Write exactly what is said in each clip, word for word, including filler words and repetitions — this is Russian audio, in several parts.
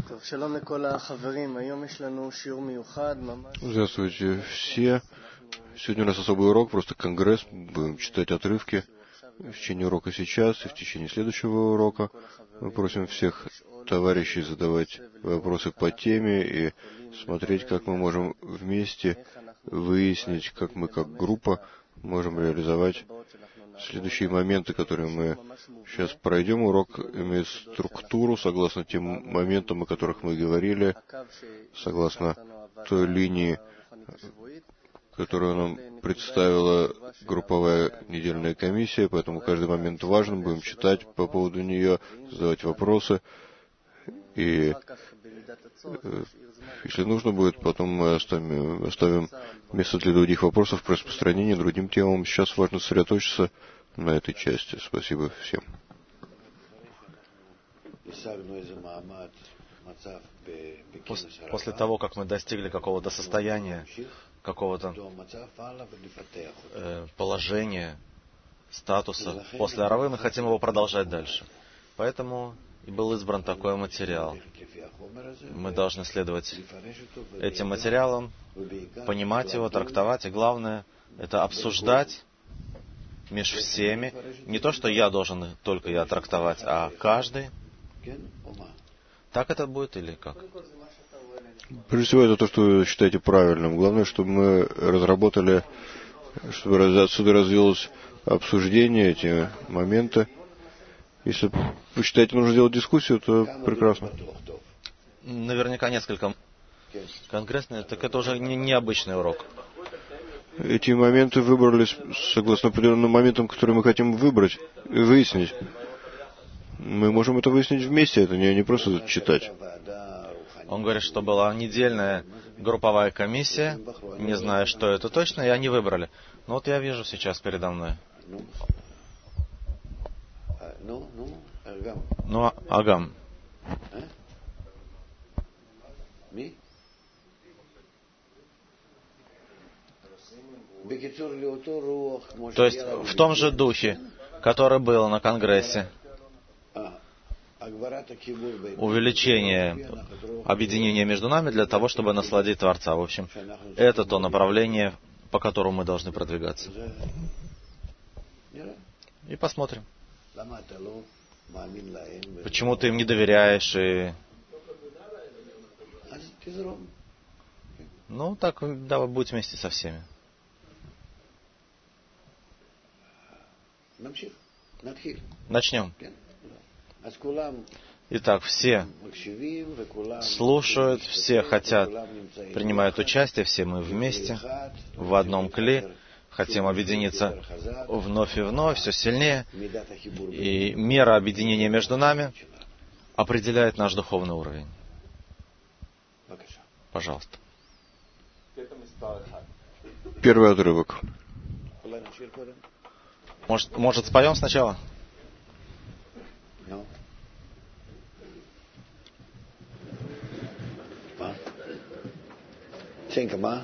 Здравствуйте все. Сегодня у нас особый урок, просто конгресс. Будем читать отрывки в течение урока сейчас и в течение следующего урока. Мы просим всех товарищей задавать вопросы по теме и смотреть, как мы можем вместе выяснить, как мы как группа можем реализовать следующие моменты, которые мы сейчас пройдем. Урок имеет структуру согласно тем моментам, о которых мы говорили, согласно той линии, которую нам представила групповая недельная комиссия, поэтому каждый момент важен, будем читать по поводу нее, задавать вопросы, и если нужно будет, потом мы оставим, оставим место для других вопросов по распространению другим темам. Сейчас важно сосредоточиться на этой части. Спасибо всем. После того, как мы достигли какого-то состояния, какого-то э, положения, статуса, после Аравы мы хотим его продолжать дальше. Поэтому и был избран такой материал. Мы должны следовать этим материалам, понимать его, трактовать, и главное, это обсуждать между всеми. Не то, что я должен только я трактовать, а каждый. Так это будет или как? Прежде всего, это то, что вы считаете правильным. Главное, чтобы мы разработали, чтобы отсюда развилось обсуждение, эти моменты. Если вы считаете, нужно сделать дискуссию, то прекрасно. Наверняка несколько конгрессных, так это уже не, необычный урок. Эти моменты выбрались согласно определенным моментам, которые мы хотим выбрать и выяснить. Мы можем это выяснить вместе, это не, не просто читать. Он говорит, что была недельная групповая комиссия, не знаю, что это точно, и они выбрали. Ну вот я вижу сейчас передо мной. Ну, Агам. То есть в том же духе, который был на Конгрессе, увеличение объединения между нами для того, чтобы насладить Творца. В общем, это то направление, по которому мы должны продвигаться. И посмотрим. Почему ты им не доверяешь и... Ну, так, давай, будь вместе со всеми. Начнем. Итак, все слушают, все хотят, принимают участие, все мы вместе, в одном кли, хотим объединиться вновь и вновь, все сильнее. И мера объединения между нами определяет наш духовный уровень. Пожалуйста. Первый отрывок. Может, может споем сначала? Сенькама.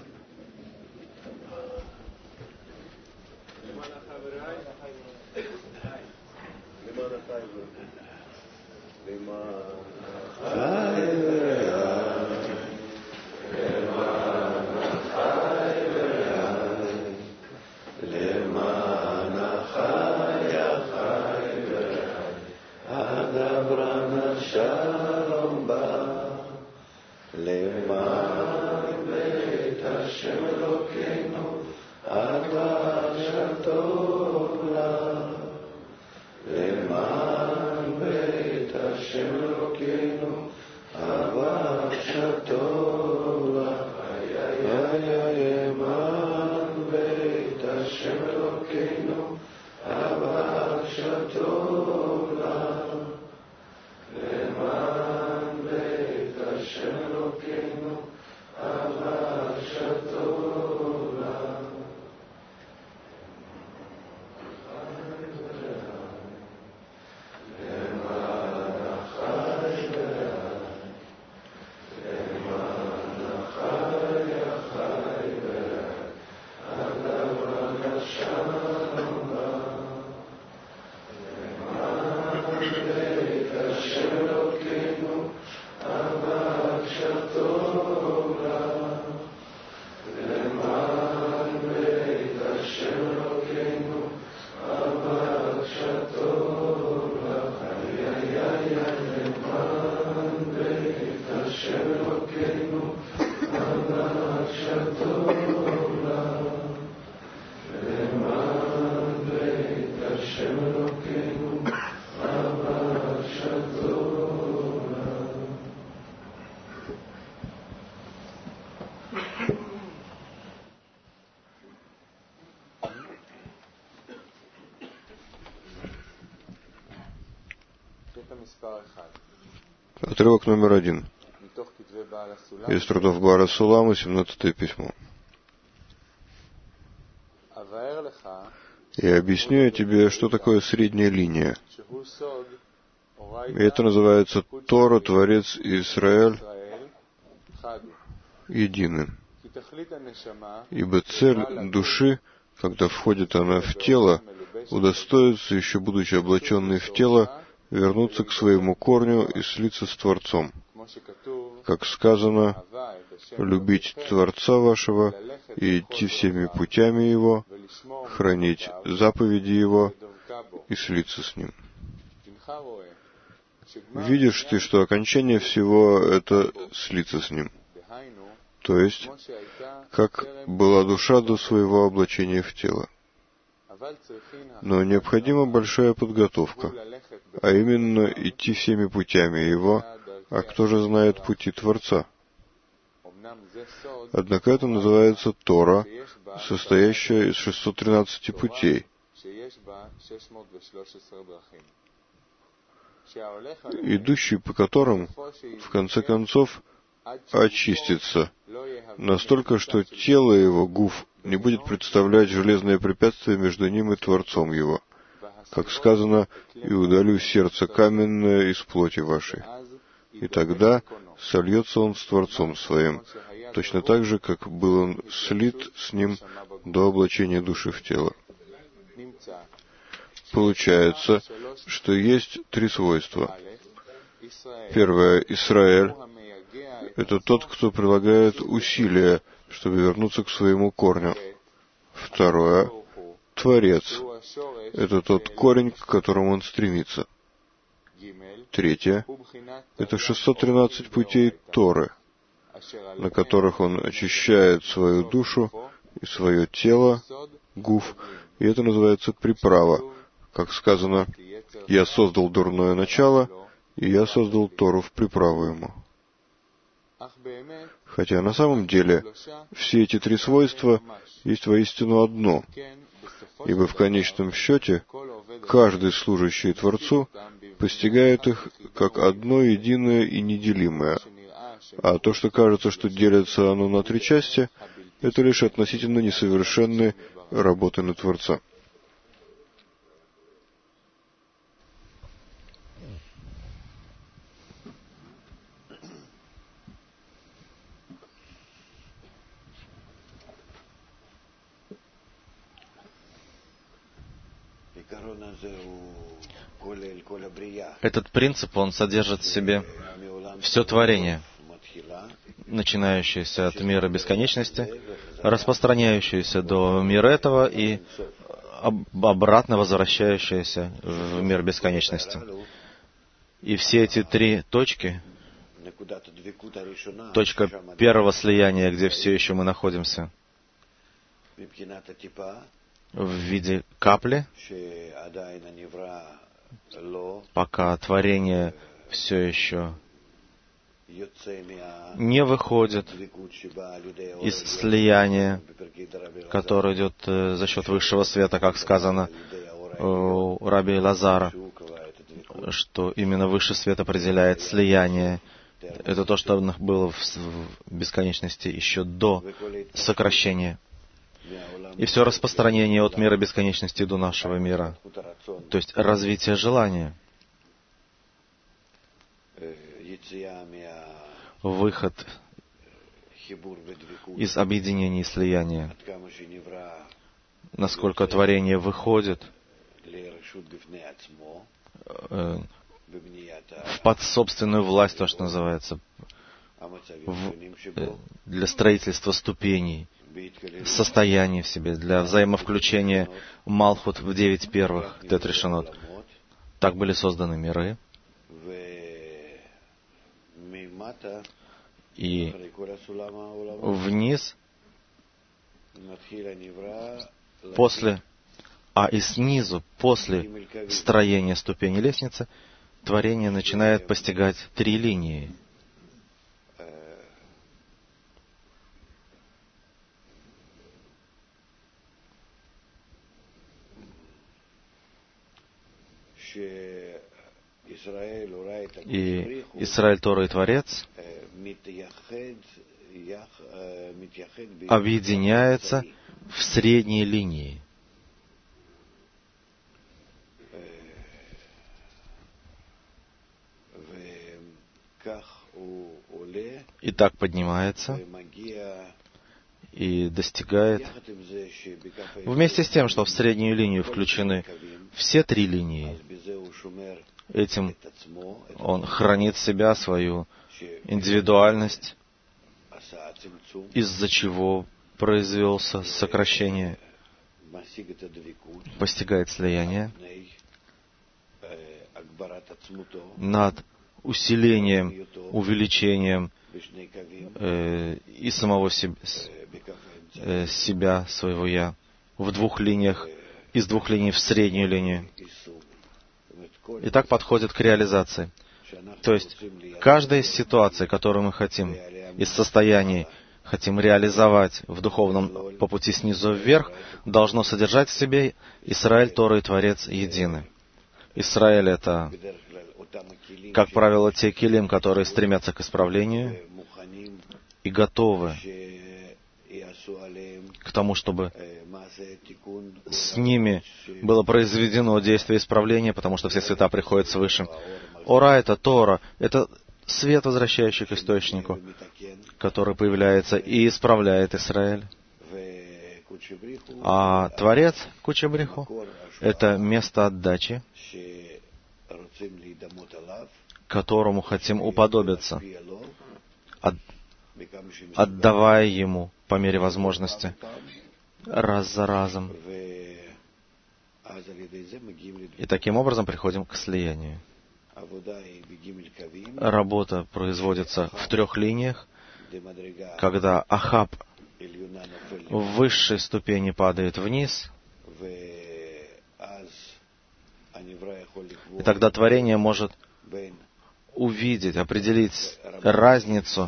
Отрывок номер один. Из трудов Бааля Сулама, семнадцатое письмо. И объясню я тебе, что такое средняя линия. И это называется Тора, Творец и Израиль едины. Ибо цель души, когда входит она в тело, удостоится, еще будучи облаченной в тело, вернуться к своему корню и слиться с Творцом. Как сказано, любить Творца вашего и идти всеми путями Его, хранить заповеди Его и слиться с Ним. Видишь ты, что окончание всего — это слиться с Ним. То есть, как была душа до своего облачения в тело. Но необходима большая подготовка, а именно идти всеми путями Его, а кто же знает пути Творца? Однако это называется Тора, состоящая из шестисот тринадцати путей, идущий по которым, в конце концов, очистится, настолько, что тело его, гуф, не будет представлять железное препятствие между ним и Творцом его. Как сказано, «И удалю сердце каменное из плоти вашей». И тогда сольется он с Творцом своим, точно так же, как был он слит с ним до облачения души в тело. Получается, что есть три свойства. Первое — Исраэль. Это тот, кто прилагает усилия, чтобы вернуться к своему корню. Второе — Творец. Это тот корень, к которому он стремится. Третье — это шестьсот тринадцать путей Торы, на которых он очищает свою душу и свое тело, гуф, и это называется приправа. Как сказано, «Я создал дурное начало, и я создал Тору в приправу ему». Хотя на самом деле все эти три свойства есть воистину одно, ибо в конечном счете каждый служащий Творцу постигает их как одно единое и неделимое, а то, что кажется, что делится оно на три части, это лишь относительно несовершенные работы на Творца. Этот принцип, он содержит в себе все творение, начинающееся от мира бесконечности, распространяющееся до мира этого и обратно возвращающееся в мир бесконечности. И все эти три точки, точка первого слияния, где все еще мы находимся, в виде капли, пока творение все еще не выходит из слияния, которое идет за счет высшего света, как сказано у раби Лазара, что именно высший свет определяет слияние. Это то, что было в бесконечности еще до сокращения. И все распространение от мира бесконечности до нашего мира. То есть развитие желания. Выход из объединения и слияния. Насколько творение выходит э, под собственную власть, то, что называется, в, э, для строительства ступеней, состояний в себе, для взаимовключения Малхут в девять первых Тет-Решонот. Так были созданы миры. И вниз, после, а и снизу, после строения ступени лестницы, творение начинает постигать три линии. И Исраэль, Тора и Творец объединяется в средней линии. И так поднимается и достигает, вместе с тем, что в среднюю линию включены все три линии, этим он хранит себя, свою индивидуальность, из-за чего произвелся сокращение, постигает слияние над усилением, увеличением э, и самого себе, э, себя, своего «я» в двух линиях, из двух линий в среднюю линию. И так подходит к реализации. То есть, каждая из ситуаций, которую мы хотим, из состояний хотим реализовать в духовном по пути снизу вверх, должно содержать в себе Исраэль, Тора и Творец едины. Исраэль — это, как правило, те килим, которые стремятся к исправлению и готовы к тому, чтобы с ними было произведено действие исправления, потому что все света приходят свыше. Ора — это Тора, это свет, возвращающий к источнику, который появляется и исправляет Исраэль. А Творец, Куча-бриху, это место отдачи, которому хотим уподобиться, от, отдавая Ему по мере возможности, раз за разом. И таким образом приходим к слиянию. Работа производится в трех линиях, когда Ахаб в высшей ступени падает вниз, и тогда творение может увидеть, определить разницу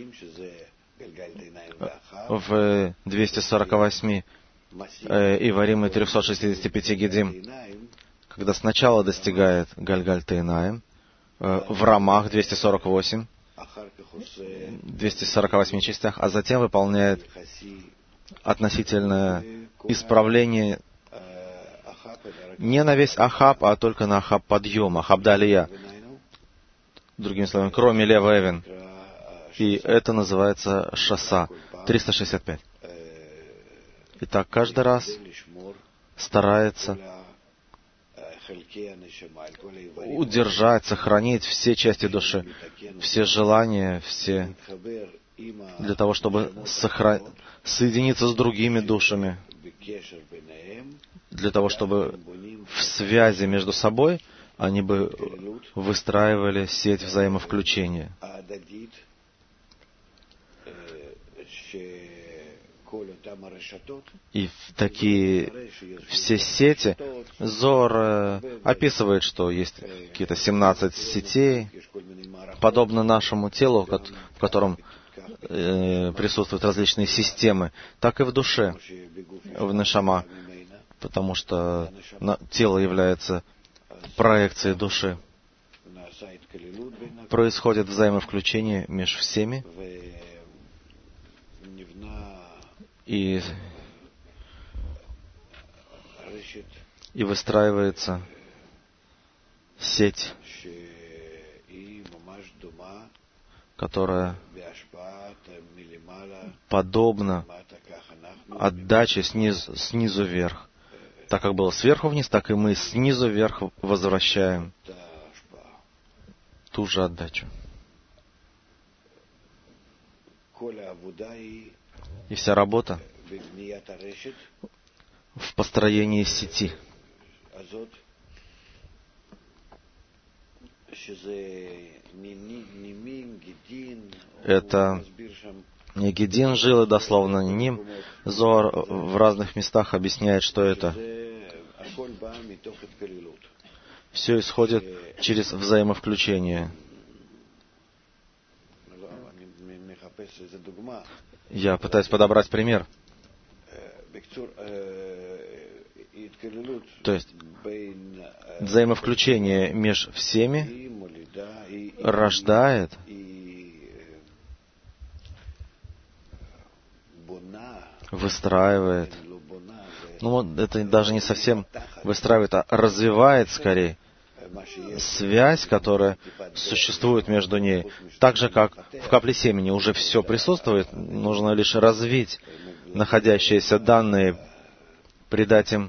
в двухстах сорока восьми э, Иварим и трёхстах шестидесяти пяти Гедим, когда сначала достигает Галгаль-Тейнаим, э, в Рамах двести сорок восемь, в двухстах сорока восьми частях, а затем выполняет относительное исправление не на весь Ахаб, а только на Ахаб подъем, Ахаб Далия. Другими словами, кроме Лева Эвен. И это называется Шаса, триста шестьдесят пять. Итак, каждый раз старается удержать, сохранить все части души, все желания, все, для того, чтобы сохра... соединиться с другими душами, для того, чтобы в связи между собой они бы выстраивали сеть взаимовключения. И такие все сети, Зор описывает, что есть какие-то семнадцать сетей, подобно нашему телу, в котором э, присутствуют различные системы, так и в душе, в нешама, потому что тело является проекцией души. Происходит взаимовключение между всеми, и, и выстраивается сеть, которая подобна отдаче снизу, снизу вверх. Так как было сверху вниз, так и мы снизу вверх возвращаем ту же отдачу. И вся работа в построении сети. Это не Гедин жил, и дословно не ним. Зоар в разных местах объясняет, что это. Все исходит через взаимовключение. Я пытаюсь подобрать пример. То есть взаимовключение между всеми рождает выстраивает, ну вот это даже не совсем выстраивает, а развивает скорее связь, которая существует между ней. Так же, как в капле семени уже все присутствует, нужно лишь развить находящиеся данные, придать им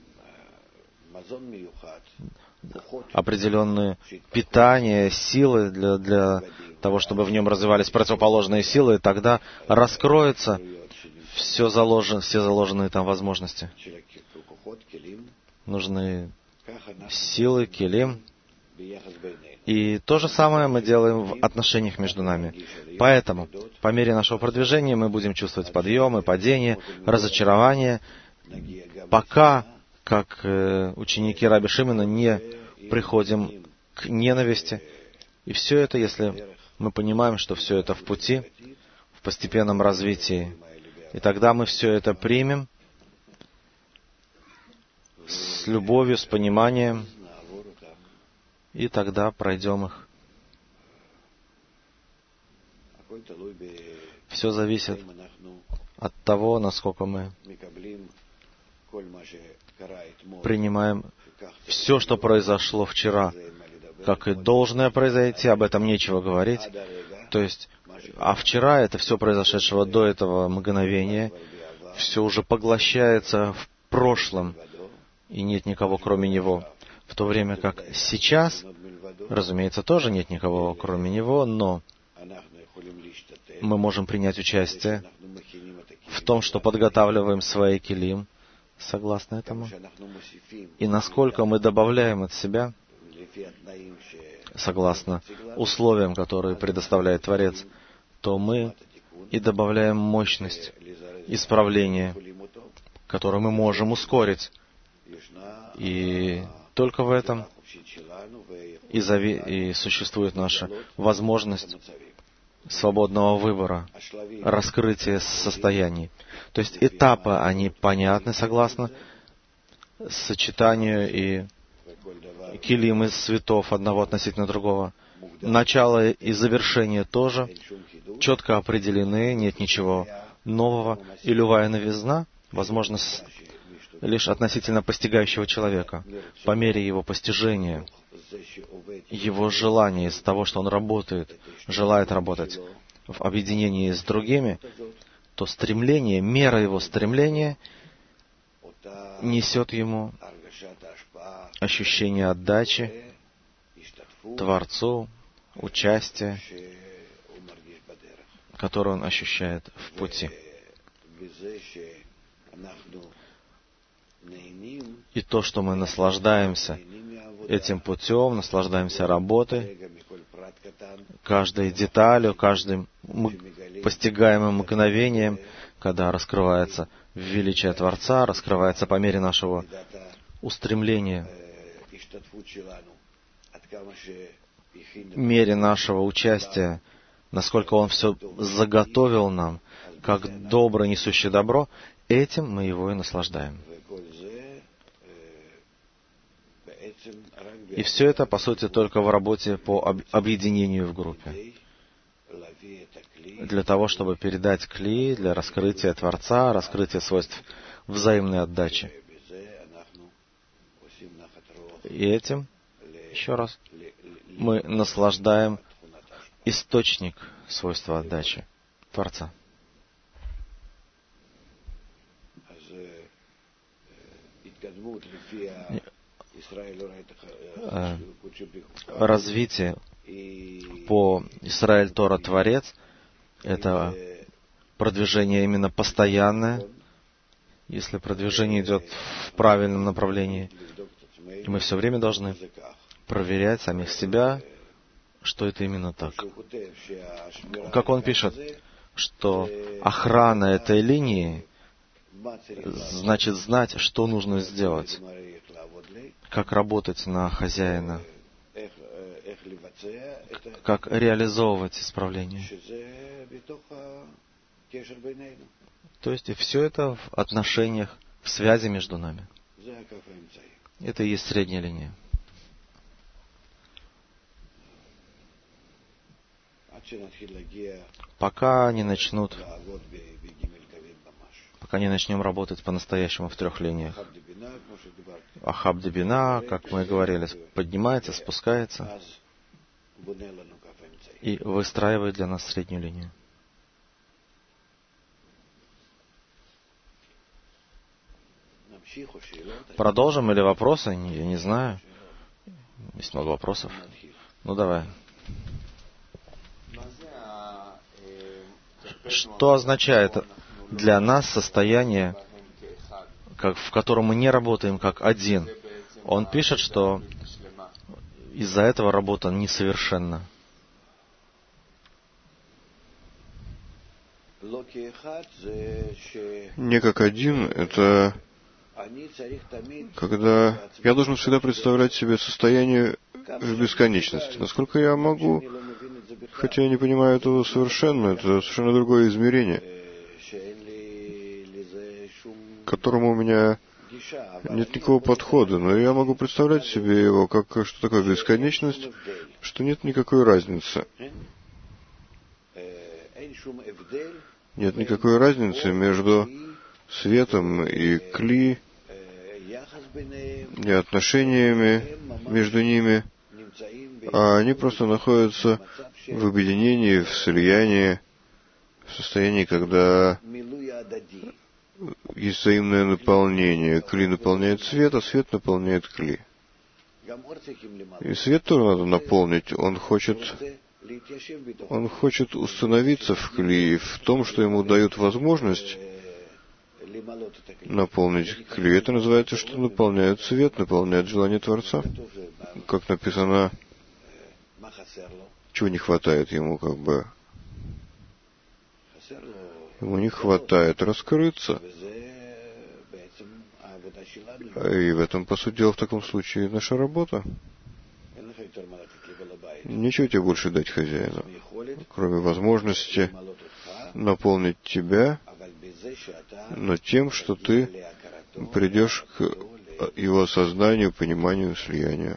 определенные питания, силы для, для того, чтобы в нем развивались противоположные силы, и тогда раскроется все, заложен, все заложенные там возможности. Нужны силы, келим. И то же самое мы делаем в отношениях между нами. Поэтому, по мере нашего продвижения, мы будем чувствовать подъемы, падения, разочарования, пока, как э, ученики Раби Шимона, не приходим к ненависти. И все это, если мы понимаем, что все это в пути, в постепенном развитии, и тогда мы все это примем с любовью, с пониманием, и тогда пройдем их. Все зависит от того, насколько мы принимаем все, что произошло вчера, как и должное произойти, об этом нечего говорить. То есть, а вчера это все произошедшего до этого мгновения, все уже поглощается в прошлом, и нет никого, кроме него. В то время как сейчас, разумеется, тоже нет никого, кроме него, но мы можем принять участие в том, что подготавливаем свои келим, согласно этому. И насколько мы добавляем от себя, согласно условиям, которые предоставляет Творец, то мы и добавляем мощность исправления, которую мы можем ускорить. И только в этом и, зави... и существует наша возможность свободного выбора, раскрытия состояний. То есть этапы, они понятны, согласно сочетанию и килим из цветов одного относительно другого. Начало и завершение тоже четко определены, нет ничего нового. И любая новизна, возможно, лишь относительно постигающего человека. По мере его постижения, его желания из того, что он работает, желает работать в объединении с другими, то стремление, мера его стремления несет ему ощущение отдачи Творцу, участия, которое он ощущает в пути. И то, что мы наслаждаемся этим путем, наслаждаемся работой, каждой деталью, каждым постигаемым мгновением, когда раскрывается величие Творца, раскрывается по мере нашего устремления, мере нашего участия, насколько Он все заготовил нам, как добро, несущее добро, этим мы Его и наслаждаем. И все это, по сути, только в работе по об- объединению в группе. Для того, чтобы передать кли, для раскрытия Творца, раскрытия свойств взаимной отдачи. И этим, еще раз, мы наслаждаем источник свойства отдачи Творца. Развитие по Исраэль Тора Творец — это продвижение именно постоянное, если продвижение идет в правильном направлении. И мы все время должны проверять самих себя, что это именно так. Как он пишет, что охрана этой линии значит знать, что нужно сделать, как работать на хозяина, как реализовывать исправление. То есть все это в отношениях, в связи между нами. Это и есть средняя линия. Пока не начнут, пока не начнем работать по-настоящему в трех линиях. Ахаб де Бина, как мы говорили, поднимается, спускается и выстраивает для нас среднюю линию. Продолжим или вопросы? Я не знаю. Есть много вопросов. Ну давай. Что означает для нас состояние, как, в котором мы не работаем как один? Он пишет, что из-за этого работа несовершенна. Не как один, это когда я должен всегда представлять себе состояние в бесконечности. Насколько я могу, хотя я не понимаю этого совершенно, это совершенно другое измерение, к которому у меня нет никакого подхода, но я могу представлять себе его как что такое бесконечность, что нет никакой разницы. Нет никакой разницы между светом и кли, и отношениями между ними, а они просто находятся в объединении, в слиянии, в состоянии, когда есть взаимное наполнение. Кли наполняет свет, а свет наполняет кли. И свет тоже надо наполнить. Он хочет, он хочет установиться в кли, в том, что ему дают возможность наполнить кли. Это называется, что наполняет свет, наполняет желание Творца. Как написано, чего не хватает ему, как бы. Ему не хватает раскрыться. И в этом, по сути дела, в таком случае наша работа. Нечего тебе больше дать хозяину, кроме возможности наполнить тебя, но тем, что ты придешь к его осознанию, пониманию, слиянию.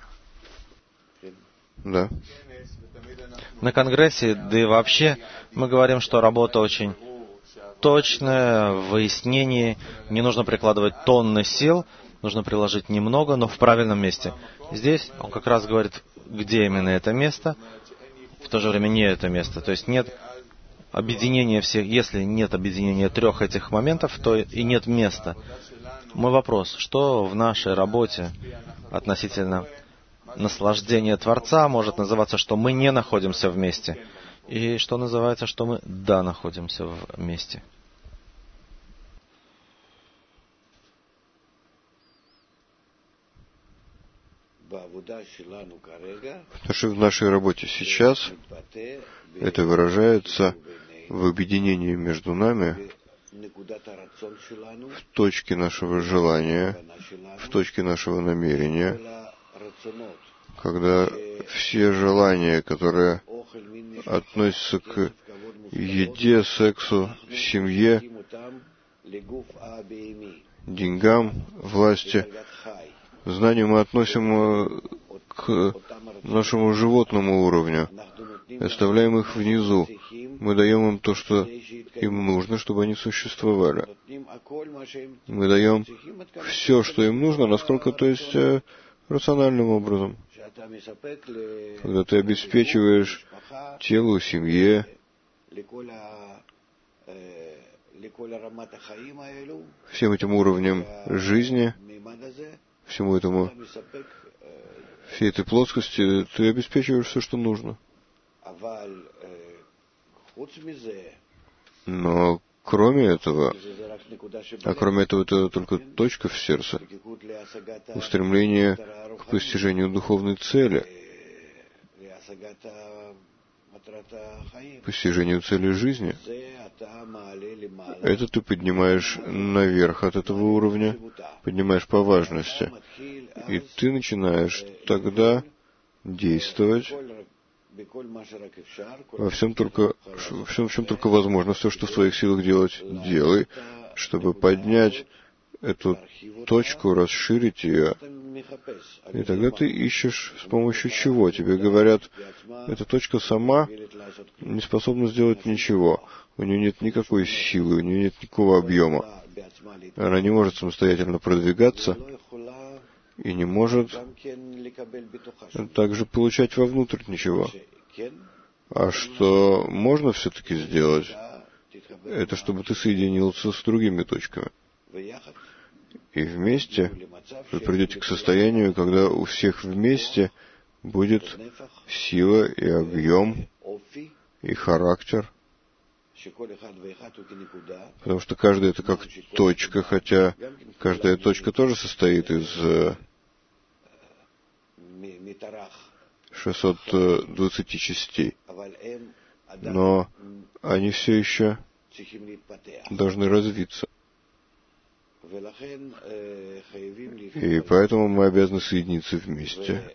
Да. На Конгрессе, да и вообще, мы говорим, что работа очень точная, в выяснении, не нужно прикладывать тонны сил, нужно приложить немного, но в правильном месте. Здесь он как раз говорит, где именно это место, в то же время не это место. То есть нет объединения всех, если нет объединения трех этих моментов, то и нет места. Мой вопрос, что в нашей работе относительно наслаждения Творца может называться, что мы не находимся вместе, и что называется, что мы да находимся вместе? Потому что в нашей работе сейчас это выражается в объединении между нами, в точке нашего желания, в точке нашего намерения, когда все желания, которые относятся к еде, сексу, семье, деньгам, власти, знанию мы относим к нашему животному уровню, оставляем их внизу. Мы даем им то, что им нужно, чтобы они существовали. Мы даем все, что им нужно, насколько, то есть, рациональным образом. Когда ты обеспечиваешь телу, семье, всем этим уровням жизни, всему этому, всей этой плоскости, ты обеспечиваешь все, что нужно. Но кроме этого, а кроме этого, это только точка в сердце, устремление к постижению духовной цели, постижению цели жизни. Это ты поднимаешь наверх от этого уровня, поднимаешь по важности. И ты начинаешь тогда действовать Во всем только, во всем, в чем только возможно, все, что в твоих силах делать, делай, чтобы поднять эту точку, расширить ее. И тогда ты ищешь, с помощью чего. Тебе говорят, эта точка сама не способна сделать ничего. У нее нет никакой силы, у нее нет никакого объема. Она не может самостоятельно продвигаться и не может также получать вовнутрь ничего. А что можно все-таки сделать, это чтобы ты соединился с другими точками. И вместе вы придете к состоянию, когда у всех вместе будет сила и объем, и характер. Потому что каждая это как точка, хотя каждая точка тоже состоит из шестисот двадцати частей. Но они все еще должны развиться. И поэтому мы обязаны соединиться вместе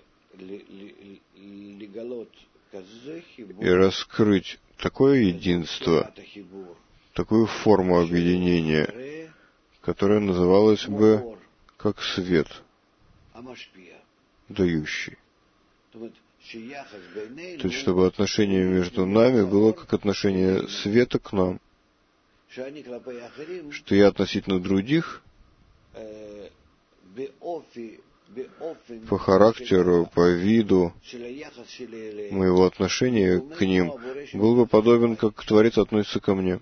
и раскрыть такое единство, такую форму объединения, которая называлась бы как свет, дающий. То есть, чтобы отношение между нами было как отношение света к нам. Что я относительно других по характеру, по виду моего отношения к ним был бы подобен, как Творец относится ко мне.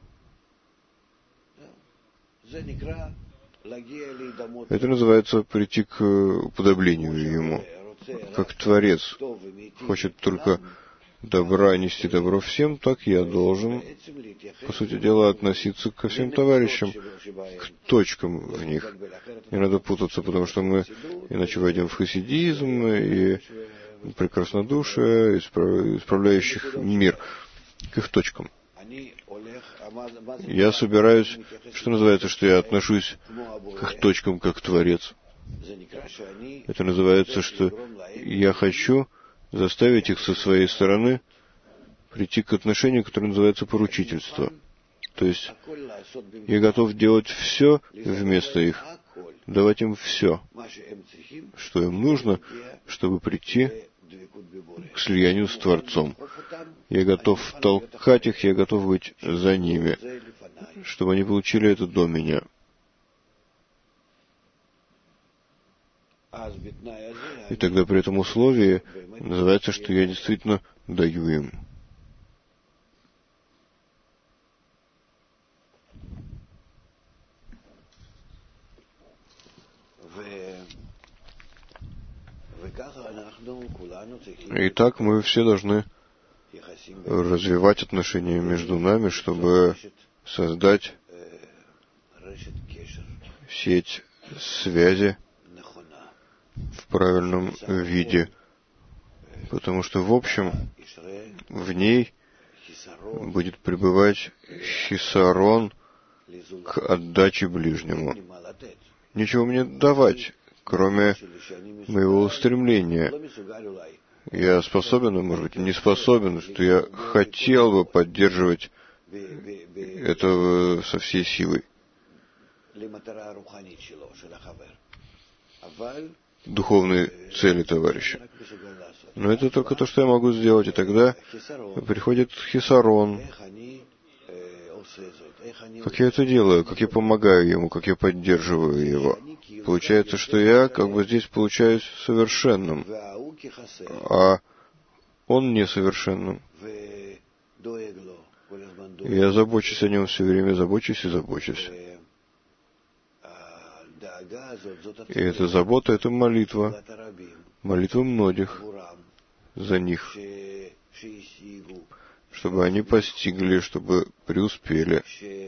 Это называется прийти к уподоблению Ему. Как Творец хочет только добра, нести добро всем, так я должен, по сути дела, относиться ко всем товарищам, к точкам в них. Не надо путаться, потому что мы иначе войдем в хасидизм и прекраснодушие, исправляющих мир, к их точкам. Я собираюсь, что называется, что я отношусь к их точкам как Творец. Это называется, что я хочу заставить их со своей стороны прийти к отношению, которое называется поручительство. То есть я готов делать все вместо их, давать им все, что им нужно, чтобы прийти к слиянию с Творцом. Я готов толкать их, я готов быть за ними, чтобы они получили это до меня. И тогда при этом условии называется, что я действительно даю им. Итак, мы все должны развивать отношения между нами, чтобы создать сеть связи в правильном виде, потому что в общем в ней будет пребывать хисарон к отдаче ближнему. Ничего мне давать, кроме моего устремления. Я способен, а может быть, не способен, что я хотел бы поддерживать это со всей силой. Духовные цели товарища. Но это только то, что я могу сделать, и тогда приходит хисарон. Как я это делаю, как я помогаю ему, как я поддерживаю его. Получается, что я как бы здесь получаюсь совершенным, а он несовершенным. Я забочусь о нем все время, забочусь и забочусь. И эта забота — это молитва. Молитва многих за них, чтобы они постигли, чтобы преуспели,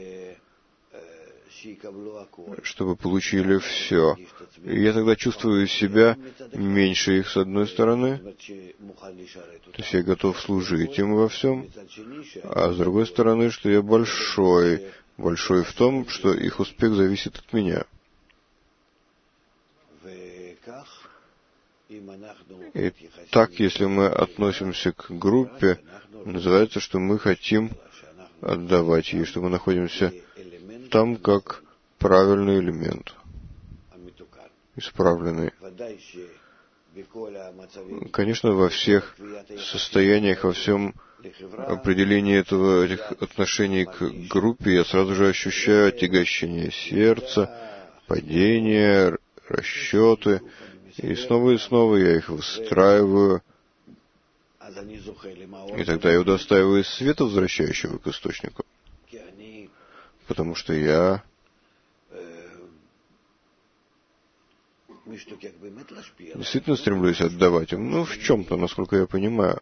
чтобы получили все. И я тогда чувствую себя меньше их с одной стороны, то есть я готов служить им во всем, а с другой стороны, что я большой, большой в том, что их успех зависит от меня. И так, если мы относимся к группе, называется, что мы хотим отдавать ей, что мы находимся там как правильный элемент, исправленный. Конечно, во всех состояниях, во всем определении этого, этих отношений к группе я сразу же ощущаю отягощение сердца, падение, расчеты, и снова и снова я их выстраиваю, и тогда я удостаиваюсь света, возвращающего к источнику, потому что я действительно стремлюсь отдавать им, ну, в чем-то, насколько я понимаю.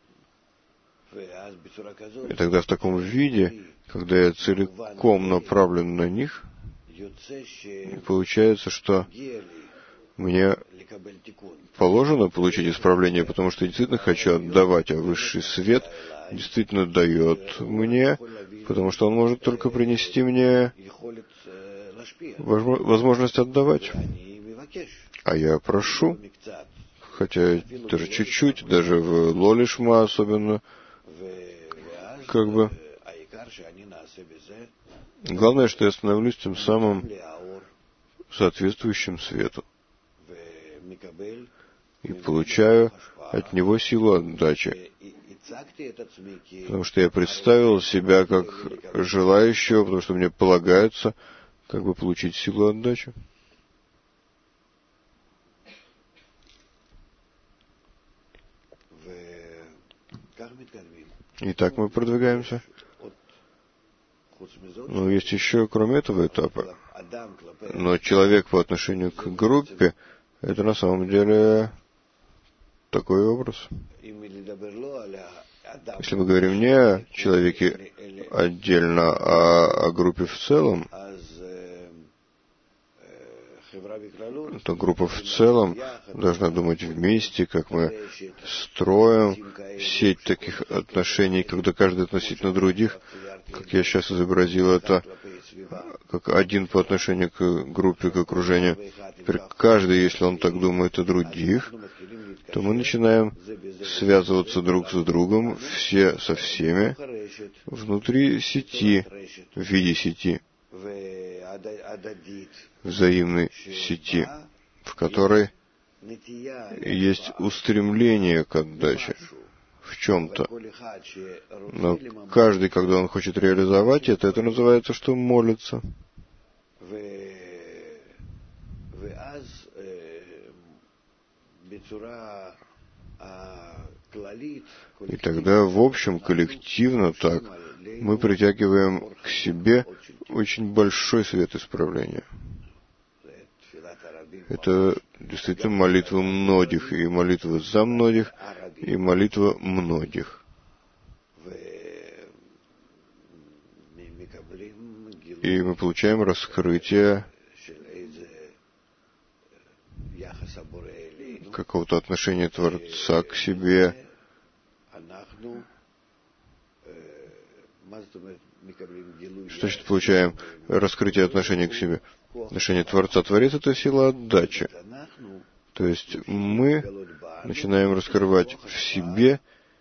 И тогда в таком виде, когда я целиком направлен на них, получается, что мне положено получить исправление, потому что я действительно хочу отдавать, а высший свет действительно дает мне, потому что он может только принести мне возможность отдавать. А я прошу, хотя даже чуть-чуть, даже в Лолишма особенно, как бы, главное, что я становлюсь тем самым соответствующим свету и получаю от него силу отдачи. Потому что я представил себя как желающего, потому что мне полагается как бы получить силу отдачи. И так мы продвигаемся. Но есть еще, кроме этого этапа. Но человек по отношению к группе — это на самом деле такой образ. Если мы говорим не о человеке отдельно, а о группе в целом, то группа в целом должна думать вместе, как мы строим сеть таких отношений, когда каждый относительно других, как я сейчас изобразил это, как один по отношению к группе, к окружению. Теперь каждый, если он так думает о других, то мы начинаем связываться друг с другом, все со всеми, внутри сети, в виде сети, взаимной сети, в которой есть устремление к отдаче в чем-то. Но каждый, когда он хочет реализовать это, это называется, что молится. И тогда, в общем, коллективно так, мы притягиваем к себе очень большой свет исправления. Это действительно молитва многих, и молитва за многих, и молитва многих. И мы получаем раскрытие какого-то отношения Творца к себе. Что значит получаем раскрытие отношения к себе? Отношение Творца-Творец — это сила отдачи. То есть мы начинаем раскрывать в себе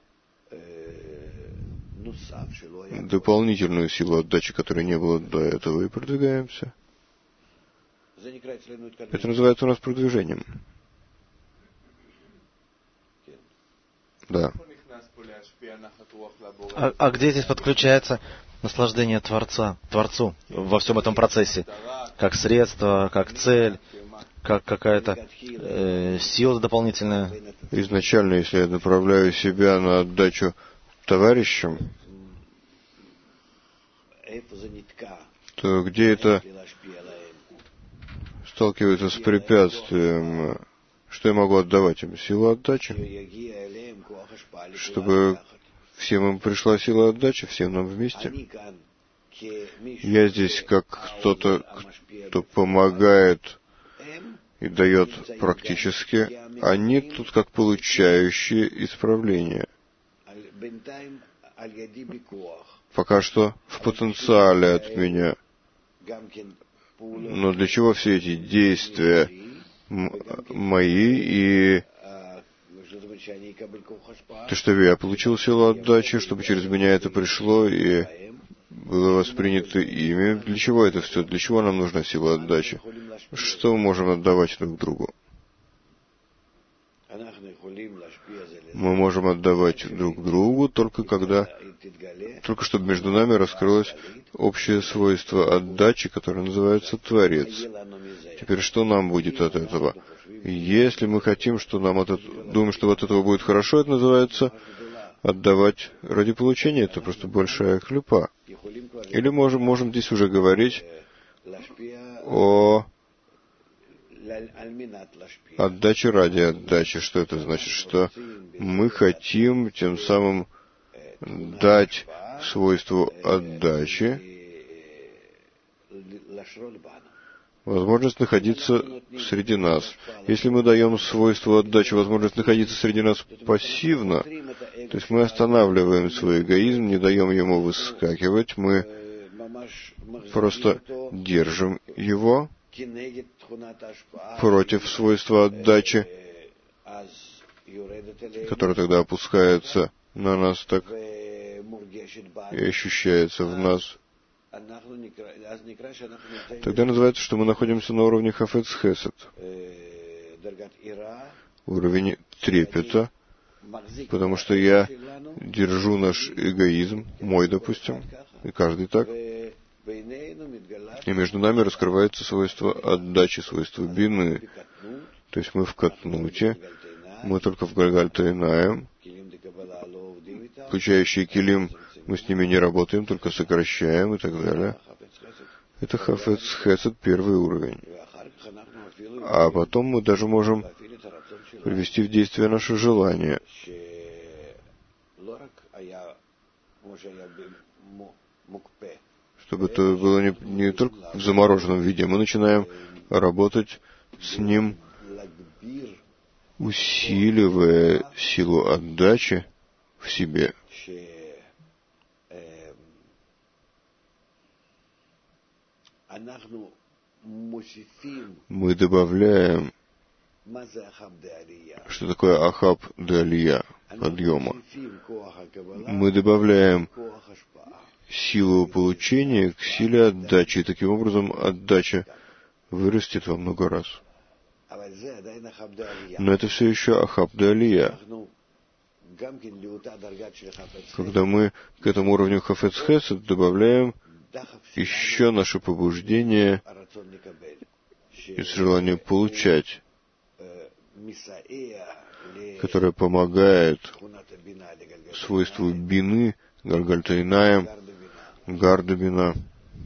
дополнительную силу отдачи, которой не было до этого, и продвигаемся. Это называется у нас продвижением. Да. А, а где здесь подключается наслаждение Творца, Творцу во всем этом процессе? Как средство, как цель, как какая-то э, сила дополнительная? Изначально, если я направляю себя на отдачу товарищам, то где это сталкивается с препятствием? Что я могу отдавать им? Силу отдачи? Чтобы всем им пришла сила отдачи, всем нам вместе. Я здесь как кто-то, кто помогает и дает практически, они тут как получающие исправление. Пока что в потенциале от меня. Но для чего все эти действия мои и То, что я получил силу отдачи, чтобы через меня это пришло и было воспринято ими. Для чего это все? Для чего нам нужна сила отдачи? Что мы можем отдавать друг другу? Мы можем отдавать друг другу только когда, только чтобы между нами раскрылось общее свойство отдачи, которое называется Творец. Теперь что нам будет от этого? Если мы хотим, что нам от этого, думаем, что от этого будет хорошо, это называется отдавать ради получения. Это просто большая клепа. Или можем, можем здесь уже говорить о отдаче ради отдачи. Что это значит? Что мы хотим тем самым дать свойству отдачи возможность находиться среди нас. Если мы даем свойству отдачи возможность находиться среди нас пассивно, то есть мы останавливаем свой эгоизм, не даем ему выскакивать, мы просто держим его против свойства отдачи, которое тогда опускается на нас так и ощущается в нас. Тогда называется, что мы находимся на уровне хафец хесед, уровень трепета, потому что я держу наш эгоизм, мой, допустим, и каждый так, и между нами раскрывается свойство отдачи, свойство бины. То есть мы в катнуте, мы только в гальгальтайнаем, включающие килим, мы с ними не работаем, только сокращаем и так далее. Это хафец хесед, первый уровень. А потом мы даже можем привести в действие наше желание. Чтобы это было не, не только в замороженном виде. Мы начинаем работать с ним, усиливая силу отдачи в себе. Мы добавляем, что такое ахаб де алия, подъема. Мы добавляем силу получения к силе отдачи, и таким образом отдача вырастет во много раз. Но это все еще ахаб де алия. Когда мы к этому уровню хафец хесед добавляем еще наше побуждение и желание получать, которое помогает свойству бины, гальгальтайнаем, гарда бина,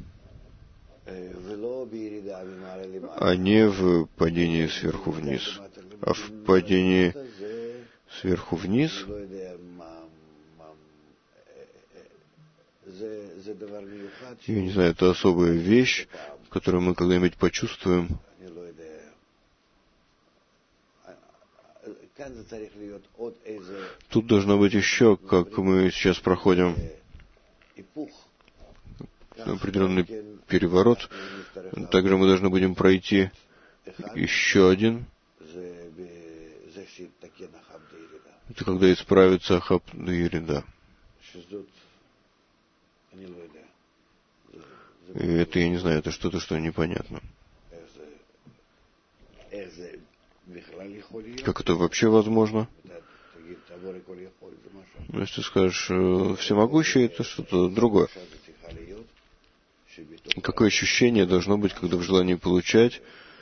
а не в падении сверху вниз. А в падении сверху вниз я не знаю, это особая вещь, которую мы когда-нибудь почувствуем. Тут должно быть еще, как мы сейчас проходим определенный переворот, также мы должны будем пройти еще один. Это когда исправится ахаб де ерида. И это, я не знаю, это что-то, что непонятно. Как это вообще возможно? Ну, если ты скажешь всемогущий, это что-то другое. Какое ощущение должно быть, когда в желании получать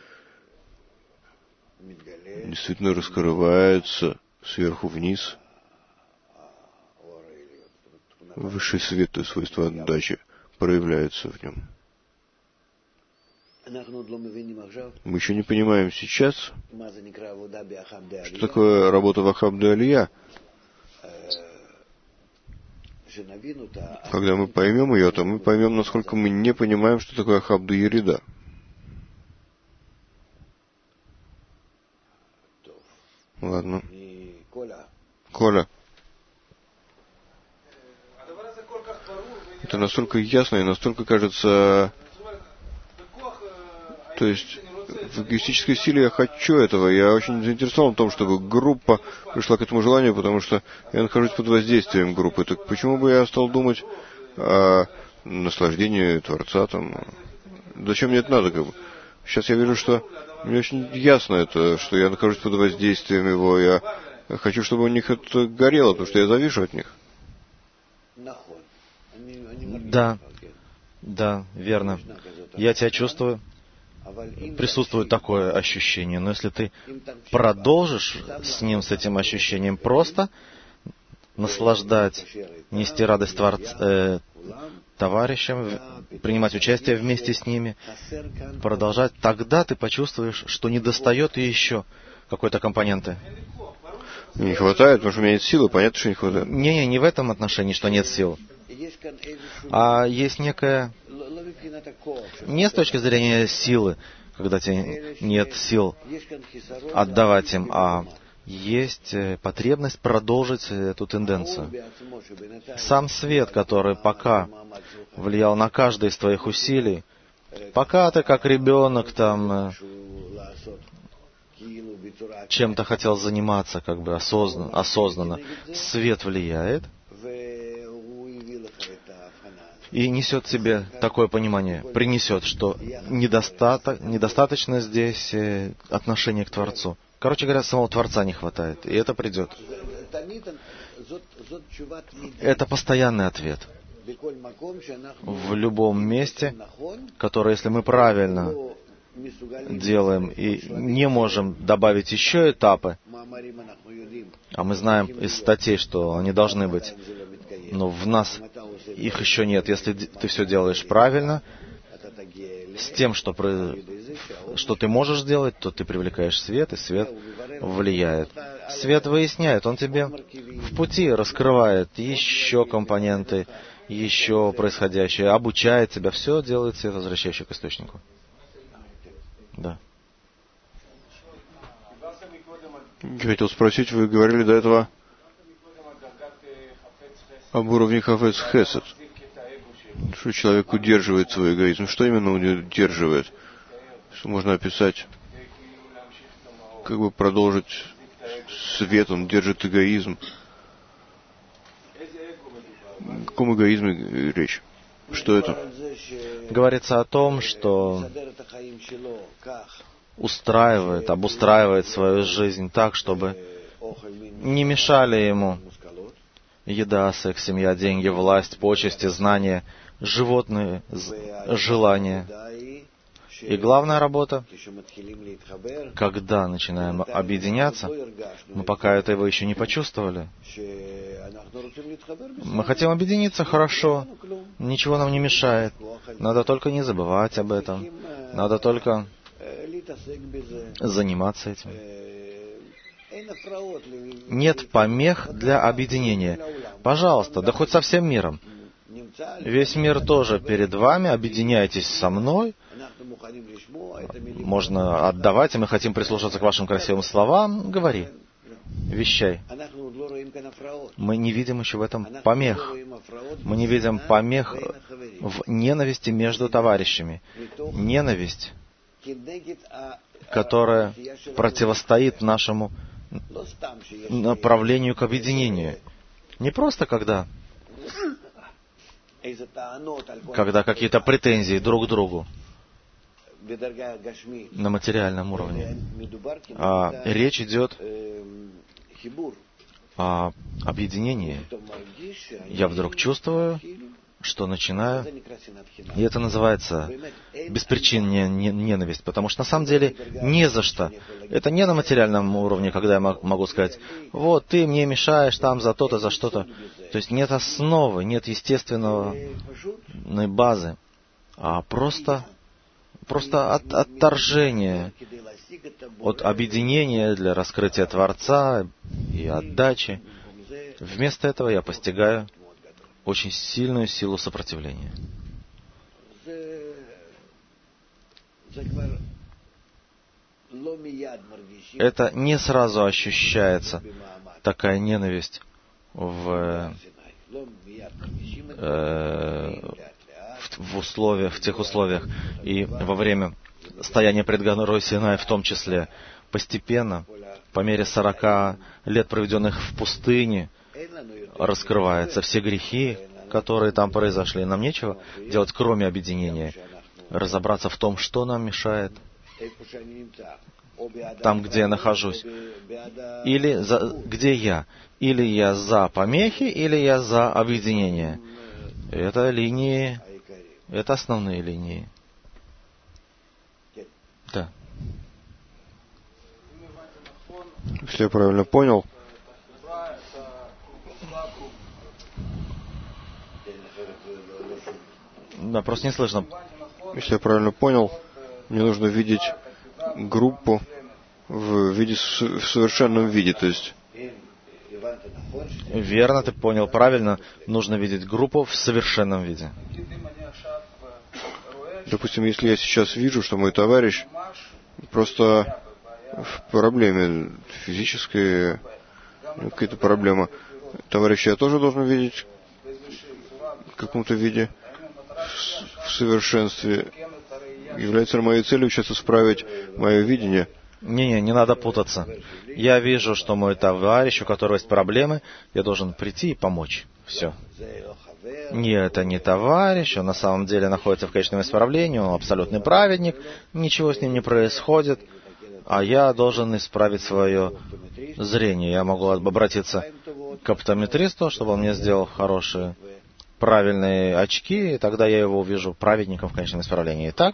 действительно раскрывается сверху вниз высший свет, то есть свойство отдачи, проявляется в нем. Мы еще не понимаем сейчас, что такое работа в ахаб де алия. Когда мы поймем ее, то мы поймем, насколько мы не понимаем, что такое ахаб де ерида. Ладно. Коля. Это настолько ясно и настолько кажется... То есть, в эгоистической силе я хочу этого. Я очень заинтересован в том, чтобы группа пришла к этому желанию, потому что я нахожусь под воздействием группы. Так почему бы я стал думать о наслаждении Творца там? Зачем мне это надо, как бы? Сейчас я вижу, что мне очень ясно это, что я нахожусь под воздействием его. Я хочу, чтобы у них это горело, потому что я завишу от них. Да, да, верно. Я тебя чувствую. Присутствует такое ощущение. Но если ты продолжишь с ним, с этим ощущением, просто наслаждать, нести радость творц, э, товарищам, принимать участие вместе с ними, продолжать, тогда ты почувствуешь, что недостает еще какой-то компоненты. Не хватает, потому что у меня нет силы, понятно, что не хватает. Не-не, не в этом отношении, что нет сил. А есть некая... Не с точки зрения силы, когда тебе нет сил отдавать им, а есть потребность продолжить эту тенденцию. Сам свет, который пока влиял на каждое из твоих усилий, пока ты как ребенок там чем-то хотел заниматься, как бы осознанно, осознанно, свет влияет и несет тебе такое понимание, принесет, что недостаток, недостаточно здесь отношения к Творцу. Короче говоря, самого Творца не хватает, и это придет. Это постоянный ответ. В любом месте, которое, если мы правильно делаем и не можем добавить еще этапы, а мы знаем из статей, что они должны быть, но в нас их еще нет. Если ты все делаешь правильно, с тем, что, что ты можешь сделать, то ты привлекаешь свет, и свет влияет. Свет выясняет, он тебе в пути раскрывает еще компоненты, еще происходящее, обучает тебя, все делает свет, возвращающий к источнику. Да. Я хотел спросить, вы говорили до этого об уровне хафец хесед, что человек удерживает свой эгоизм. Что именно удерживает? Что можно описать, как бы продолжить свет, он держит эгоизм. О каком эгоизме речь? Что это? Говорится о том, что устраивает, обустраивает свою жизнь так, чтобы не мешали ему еда, секс, семья, деньги, власть, почести, знания, животные желания. И главная работа, когда начинаем объединяться, мы пока этого еще не почувствовали. Мы хотим объединиться, хорошо, ничего нам не мешает. Надо только не забывать об этом. Надо только заниматься этим. Нет помех для объединения. Пожалуйста, да хоть со всем миром. Весь мир тоже перед вами, объединяйтесь со мной. Можно отдавать, и мы хотим прислушаться к вашим красивым словам. Говори, вещай. Мы не видим еще в этом помех. Мы не видим помех в ненависти между товарищами. Ненависть, которая противостоит нашему направлению к объединению. Не просто когда, когда какие-то претензии друг к другу на материальном уровне, а речь идет о объединении. Я вдруг чувствую, что начинаю, и это называется беспричинная ненависть, потому что на самом деле не за что. Это не на материальном уровне, когда я могу сказать, вот ты мне мешаешь там за то-то, за что-то. То есть нет основы, нет естественной базы, а просто, просто от, отторжение от объединения для раскрытия Творца и отдачи. Вместо этого я постигаю очень сильную силу сопротивления. Это не сразу ощущается, такая ненависть в, э, в, условиях, в тех условиях и во время стояние пред горой Синай в том числе. Постепенно, по мере сорока лет, проведенных в пустыне, раскрываются все грехи, которые там произошли. Нам нечего делать, кроме объединения. Разобраться в том, что нам мешает, там, где я нахожусь. Или за, где я. Или я за помехи, или я за объединение. Это линии, это основные линии. Да. Если я правильно понял, да, просто не слышно. Если я правильно понял, мне нужно видеть группу в виде, в совершенном виде, то есть. Верно, ты понял правильно. Нужно видеть группу в совершенном виде. Допустим, если я сейчас вижу, что мой товарищ просто в проблеме физической, какая-то проблема, товарища я тоже должен видеть в каком-то виде, в совершенстве. Является ли моей целью сейчас исправить мое видение? Не-не, не надо путаться. Я вижу, что мой товарищ, у которого есть проблемы, я должен прийти и помочь. Все. Нет, это не товарищ, он на самом деле находится в конечном исправлении, он абсолютный праведник, ничего с ним не происходит, а я должен исправить свое зрение. Я могу обратиться к оптометристу, чтобы он мне сделал хорошие, правильные очки, и тогда я его увижу праведником в конечном исправлении. Итак,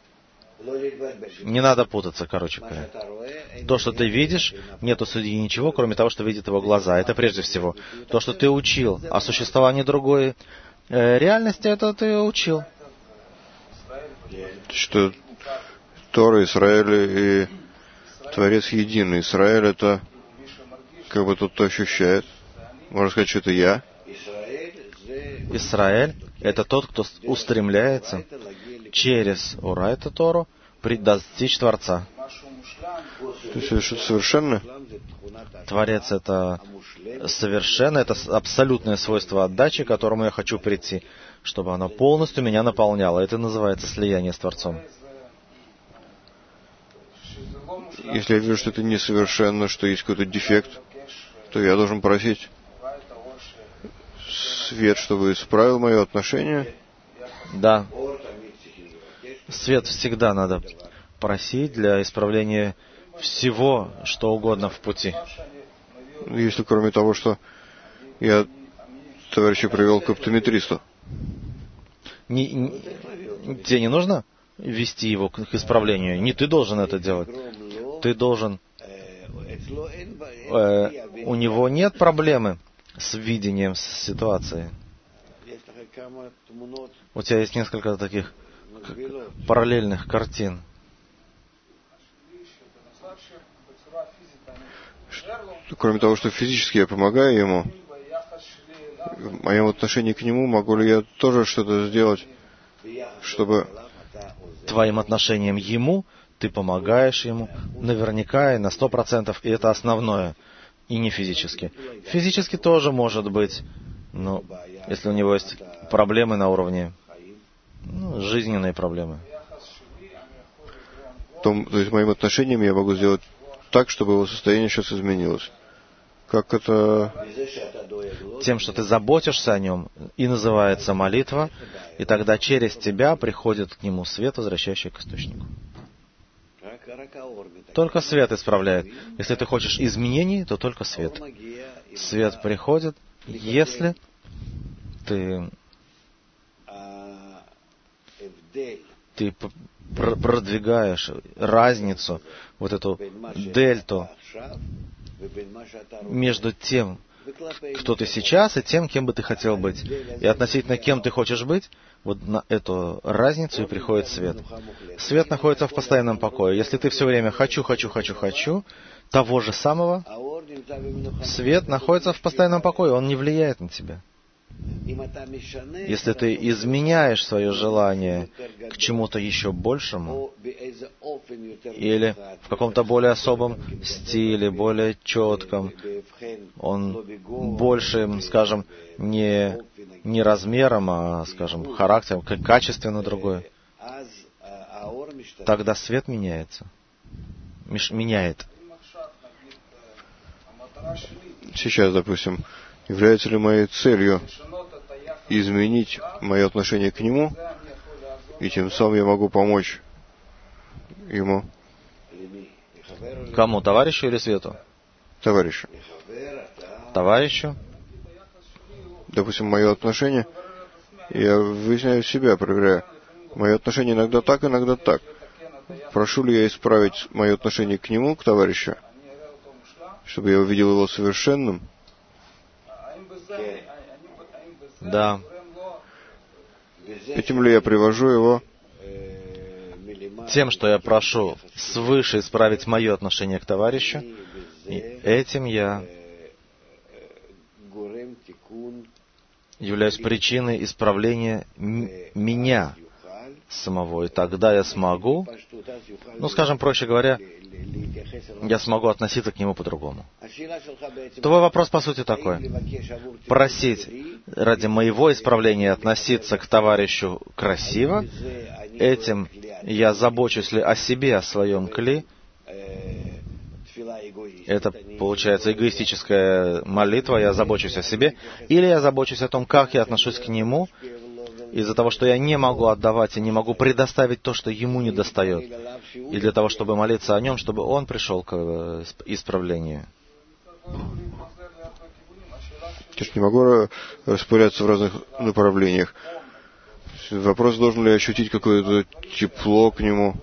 не надо путаться, короче говоря. То, что ты видишь, нету судьи ничего, кроме того, что видят его глаза. Это прежде всего. То, что ты учил о существовании другой э, реальности, это ты учил. Что Тора, Израиль и Творец единый. Израиль это как бы тот, кто ощущает. Можно сказать, что это я. Израиль это тот, кто устремляется через Урайта Тору достичь Творца. То есть это что-то совершенное? Творец это совершенно, это абсолютное свойство отдачи, к которому я хочу прийти, чтобы оно полностью меня наполняло. Это называется слияние с Творцом. Если я вижу, что это несовершенно, что есть какой-то дефект, то я должен просить свет, чтобы исправил мое отношение. Да. Свет всегда надо просить для исправления всего, что угодно в пути. Если кроме того, что я товарища привел к оптометристу. Не, не, тебе не нужно вести его к, к исправлению? Не ты должен это делать. Ты должен... Э, у него нет проблемы с видением ситуации. У тебя есть несколько таких параллельных картин. Кроме того, что физически я помогаю ему, в моем отношении к нему могу ли я тоже что-то сделать, чтобы... Твоим отношением ему ты помогаешь ему наверняка и на сто процентов, и это основное, и не физически. Физически тоже может быть, но если у него есть проблемы на уровне, ну, жизненные проблемы. То, то есть моим отношением я могу сделать так, чтобы его состояние сейчас изменилось. Как это... Тем, что ты заботишься о нем, и называется молитва, и тогда через тебя приходит к нему свет, возвращающий к источнику. Только свет исправляет. Если ты хочешь изменений, то только свет. Свет приходит, если ты, ты продвигаешь разницу, вот эту дельту между тем, кто ты сейчас, и тем, кем бы ты хотел быть. И относительно кем ты хочешь быть, вот на эту разницу и приходит свет. Свет находится в постоянном покое. Если ты все время «хочу, хочу, хочу, хочу», того же самого, свет находится в постоянном покое, он не влияет на тебя. Если ты изменяешь свое желание к чему-то еще большему, или в каком-то более особом стиле, более четком, он больше, скажем, не, не размером, а, скажем, характером, качественно другой, тогда свет меняется. Миш, меняет. Сейчас, допустим, является ли моей целью изменить мое отношение к нему, и тем самым я могу помочь ему? Кому? Товарищу или свету? Товарищу. Товарищу? Допустим, мое отношение, я выясняю себя, проверяю. Мое отношение иногда так, иногда так. Прошу ли я исправить мое отношение к нему, к товарищу, чтобы я увидел его совершенным? Да. Этим ли я привожу его? Тем, что я прошу свыше исправить мое отношение к товарищу, и этим я являюсь причиной исправления м- меня самого. И тогда я смогу, ну, скажем, проще говоря, я смогу относиться к нему по-другому. Твой вопрос, по сути, такой. Просить ради моего исправления относиться к товарищу красиво, этим я забочусь ли о себе, о своем кли. Это, получается, эгоистическая молитва, я забочусь о себе, или я забочусь о том, как я отношусь к нему, из-за того, что я не могу отдавать и не могу предоставить то, что ему недостает, и для того, чтобы молиться о нем, чтобы он пришел к исправлению. Я не могу распыляться в разных направлениях. Вопрос, должен ли я ощутить какое-то тепло к нему.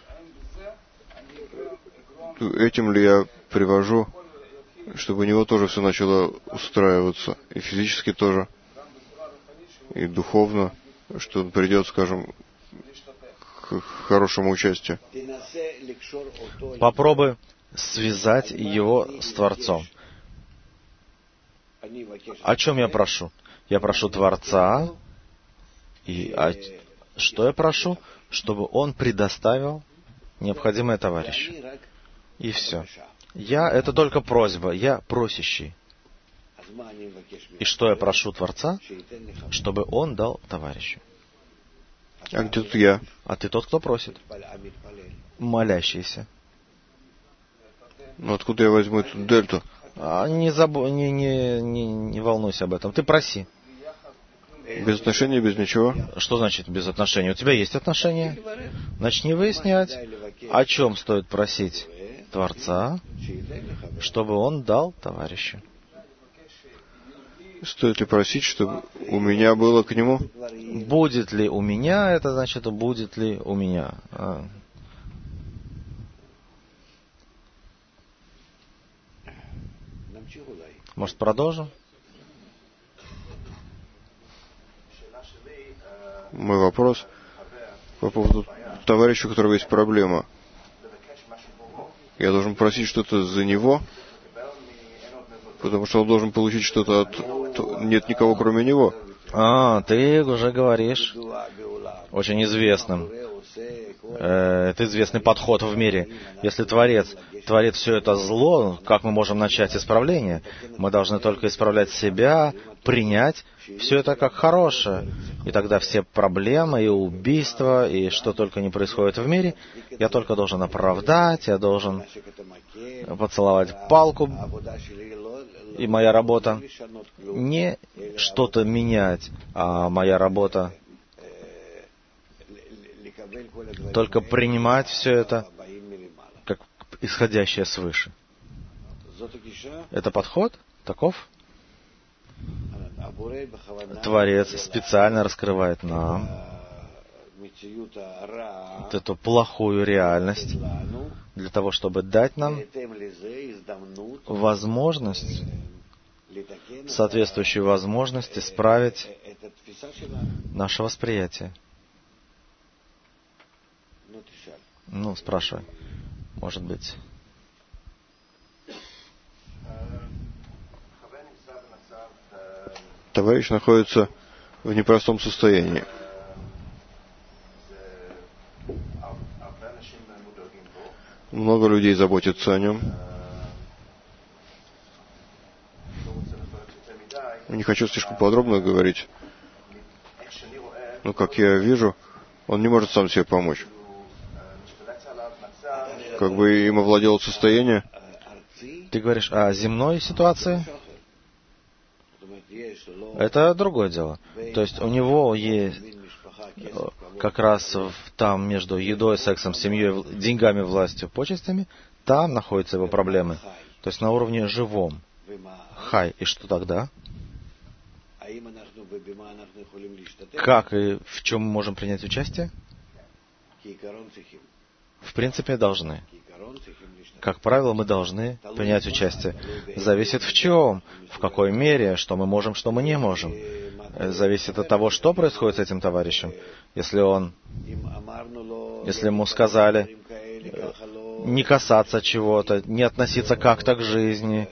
Этим ли я привожу, чтобы у него тоже все начало устраиваться, и физически тоже, и духовно, что он придет, скажем, к хорошему участию. Попробуй связать его с Творцом. О чем я прошу? Я прошу Творца, и о... что я прошу? Чтобы он предоставил необходимое товарищу. И все. Я — это только просьба, я просящий. И что я прошу Творца? Чтобы он дал товарищу. А где тут я? А ты тот, кто просит. Молящийся. Ну откуда я возьму эту дельту? А не, забо... не, не, не, не волнуйся об этом. Ты проси. Без отношений, без ничего? Что значит без отношений? У тебя есть отношения? Начни выяснять, о чем стоит просить Творца, чтобы он дал товарищу. Стоит ли просить, чтобы у меня было к нему? Будет ли у меня, это значит, будет ли у меня. А. Может, продолжим? Мой вопрос по поводу товарища, у которого есть проблема. Я должен просить что-то за него, потому что он должен получить что-то от... Нет никого, кроме него. А, ты уже говоришь очень известным. Э, это известный подход в мире. Если Творец творит все это зло, как мы можем начать исправление? Мы должны только исправлять себя, принять все это как хорошее. И тогда все проблемы, и убийства, и что только не происходит в мире, я только должен оправдать, я должен поцеловать палку. И моя работа не что-то менять, а моя работа только принимать все это как исходящее свыше. Это подход? Таков? Творец специально раскрывает нам вот эту плохую реальность для того, чтобы дать нам возможность, соответствующую возможность исправить наше восприятие. Ну, спрашивай. Может быть. Товарищ находится в непростом состоянии. Много людей заботятся о нем. Не хочу слишком подробно говорить, но, как я вижу, он не может сам себе помочь. как бы им овладело состояние. Ты говоришь о земной ситуации? Это другое дело. То есть у него есть как раз там между едой, сексом, семьей, деньгами, властью, почестями, там находятся его проблемы. То есть на уровне живом. Хай. И что тогда? Как и в чем мы можем принять участие? В принципе, должны. Как правило, мы должны принять участие. Зависит в чем, в какой мере, что мы можем, что мы не можем. Зависит от того, что происходит с этим товарищем. Если он, если ему сказали не касаться чего-то, не относиться как-то к жизни,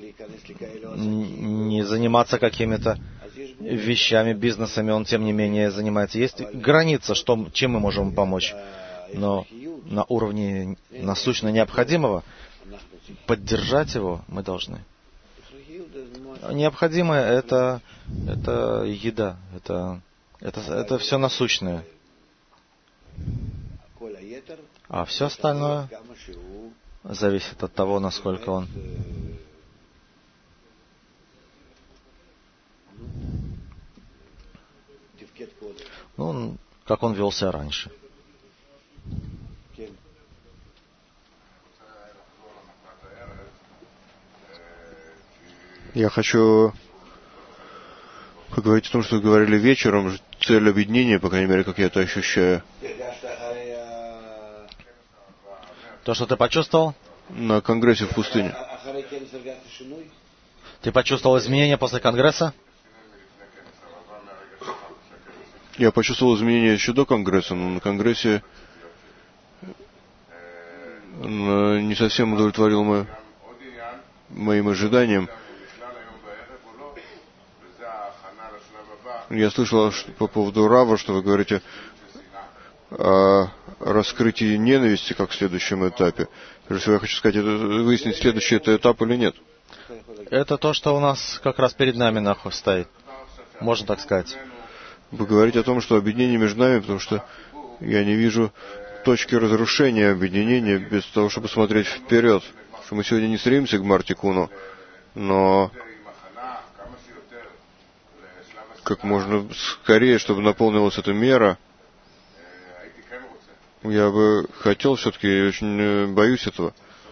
не заниматься какими-то вещами, бизнесами, он тем не менее занимается. Есть граница, что, чем мы можем помочь. Но на уровне насущно необходимого поддержать его мы должны. Необходимое это, это еда, это, это, это все насущное. А все остальное зависит от того, насколько он ну, как он вел себя раньше. Я хочу поговорить о том, что вы говорили вечером, цель объединения, по крайней мере, как я это ощущаю. То, что ты почувствовал? На конгрессе в пустыне. Ты почувствовал изменения после конгресса? Я почувствовал изменения еще до конгресса, но на конгрессе не совсем удовлетворил мой, моим ожиданиям. Я слышал по поводу Рава, что вы говорите о раскрытии ненависти как в следующем этапе. Прежде всего, я хочу сказать, это, выяснить, следующий это этап или нет. Это то, что у нас как раз перед нами нахуй стоит. Можно так сказать. Вы говорите о том, что объединение между нами, потому что я не вижу точки разрушения объединения без того, чтобы смотреть вперед. Что мы сегодня не стремимся к Мартикуну, но как можно скорее, чтобы наполнилась эта мера. Я бы хотел все-таки, я очень боюсь этого.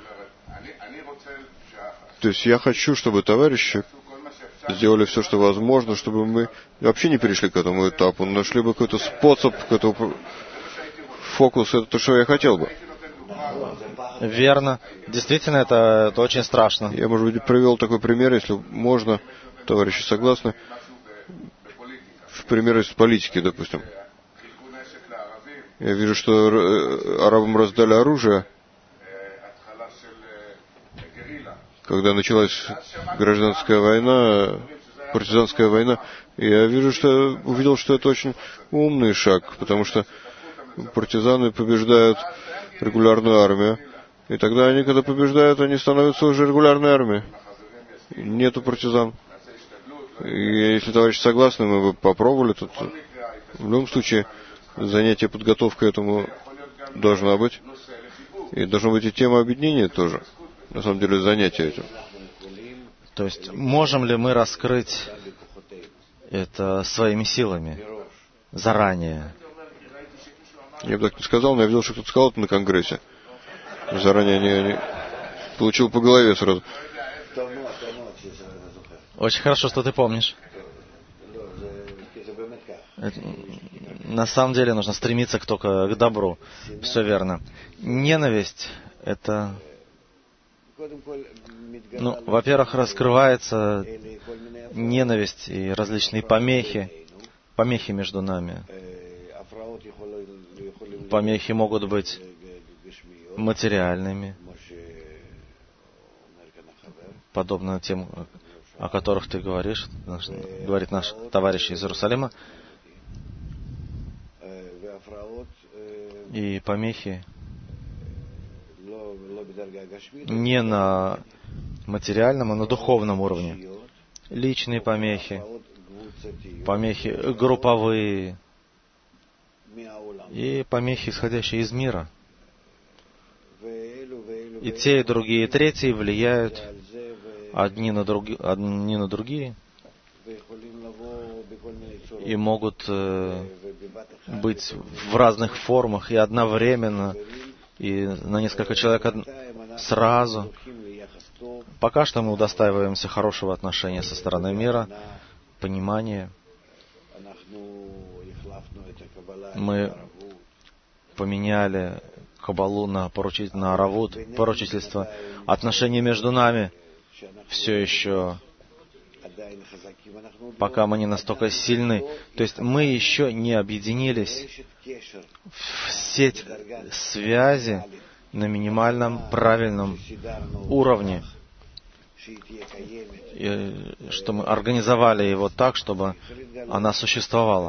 То есть я хочу, чтобы товарищи сделали все, что возможно, чтобы мы вообще не перешли к этому этапу, нашли бы какой-то способ, какой-то фокус, это то, что я хотел бы. Верно. Действительно, это, это очень страшно. Я, может быть, привел такой пример, если можно, товарищи согласны. В пример из политики, допустим. Я вижу, что арабам раздали оружие, когда началась гражданская война, партизанская война. Я вижу, что увидел, что это очень умный шаг, потому что партизаны побеждают регулярную армию. И тогда они, когда побеждают, они становятся уже регулярной армией. Нету партизан. И если товарищи согласны, мы бы попробовали тут. В любом случае, занятие подготовкой этому должна быть. И должна быть и тема объединения тоже. На самом деле, занятие этим. То есть, можем ли мы раскрыть это своими силами заранее? Я бы так не сказал, но я видел, что кто-то сказал это на конгрессе. Заранее не, не получил по голове сразу. Очень хорошо, что ты помнишь. Это, на самом деле нужно стремиться к только к добру. Все верно. Ненависть — это... Ну, во-первых, раскрывается ненависть и различные помехи, помехи между нами. Помехи могут быть материальными, подобно тем, о которых ты говоришь, наш, говорит наш товарищ из Иерусалима. И помехи не на материальном, а на духовном уровне. Личные помехи, помехи групповые и помехи, исходящие из мира. И те, и другие, и третьи влияют одни на, други, одни на другие и могут э, быть в разных формах и одновременно, и на несколько человек сразу. Пока что мы удостаиваемся хорошего отношения со стороны мира, понимания. Мы поменяли Кабалу на, поручить, на Аравут, поручительство. Отношения между нами все еще, пока мы не настолько сильны. То есть мы еще не объединились в сеть связи на минимальном правильном уровне. И что мы организовали его так, чтобы она существовала.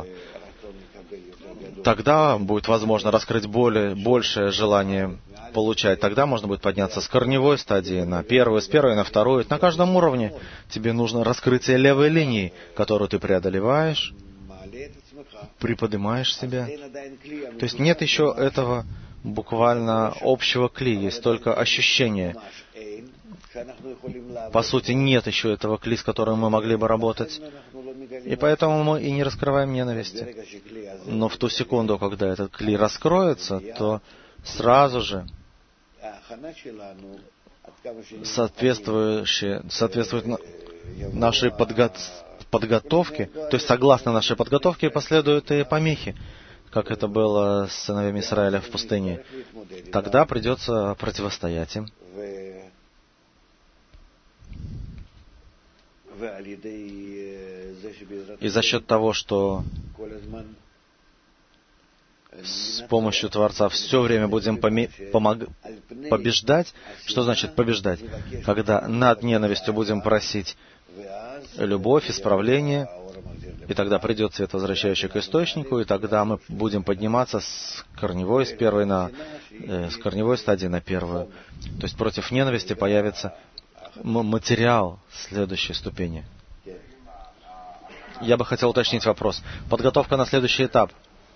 Тогда будет возможно раскрыть более, большее желание получать. Тогда можно будет подняться с корневой стадии на первую, с первой на вторую. На каждом уровне тебе нужно раскрытие левой линии, которую ты преодолеваешь, приподнимаешь себя. То есть нет еще этого буквально общего кли, есть только ощущение. По сути, нет еще этого кли, с которым мы могли бы работать. И поэтому мы и не раскрываем ненависти. Но в ту секунду, когда этот кли раскроется, то сразу же соответствующие, соответствует нашей подго... подготовке, то есть согласно нашей подготовке последуют и помехи, как это было с сыновьями Израиля в пустыне. Тогда придется противостоять им. И за счет того, что с помощью Творца все время будем поме- помог- побеждать, что значит побеждать? Когда над ненавистью будем просить любовь, исправление, и тогда придет свет, возвращающий к источнику, и тогда мы будем подниматься с корневой, с первой на, э, с корневой стадии на первую. То есть против ненависти появится материал следующей ступени. Я бы хотел уточнить вопрос. Подготовка на следующий этап.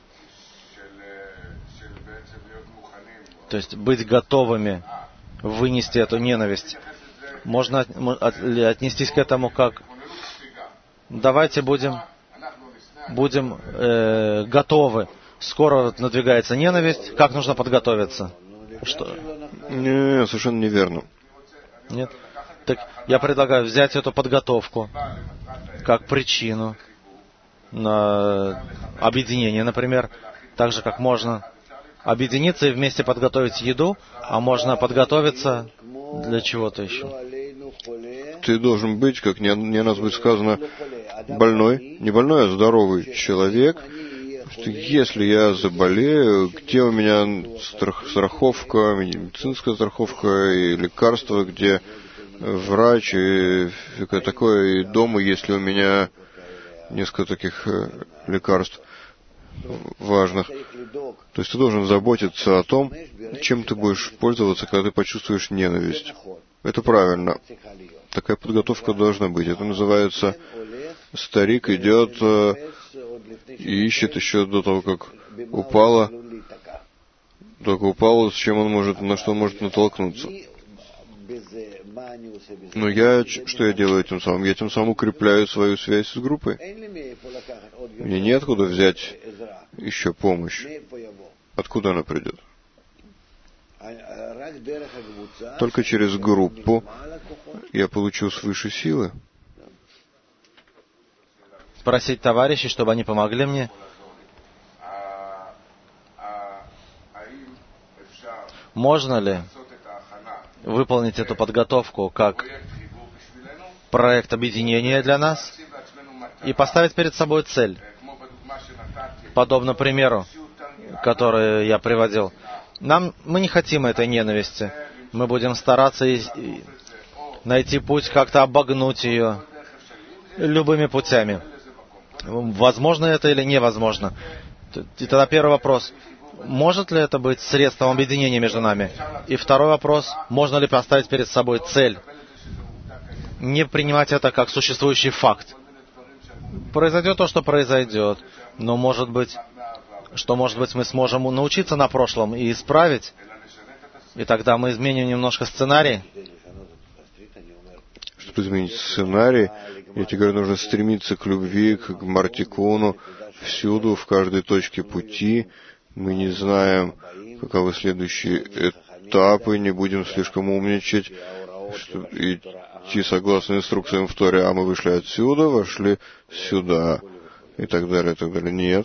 То есть быть готовыми вынести эту ненависть. Можно отнестись к этому как: давайте будем, будем э, готовы. Скоро надвигается ненависть. Как нужно подготовиться? Что? Не, совершенно неверно. Нет? Так я предлагаю взять эту подготовку как причину на объединение, например, так же, как можно объединиться и вместе подготовить еду, а можно подготовиться для чего-то еще. Ты должен быть, как не, не раз будет сказано, больной, не больной, а здоровый человек. Что если я заболею, где у меня страх, страховка, медицинская страховка и лекарства, где врач и всякое такое, и дома, если у меня несколько таких лекарств важных. То есть ты должен заботиться о том, чем ты будешь пользоваться, когда ты почувствуешь ненависть. Это правильно. Такая подготовка должна быть. Это называется: старик идет и ищет еще до того, как упало, только упало, с чем он может, на что он может натолкнуться. Но я, что я делаю тем самым? Я тем самым укрепляю свою связь с группой. Мне неоткуда взять еще помощь. Откуда она придет? Только через группу я получу свыше силы. Спросить товарищей, чтобы они помогли мне. Можно ли выполнить эту подготовку как проект объединения для нас и поставить перед собой цель, подобно примеру, который я приводил. Нам, мы не хотим этой ненависти. Мы будем стараться и, и найти путь, как-то обогнуть ее любыми путями. Возможно это или невозможно? И тогда первый вопрос: может ли это быть средством объединения между нами? И второй вопрос: можно ли поставить перед собой цель? Не принимать это как существующий факт. Произойдет то, что произойдет. Но может быть, что может быть мы сможем научиться на прошлом и исправить, И тогда мы изменим немножко сценарий. Чтобы изменить сценарий, я тебе говорю, нужно стремиться к любви, к Гмартикуну, всюду, в каждой точке пути. Мы не знаем, каковы следующие этапы, не будем слишком умничать, чтобы идти согласно инструкциям в Торе, а мы вышли отсюда, вошли сюда, и так далее, и так далее. Нет.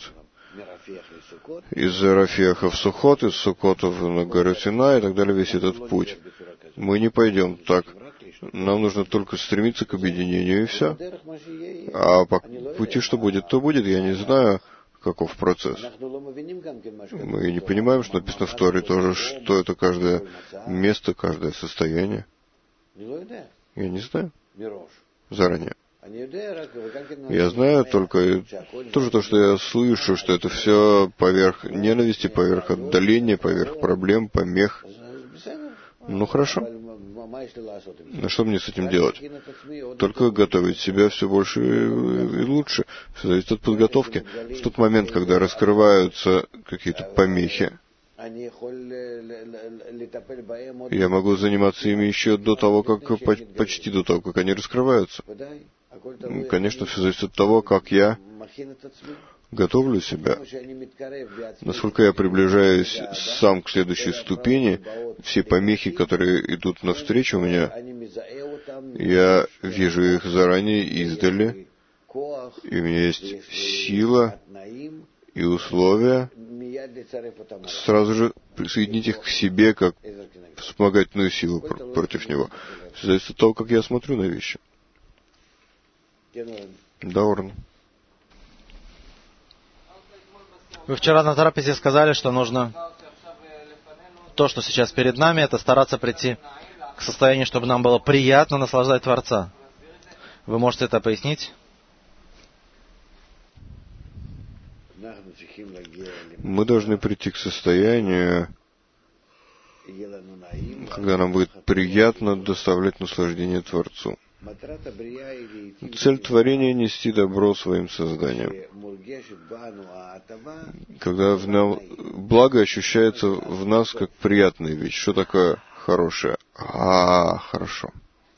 Из Рафеха в Сукот, из Сукота на гору Синай, и так далее, весь этот путь. Мы не пойдем так. Нам нужно только стремиться к объединению, и все. А по пути что будет, то будет. Я не знаю, каков процесс. Мы не понимаем, что написано в Торе тоже, что это каждое место, каждое состояние. Я не знаю. Заранее. Я знаю только тоже то, что я слышу, что это все поверх ненависти, поверх отдаления, поверх проблем, помех. Ну хорошо. Но что мне с этим делать? Только готовить себя все больше и лучше. Все зависит от подготовки. В тот момент, когда раскрываются какие-то помехи, я могу заниматься ими еще до того, как почти до того, как они раскрываются. Конечно, все зависит от того, как я готовлю себя. Насколько я приближаюсь сам к следующей ступени, все помехи, которые идут навстречу мне, я вижу их заранее, издали, и у меня есть сила и условия сразу же присоединить их к себе как вспомогательную силу против него. Все зависит от того, как я смотрю на вещи. Да, Орн. Вы вчера на трапезе сказали, что нужно то, что сейчас перед нами, это стараться прийти к состоянию, чтобы нам было приятно наслаждать Творца. Вы можете это пояснить? Мы должны прийти к состоянию, когда нам будет приятно доставлять наслаждение Творцу. Цель творения — нести добро своим созданием. Когда в нам благо ощущается в нас как приятная вещь. Что такое хорошее? А, хорошо.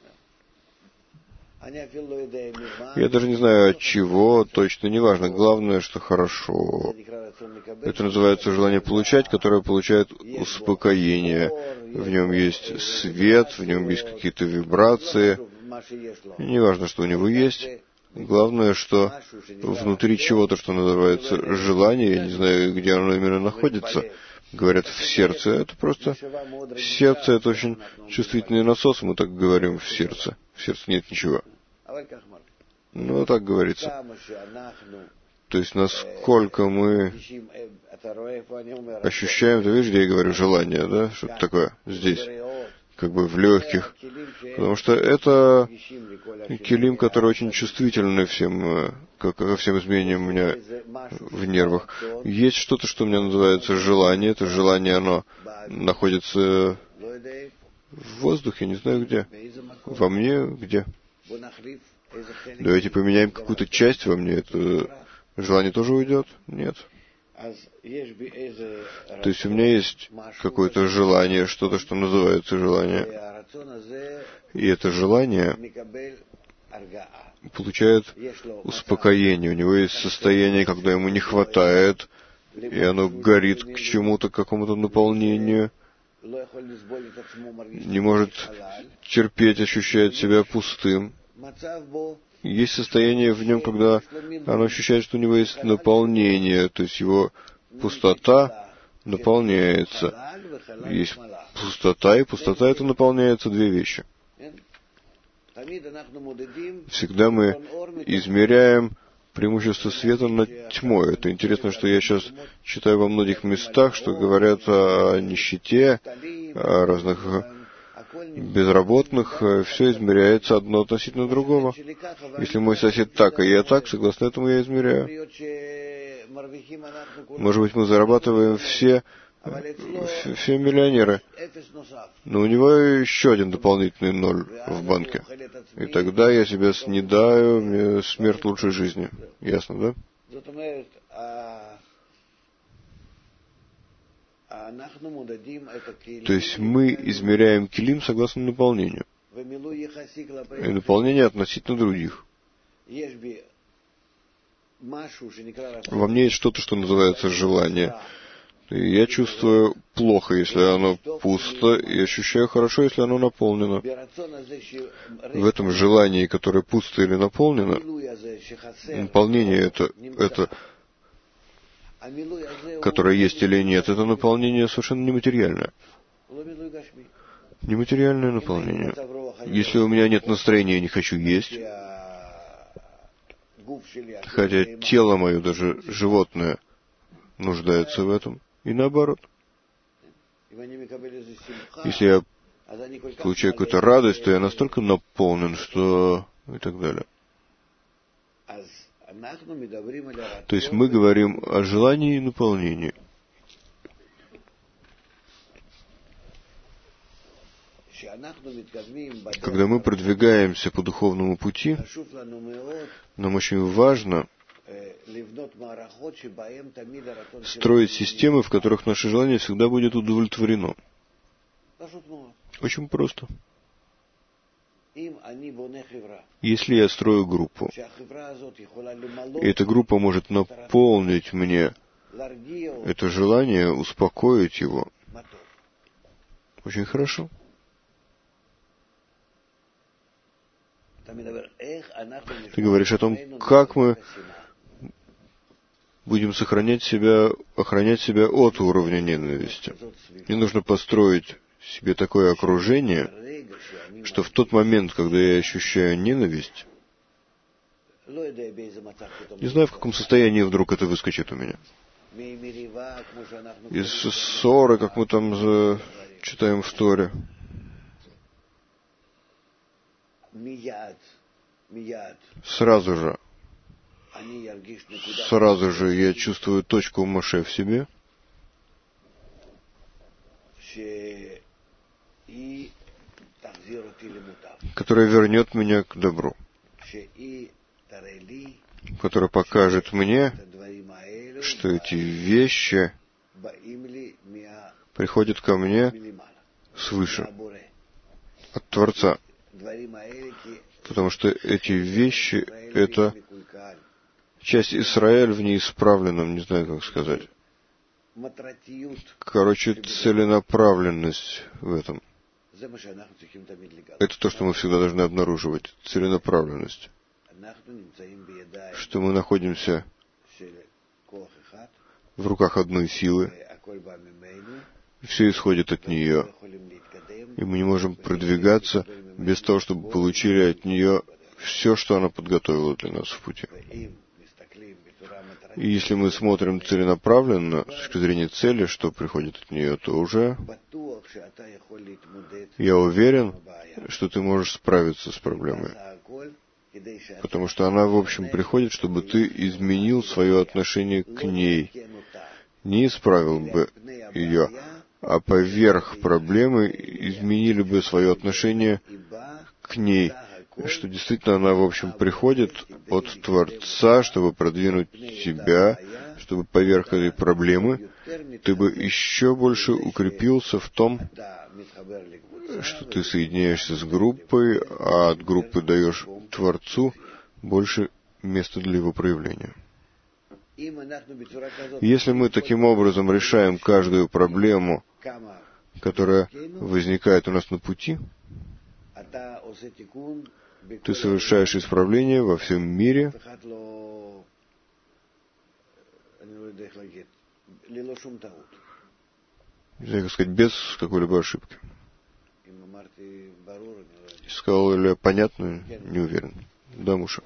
Я даже не знаю от чего, точно не важно. Главное, что хорошо. Это называется желание получать, которое получает успокоение. В нем есть свет, в нем есть какие-то вибрации. Не важно, что у него есть. Главное, что внутри чего-то, что называется желание, я не знаю, где оно именно находится, говорят в сердце. Это просто сердце — это очень чувствительный насос, мы так говорим в сердце. В сердце нет ничего. Ну, так говорится. То есть, насколько мы ощущаем, ты видишь, где я говорю желание, да? Что-то такое здесь, как бы в легких. Потому что это килим, который очень чувствительный всем, ко всем изменениям у меня в нервах. Есть что-то, что у меня называется желание. Это желание, оно находится в воздухе, не знаю где. Во мне где. Давайте поменяем какую-то часть во мне. Это желание тоже уйдет? Нет. То есть у меня есть какое-то желание, что-то, что называется желание. И это желание получает успокоение. У него есть состояние, когда ему не хватает, и оно горит к чему-то, к какому-то наполнению. Не может терпеть, ощущает себя пустым. Есть состояние в нем, когда оно ощущает, что у него есть наполнение, то есть его пустота наполняется. Есть пустота, и пустота это наполняется две вещи. Всегда мы измеряем преимущество света над тьмой. Это интересно, что я сейчас читаю во многих местах, что говорят о нищете, о разных безработных, все измеряется одно относительно другого. Если мой сосед так, а я так, согласно этому я измеряю. Может быть, мы зарабатываем все, все миллионеры, но у него еще один дополнительный ноль в банке. И тогда я себя снедаю, мне смерть лучшей жизни. Ясно, да? То есть мы измеряем килим согласно наполнению. И наполнение относительно других. Во мне есть что-то, что называется желание. И я чувствую плохо, если оно пусто, и ощущаю хорошо, если оно наполнено. В этом желании, которое пусто или наполнено, наполнение это, это, которое есть или нет, это наполнение совершенно нематериальное. Нематериальное наполнение. Если у меня нет настроения, я не хочу есть, хотя тело мое, даже животное, нуждается в этом, и наоборот. Если я получаю какую-то радость, то я настолько наполнен, что... и так далее. То есть мы говорим о желании и наполнении. Когда мы продвигаемся по духовному пути, нам очень важно строить системы, в которых наше желание всегда будет удовлетворено. Очень просто. Если я строю группу, и эта группа может наполнить мне это желание, успокоить его, очень хорошо. Ты говоришь о том, как мы будем сохранять себя, охранять себя от уровня ненависти. Мне нужно построить себе такое окружение, что в тот момент, когда я ощущаю ненависть, не знаю, в каком состоянии вдруг это выскочит у меня. Из ссоры, как мы там читаем в Торе. Сразу же, сразу же я чувствую точку Моше в себе, которая вернет меня к добру, которая покажет мне, что эти вещи приходят ко мне свыше, от Творца. Потому что эти вещи — это часть Исраэль в неисправленном, не знаю, как сказать. Короче, целенаправленность в этом. Это то, что мы всегда должны обнаруживать. Целенаправленность. Что мы находимся в руках одной силы, и все исходит от нее. И мы не можем продвигаться без того, чтобы получили от нее все, что она подготовила для нас в пути. И если мы смотрим целенаправленно, с точки зрения цели, что приходит от нее, то уже я уверен, что ты можешь справиться с проблемой. Потому что она, в общем, приходит, чтобы ты изменил свое отношение к ней. Не исправил бы ее, а поверх проблемы изменили бы свое отношение к ней, что действительно она, в общем, приходит от Творца, чтобы продвинуть тебя, чтобы поверх этой проблемы ты бы еще больше укрепился в том, что ты соединяешься с группой, а от группы даешь Творцу больше места для его проявления. Если мы таким образом решаем каждую проблему, которая возникает у нас на пути, ты совершаешь исправление во всем мире, не знаю, как сказать, без какой-либо ошибки. Сказал ли я понятно? Не уверен. Да, Муша.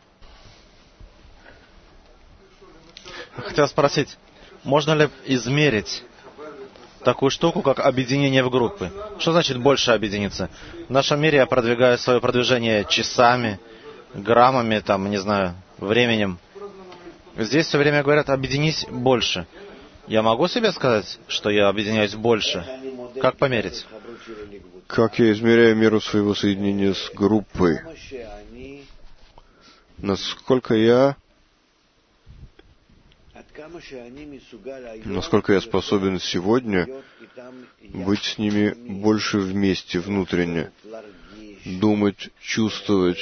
Хотел спросить, можно ли измерить такую штуку, как объединение в группы? Что значит больше объединиться? В нашем мире я продвигаю свое продвижение часами, граммами, там, не знаю, временем. Здесь все время говорят, объединись больше. Я могу себе сказать, что я объединяюсь больше? Как померить? Как я измеряю меру своего соединения с группой? Насколько я насколько я способен сегодня быть с ними больше вместе внутренне, думать, чувствовать,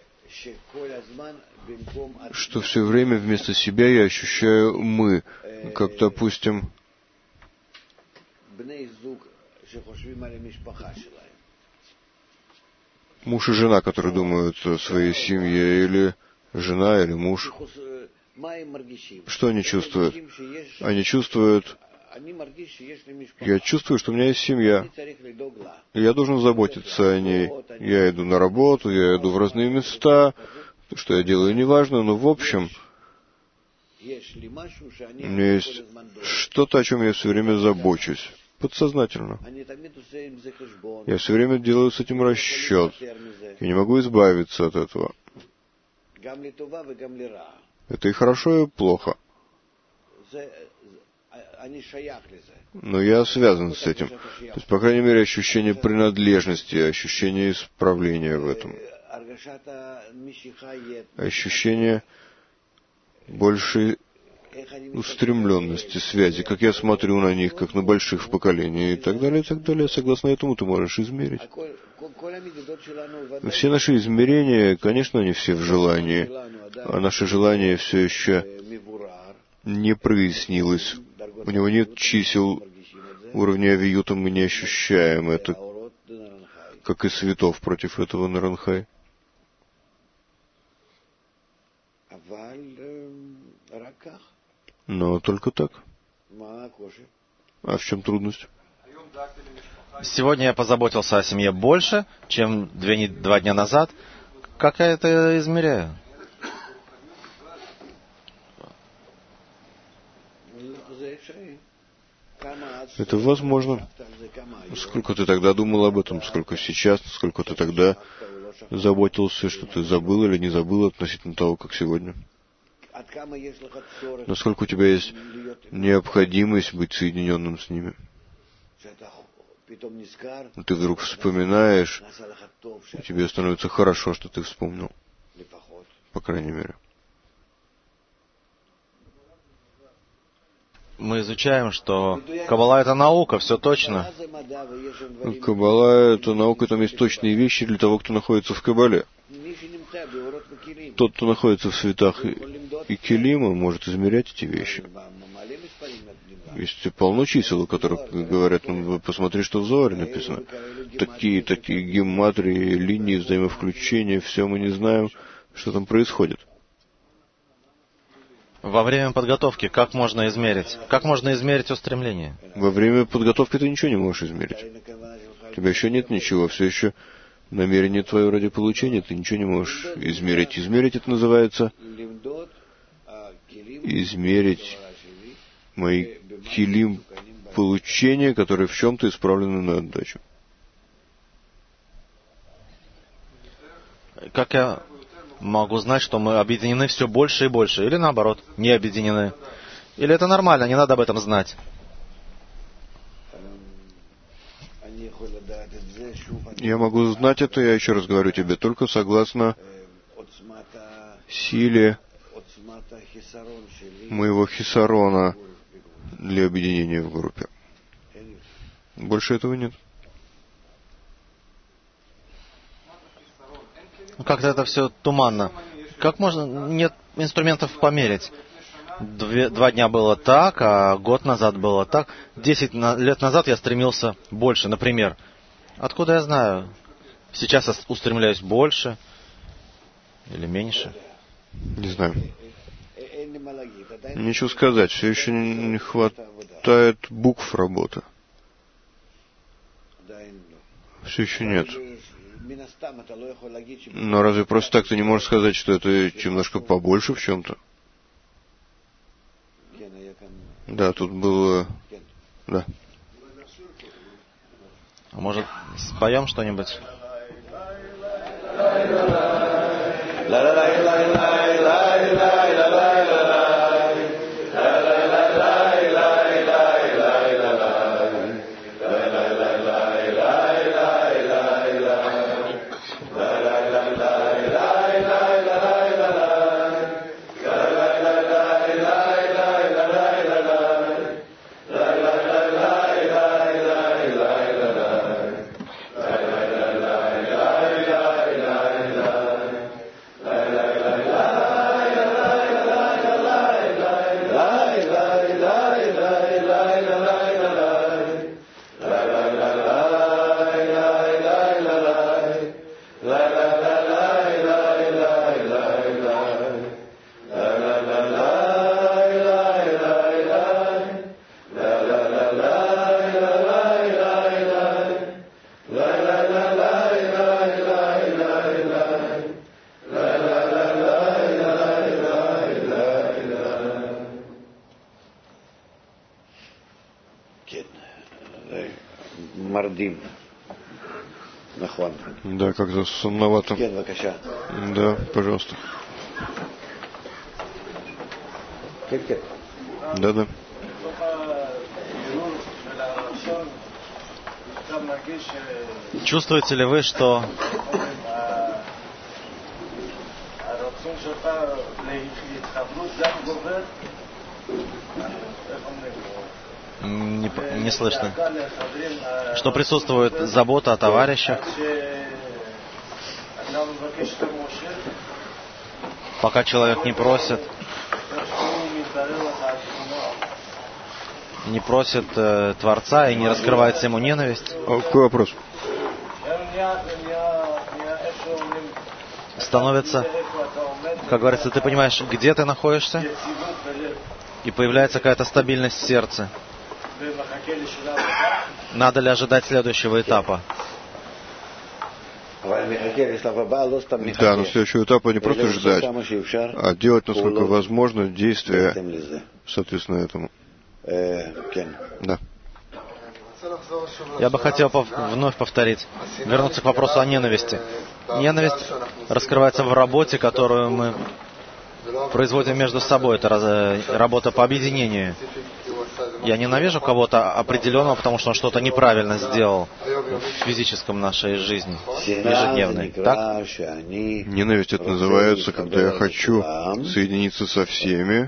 что все время вместо себя я ощущаю «мы», как, допустим, муж и жена, которые думают о своей семье, или жена, или муж. Что они чувствуют? Они чувствуют, я чувствую, что у меня есть семья, и я должен заботиться о ней. Я иду на работу, я иду в разные места, что я делаю, неважно, но в общем, у меня есть что-то, о чем я все время забочусь, подсознательно. Я все время делаю с этим расчет. Я не могу избавиться от этого. Это и хорошо, и плохо. Но я связан с этим. То есть, по крайней мере, ощущение принадлежности, ощущение исправления в этом. Ощущение большей устремленности, связи, как я смотрю на них, как на больших в поколении, и так далее, и так далее. Согласно этому ты можешь измерить. Все наши измерения, конечно, они все в желании, а наше желание все еще не прояснилось. У него нет чисел уровня авиюта, мы не ощущаем это, как и светов против этого Наранхай. Но только так. А в чем трудность? Сегодня я позаботился о семье больше, чем две, два дня назад. Как я это измеряю? Это возможно. Сколько ты тогда думал об этом, сколько сейчас, сколько ты тогда заботился, что ты забыл или не забыл относительно того, как сегодня. Насколько у тебя есть необходимость быть соединенным с ними. Ты вдруг вспоминаешь, и тебе становится хорошо, что ты вспомнил. По крайней мере. Мы изучаем, что Каббала — это наука, все точно. Каббала — это наука, там есть точные вещи для того, кто находится в Каббале. Тот, кто находится в светах и Келима, может измерять эти вещи. Есть полно чисел, о которых говорят, ну, посмотри, что в Зоаре написано. Такие, такие гематрии, линии взаимовключения, все мы не знаем, что там происходит. Во время подготовки как можно измерить? Как можно измерить устремление? Во время подготовки ты ничего не можешь измерить. У тебя еще нет ничего, все еще намерение твое ради получения, ты ничего не можешь измерить. Измерить это называется измерить мои килим получения, которые в чем-то исправлены на отдачу. Как я могу знать, что мы объединены все больше и больше? Или наоборот, не объединены? Или это нормально, не надо об этом знать? Я могу знать это, я еще раз говорю тебе, только согласно силе моего хисарона для объединения в группе. Больше этого нет. Как-то это все туманно. Как можно... Нет инструментов померить. Две, два дня было так, а год назад было так. Десять на, лет назад я стремился больше, например. Откуда я знаю? Сейчас я устремляюсь больше или меньше? Не знаю. Нечего сказать. Все еще не хватает букв работы. Все еще нет. Но разве просто так ты не можешь сказать, что это немножко побольше в чем-то? Да, тут было... Да. А может, споем что-нибудь? Да, как-то сонновато. Да, пожалуйста. Да, да. Чувствуете ли вы, что не, не слышно, что присутствует забота о товарищах, пока человек не просит, не просит э, Творца и не раскрывается ему ненависть? А какой вопрос? Становится, как говорится, ты понимаешь, где ты находишься, и появляется какая-то стабильность в сердце. Надо ли ожидать следующего этапа? Да, но следующего этапа не просто ждать, а делать, насколько возможно, действия, соответственно, этому. Да. Я бы хотел пов- вновь повторить, вернуться к вопросу о ненависти. Ненависть раскрывается в работе, которую мы производим между собой. Это раз- работа по объединению. Я ненавижу кого-то определенного, потому что он что-то неправильно сделал в физическом нашей жизни, ежедневной. Так? Ненависть это называется, когда я хочу соединиться со всеми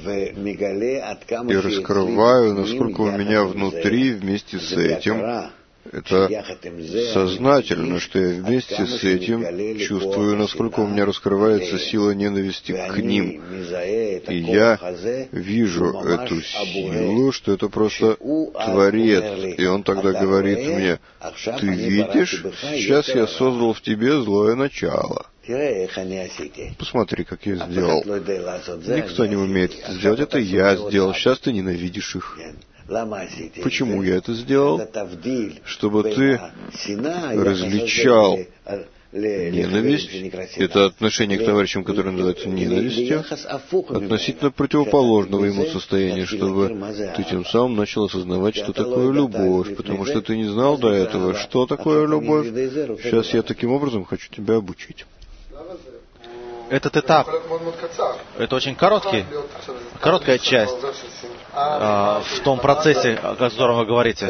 и раскрываю, насколько у меня внутри вместе с этим. Это сознательно, что я вместе с этим чувствую, насколько у меня раскрывается сила ненависти к ним. И я вижу эту силу, что это просто Творец. И он тогда говорит мне: ты видишь, сейчас я создал в тебе злое начало. Посмотри, как я сделал. Никто не умеет это сделать, это я сделал. Сейчас ты ненавидишь их. Почему я это сделал? Чтобы ты различал ненависть, это отношение к товарищам, которое называется ненавистью, относительно противоположного ему состояния, чтобы ты тем самым начал осознавать, что такое любовь, потому что ты не знал до этого, что такое любовь. Сейчас я таким образом хочу тебя обучить. Этот этап, это очень короткий, короткая часть а, в том процессе, о котором вы говорите.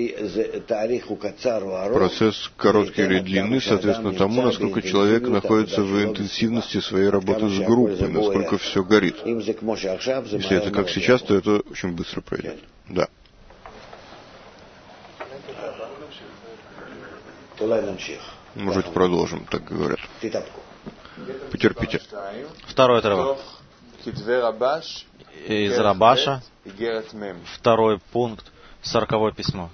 Процесс короткий или длинный, соответственно, тому, насколько человек находится в интенсивности своей работы с группой, насколько все горит. Если это как сейчас, то это очень быстро пройдет. Да. Может, продолжим, так говорят. Потерпите. Второй отрывок. Из Рабаша, второй пункт, сороковое письмо.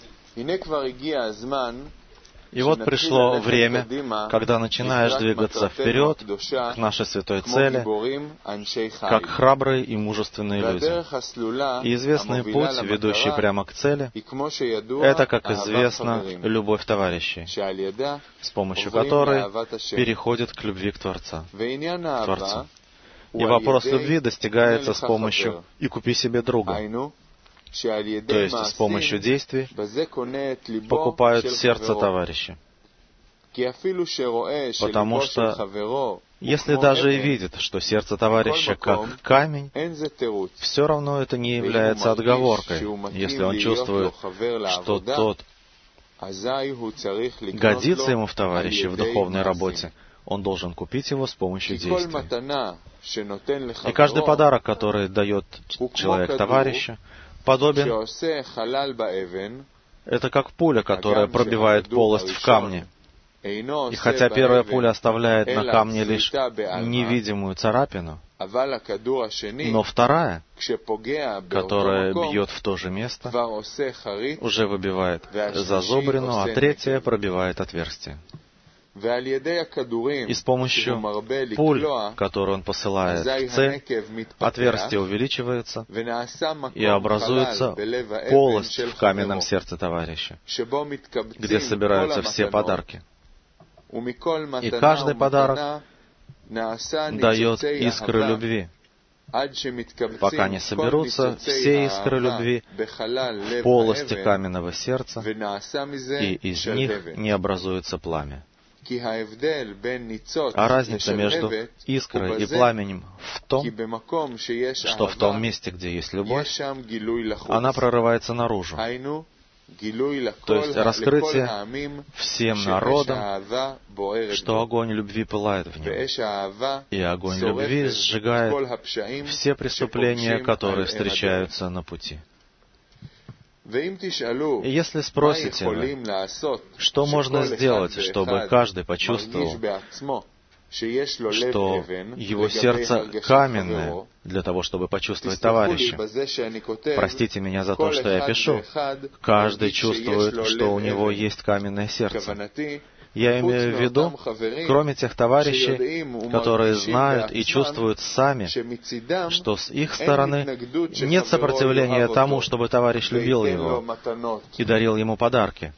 И вот пришло время, когда начинаешь двигаться вперед к нашей святой цели, как храбрые и мужественные люди. И известный путь, ведущий прямо к цели, это, как известно, любовь товарищей, с помощью которой переходит к любви к Творца, к Творцу. И вопрос любви достигается с помощью «и купи себе друга». То есть с помощью действий покупают сердце товарища. Потому что, если даже и видит, что сердце товарища как камень, все равно это не является отговоркой, если он чувствует, что тот годится ему в товарище в духовной работе, он должен купить его с помощью действий. И каждый подарок, который дает человек товарищу, подобен, это как пуля, которая пробивает полость в камне. И хотя первая пуля оставляет на камне лишь невидимую царапину, но вторая, которая бьет в то же место, уже выбивает зазубрину, а третья пробивает отверстие. И с помощью пуль, которые он посылает в цель, отверстие увеличивается и образуется полость в каменном сердце товарища, где собираются все подарки. И каждый подарок дает искры любви. пока не соберутся все искры любви в полости каменного сердца, и из них не образуется пламя. А разница между искрой и пламенем в том, что в том месте, где есть любовь, она прорывается наружу. То есть раскрытие всем народам, что огонь любви пылает в нем. И огонь любви сжигает все преступления, которые встречаются на пути. И если спросите вы, что можно сделать, чтобы каждый почувствовал, что его сердце каменное, для того, чтобы почувствовать товарища. Простите меня за то, что я пишу. Каждый чувствует, что у него есть каменное сердце. Я имею в виду, кроме тех товарищей, которые знают и чувствуют сами, что с их стороны нет сопротивления тому, чтобы товарищ любил его и дарил ему подарки.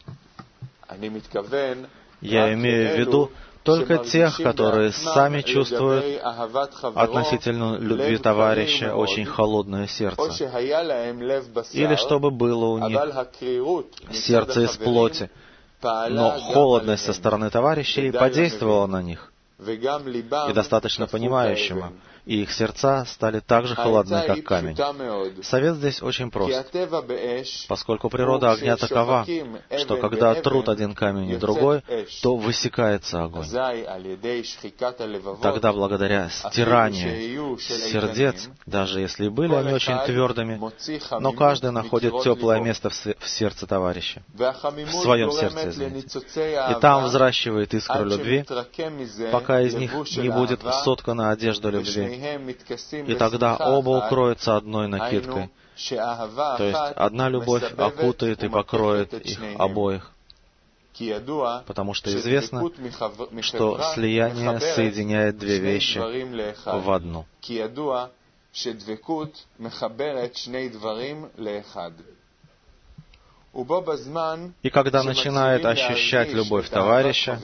Я имею в виду только тех, которые сами чувствуют относительно любви товарища очень холодное сердце. Или чтобы было у них сердце из плоти, но холодность со стороны товарищей подействовала на них, и достаточно понимающему, и их сердца стали так же холодны, как камень. Совет здесь очень прост, поскольку природа огня такова, что когда трут один камень и другой, то высекается огонь. Тогда, благодаря стиранию сердец, даже если были они очень твердыми, но каждый находит теплое место в сердце товарища, в своем сердце, извините, и там взращивает искру любви, пока из них не будет соткана одежда любви. И тогда оба укроются одной накидкой. То есть одна любовь окутает и покроет их обоих. Потому что известно, что слияние соединяет две вещи в одну. И когда начинает ощущать любовь товарища,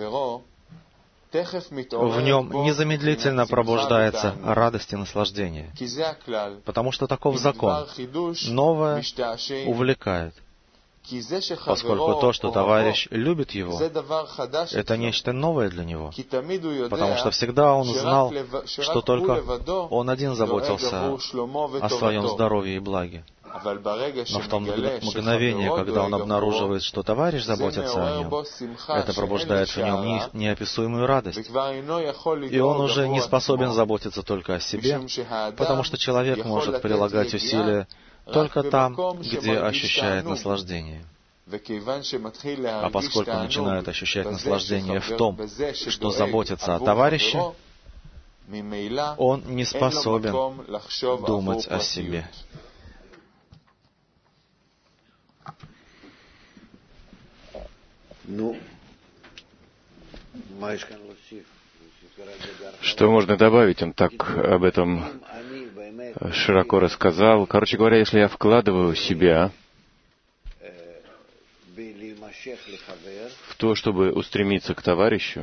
в нем незамедлительно пробуждается радость и наслаждение, потому что таков закон. Новое увлекает, поскольку то, что товарищ любит его, это нечто новое для него, потому что всегда он знал, что только он один заботился о своем здоровье и благе. Но в том мгновении, когда он обнаруживает, что товарищ заботится о нем, это пробуждает в нем неописуемую радость. И он уже не способен заботиться только о себе, потому что человек может прилагать усилия только там, где ощущает наслаждение. А поскольку начинает ощущать наслаждение в том, что заботится о товарище, он не способен думать о себе. Что можно добавить? Он так об этом широко рассказал. Короче говоря, если я вкладываю себя в то, чтобы устремиться к товарищу,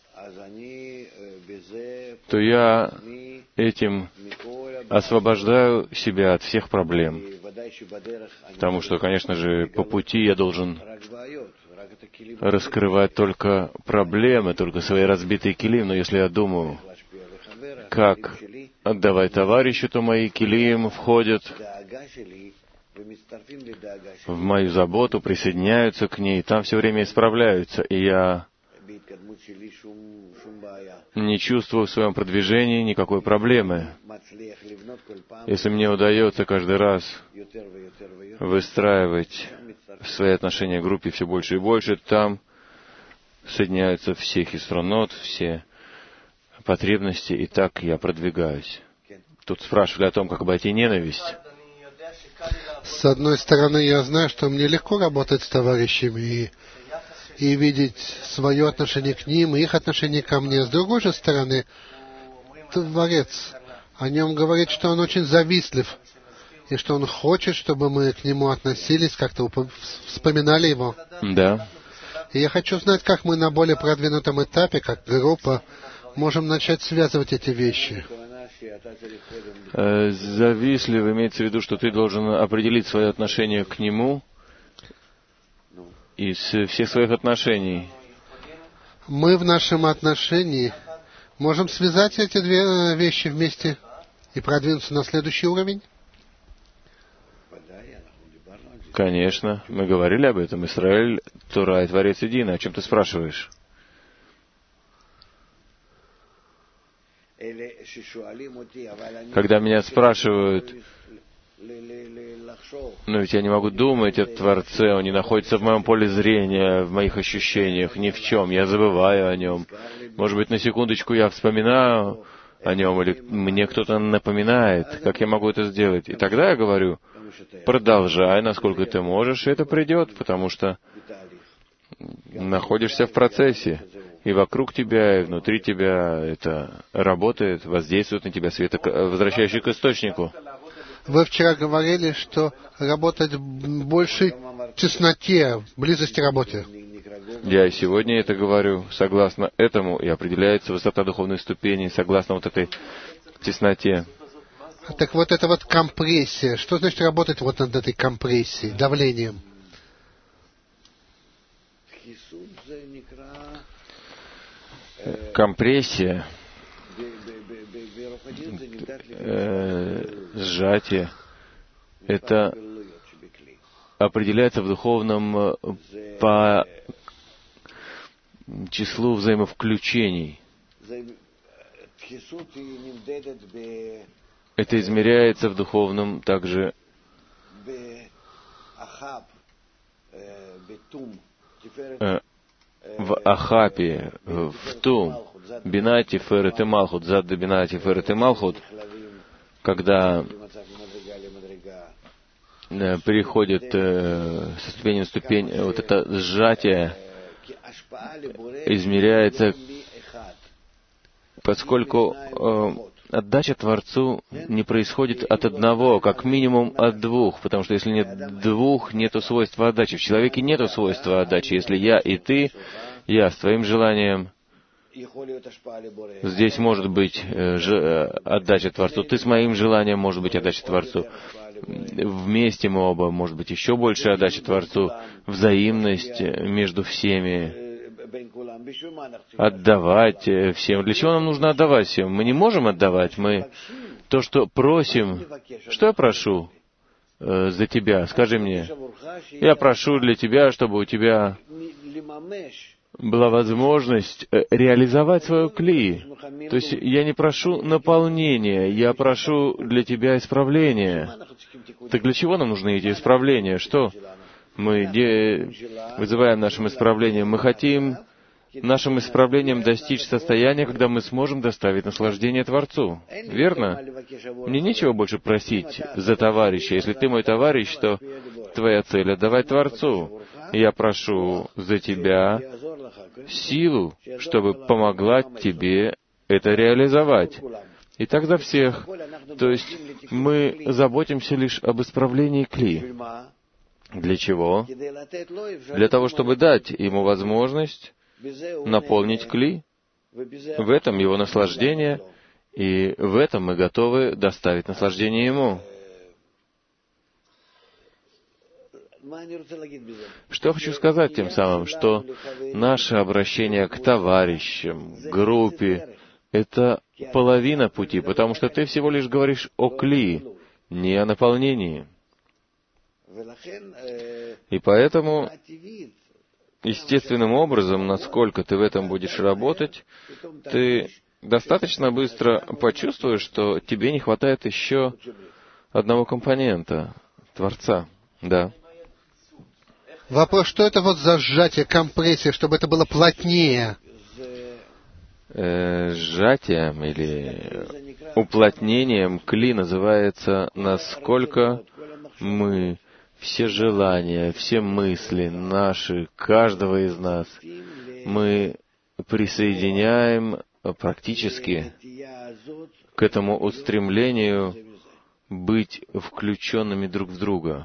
то я этим освобождаю себя от всех проблем. Потому что, конечно же, по пути я должен раскрывать только проблемы, только свои разбитые килим. Но если я думаю, как отдавать товарищу, то мои килим входят в мою заботу, присоединяются к ней, там все время исправляются, и я не чувствую в своем продвижении никакой проблемы. Если мне удается каждый раз выстраивать свои отношения к группе все больше и больше, там соединяются все хисронот, все потребности, и так я продвигаюсь. Тут спрашивали о том, как обойти ненависть. С одной стороны, я знаю, что мне легко работать с товарищами и, и видеть свое отношение к ним, и их отношение ко мне. С другой же стороны, Творец о нем говорит, что он очень завистлив, и что он хочет, чтобы мы к нему относились, как-то вспоминали его. Да. И я хочу знать, как мы на более продвинутом этапе, как группа, можем начать связывать эти вещи. Завистливый имеется в виду, что ты должен определить свое отношение к нему из всех своих отношений. Мы в нашем отношении можем связать эти две вещи вместе и продвинуться на следующий уровень? Конечно, мы говорили об этом. Исраэль, Тора и Творец един. О чем ты спрашиваешь? Когда меня спрашивают, но ведь я не могу думать о Творце, он не находится в моем поле зрения, в моих ощущениях, ни в чем, я забываю о нем. Может быть, на секундочку я вспоминаю о нем, или мне кто-то напоминает, как я могу это сделать. И тогда я говорю, продолжай, насколько ты можешь, и это придет, потому что находишься в процессе. И вокруг тебя, и внутри тебя это работает, воздействует на тебя свет, возвращающий к источнику. Вы вчера говорили, что работать в большей тесноте, близости работы. Я и сегодня это говорю. Согласно этому и определяется высота духовной ступени, согласно вот этой тесноте. Так вот это вот компрессия. Что значит работать вот над этой компрессией, давлением? Компрессия, э, сжатие, это определяется в духовном по числу взаимовключений. Это измеряется в духовном также э, в Ахапе, в Тум, Бина, Тиферет и Малхут, Задда Бина, Тиферет и Малхут, когда э, переходит э, со ступени на ступень, э, вот это сжатие измеряется, поскольку э, отдача Творцу не происходит от одного, как минимум от двух, потому что если нет двух, нету свойства отдачи. В человеке нету свойства отдачи. Если я и ты, я с твоим желанием, здесь может быть э, ж, отдача Творцу, ты с моим желанием, может быть отдача Творцу. Вместе мы оба, может быть, еще больше отдача Творцу, взаимность между всеми, отдавать всем. Для чего нам нужно отдавать всем? Мы не можем отдавать. Мы то, что просим. Что я прошу э, за тебя? Скажи мне. Я прошу для тебя, чтобы у тебя была возможность э, реализовать свою кли. То есть я не прошу наполнения, я прошу для тебя исправления. Так для чего нам нужны эти исправления? Что мы де... вызываем нашим исправлением? Мы хотим нашим исправлением достичь состояния, когда мы сможем доставить наслаждение Творцу. Верно? Мне нечего больше просить за товарища. Если ты мой товарищ, то твоя цель — отдавать Творцу. Я прошу за тебя силу, чтобы помогла тебе это реализовать. И так за всех. То есть мы заботимся лишь об исправлении кли. Для чего? Для того, чтобы дать ему возможность наполнить кли. В этом его наслаждение, и в этом мы готовы доставить наслаждение ему. Что я хочу сказать тем самым, что наше обращение к товарищам, к группе, это половина пути, потому что ты всего лишь говоришь о кли, не о наполнении. И поэтому естественным образом, насколько ты в этом будешь работать, ты достаточно быстро почувствуешь, что тебе не хватает еще одного компонента — Творца. Да. Вопрос, что это вот за сжатие, компрессия, чтобы это было плотнее? Э, сжатием или уплотнением кли называется, насколько мы все желания, все мысли наши, каждого из нас, мы присоединяем практически к этому устремлению быть включенными друг в друга,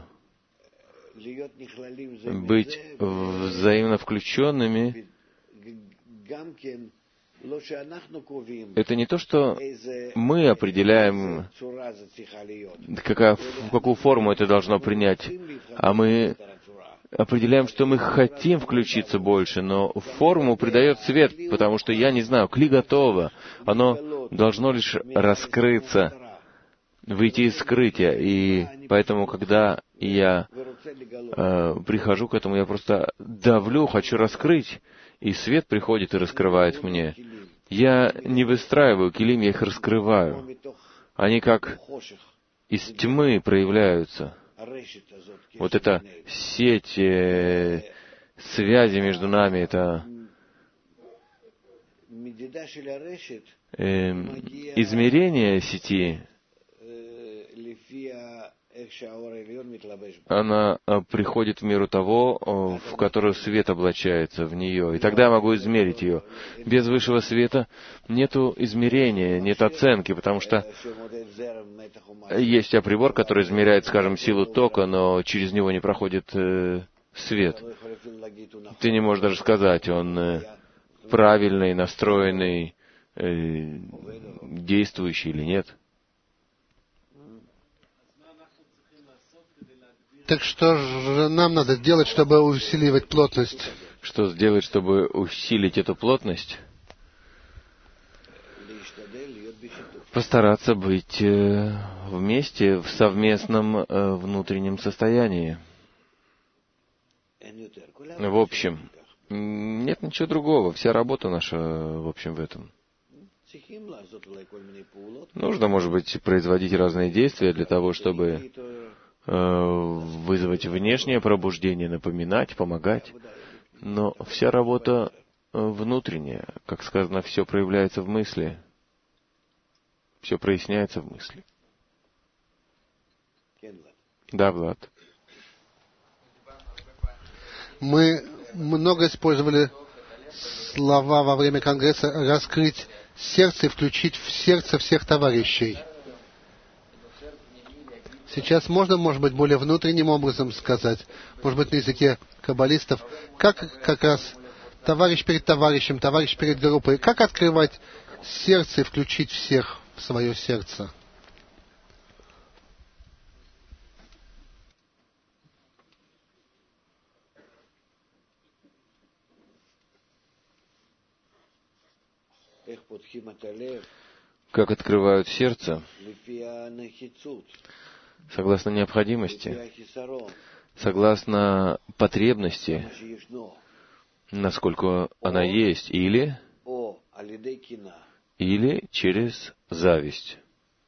быть взаимно включенными это не то, что мы определяем, какая, в какую форму это должно принять, а мы определяем, что мы хотим включиться больше, но форму придает свет, потому что, я не знаю, кли готово, оно должно лишь раскрыться, выйти из скрытия, и поэтому, когда я э, прихожу к этому, я просто давлю, хочу раскрыть, и свет приходит и раскрывает мне. Я не выстраиваю килим, я их раскрываю. Они как из тьмы проявляются. Вот эта сеть э, связи между нами, это э, измерение сети, она приходит в меру того, в которую свет облачается в нее. И тогда я могу измерить ее. Без высшего света нету измерения, нет оценки, потому что есть прибор, который измеряет, скажем, силу тока, но через него не проходит э, свет. Ты не можешь даже сказать, он э, правильный, настроенный, э, действующий или нет. Так что же нам надо делать, чтобы усиливать плотность? Что сделать, чтобы усилить эту плотность? Постараться быть э, вместе в совместном э, внутреннем состоянии. В общем, нет ничего другого. Вся работа наша, в общем, в этом. Нужно, может быть, производить разные действия для того, чтобы вызвать внешнее пробуждение, напоминать, помогать. Но вся работа внутренняя. Как сказано, все проявляется в мысли. Все проясняется в мысли. Да, Влад. Мы много использовали слова во время Конгресса «раскрыть сердце» и «включить в сердце всех товарищей». Сейчас можно, может быть, более внутренним образом сказать, может быть, на языке каббалистов, как как раз товарищ перед товарищем, товарищ перед группой, как открывать сердце и включить всех в свое сердце. Как открывают сердце, согласно необходимости, согласно потребности, насколько она есть, или, или через зависть,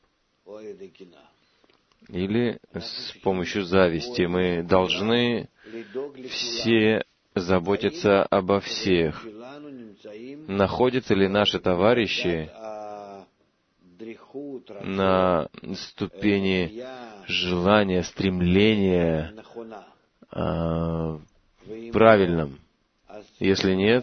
или с помощью зависти. Мы должны все заботиться обо всех. Находятся ли наши товарищи на ступени желания, стремления э, правильном? Если нет,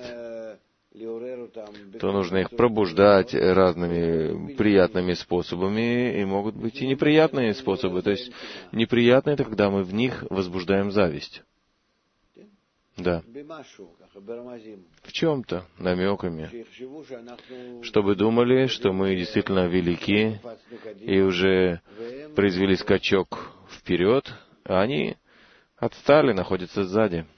то нужно их пробуждать разными приятными способами, и могут быть и неприятные способы. То есть неприятные — это когда мы в них возбуждаем зависть. Да. В чем-то, намеками. Чтобы думали, что мы действительно велики и уже произвели скачок вперед, а они отстали, находятся сзади.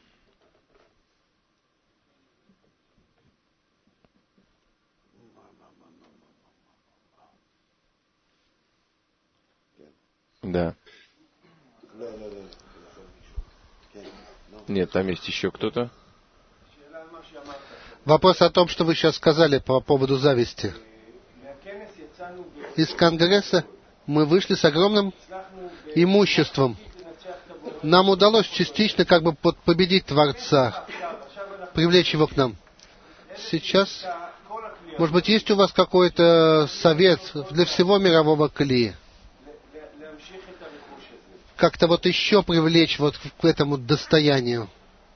Да. Нет, там есть еще кто-то. Вопрос о том, что вы сейчас сказали по поводу зависти. Из Конгресса мы вышли с огромным имуществом. Нам удалось частично как бы победить Творца, привлечь его к нам. Сейчас, может быть, есть у вас какой-то совет для всего мирового кли? Как-то вот еще привлечь вот к этому достоянию.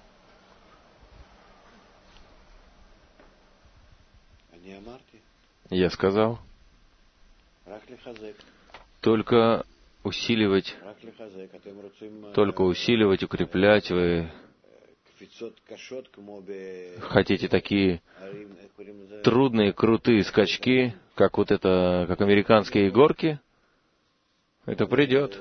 Я сказал, только усиливать, только усиливать, укреплять. Вы хотите такие трудные, крутые скачки, как вот это, как американские горки, это придет.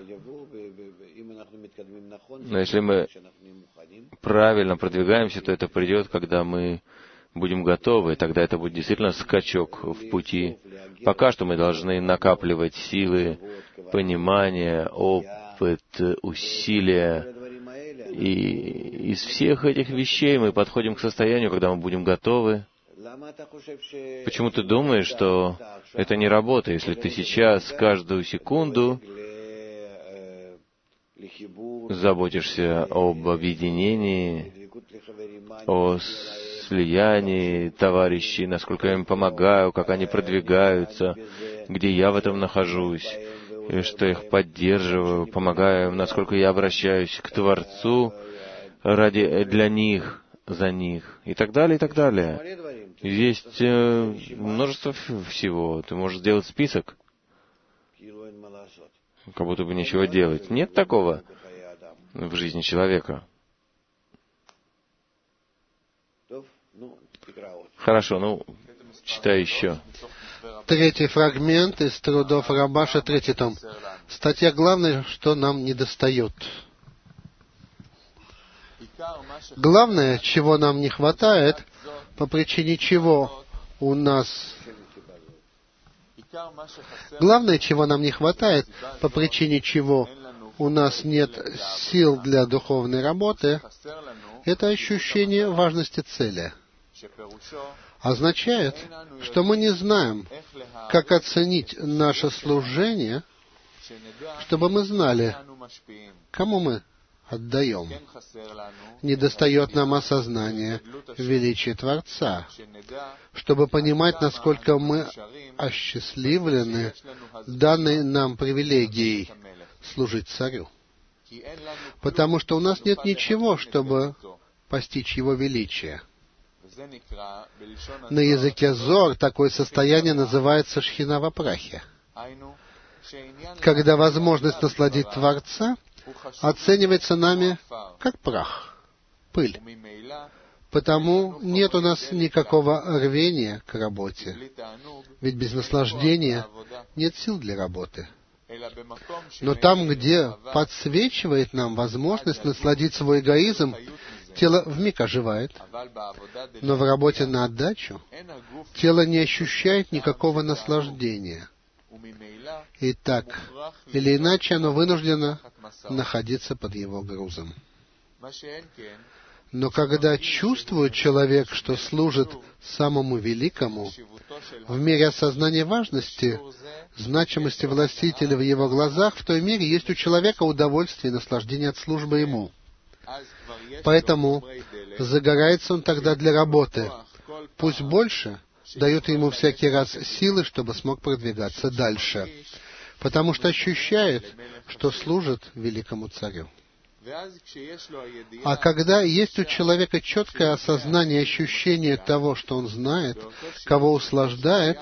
Но если мы правильно продвигаемся, то это придет, когда мы будем готовы, тогда это будет действительно скачок в пути. Пока что мы должны накапливать силы, понимание, опыт, усилия. И из всех этих вещей мы подходим к состоянию, когда мы будем готовы. Почему ты думаешь, что это не работа, если ты сейчас каждую секунду заботишься об объединении, о слиянии товарищей, насколько я им помогаю, как они продвигаются, где я в этом нахожусь, и что я их поддерживаю, помогаю им, насколько я обращаюсь к Творцу ради, для них, за них, и так далее, и так далее. Есть э, множество всего. Ты можешь сделать список, как будто бы ничего делать. Нет такого в жизни человека. Хорошо, ну, читай еще. Третий фрагмент из трудов Рабаша, третий том. Статья «Главное, что нам недостает». Главное, чего нам не хватает, по причине чего у нас... Главное, чего нам не хватает, по причине чего у нас нет сил для духовной работы, это ощущение важности цели. Означает, что мы не знаем, как оценить наше служение, чтобы мы знали, кому мы отдаем. Недостает нам осознания величия Творца, чтобы понимать, насколько мы осчастливлены данной нам привилегией служить Царю. Потому что у нас нет ничего, чтобы постичь Его величие. На языке Зор такое состояние называется шхина во прахе, когда возможность насладить Творца оценивается нами как прах, пыль. Потому нет у нас никакого рвения к работе, ведь без наслаждения нет сил для работы. Но там, где подсвечивает нам возможность насладить свой эгоизм, тело вмиг оживает, но в работе на отдачу тело не ощущает никакого наслаждения. И так или иначе оно вынуждено находиться под его грузом. Но когда чувствует человек, что служит самому великому, в мере осознания важности, значимости властителя в его глазах, в той мере есть у человека удовольствие и наслаждение от службы ему. Поэтому загорается он тогда для работы. Пусть больше дают ему всякий раз силы, чтобы смог продвигаться дальше, потому что ощущает, что служит великому царю. А когда есть у человека четкое осознание и ощущение того, что он знает, кого услаждает,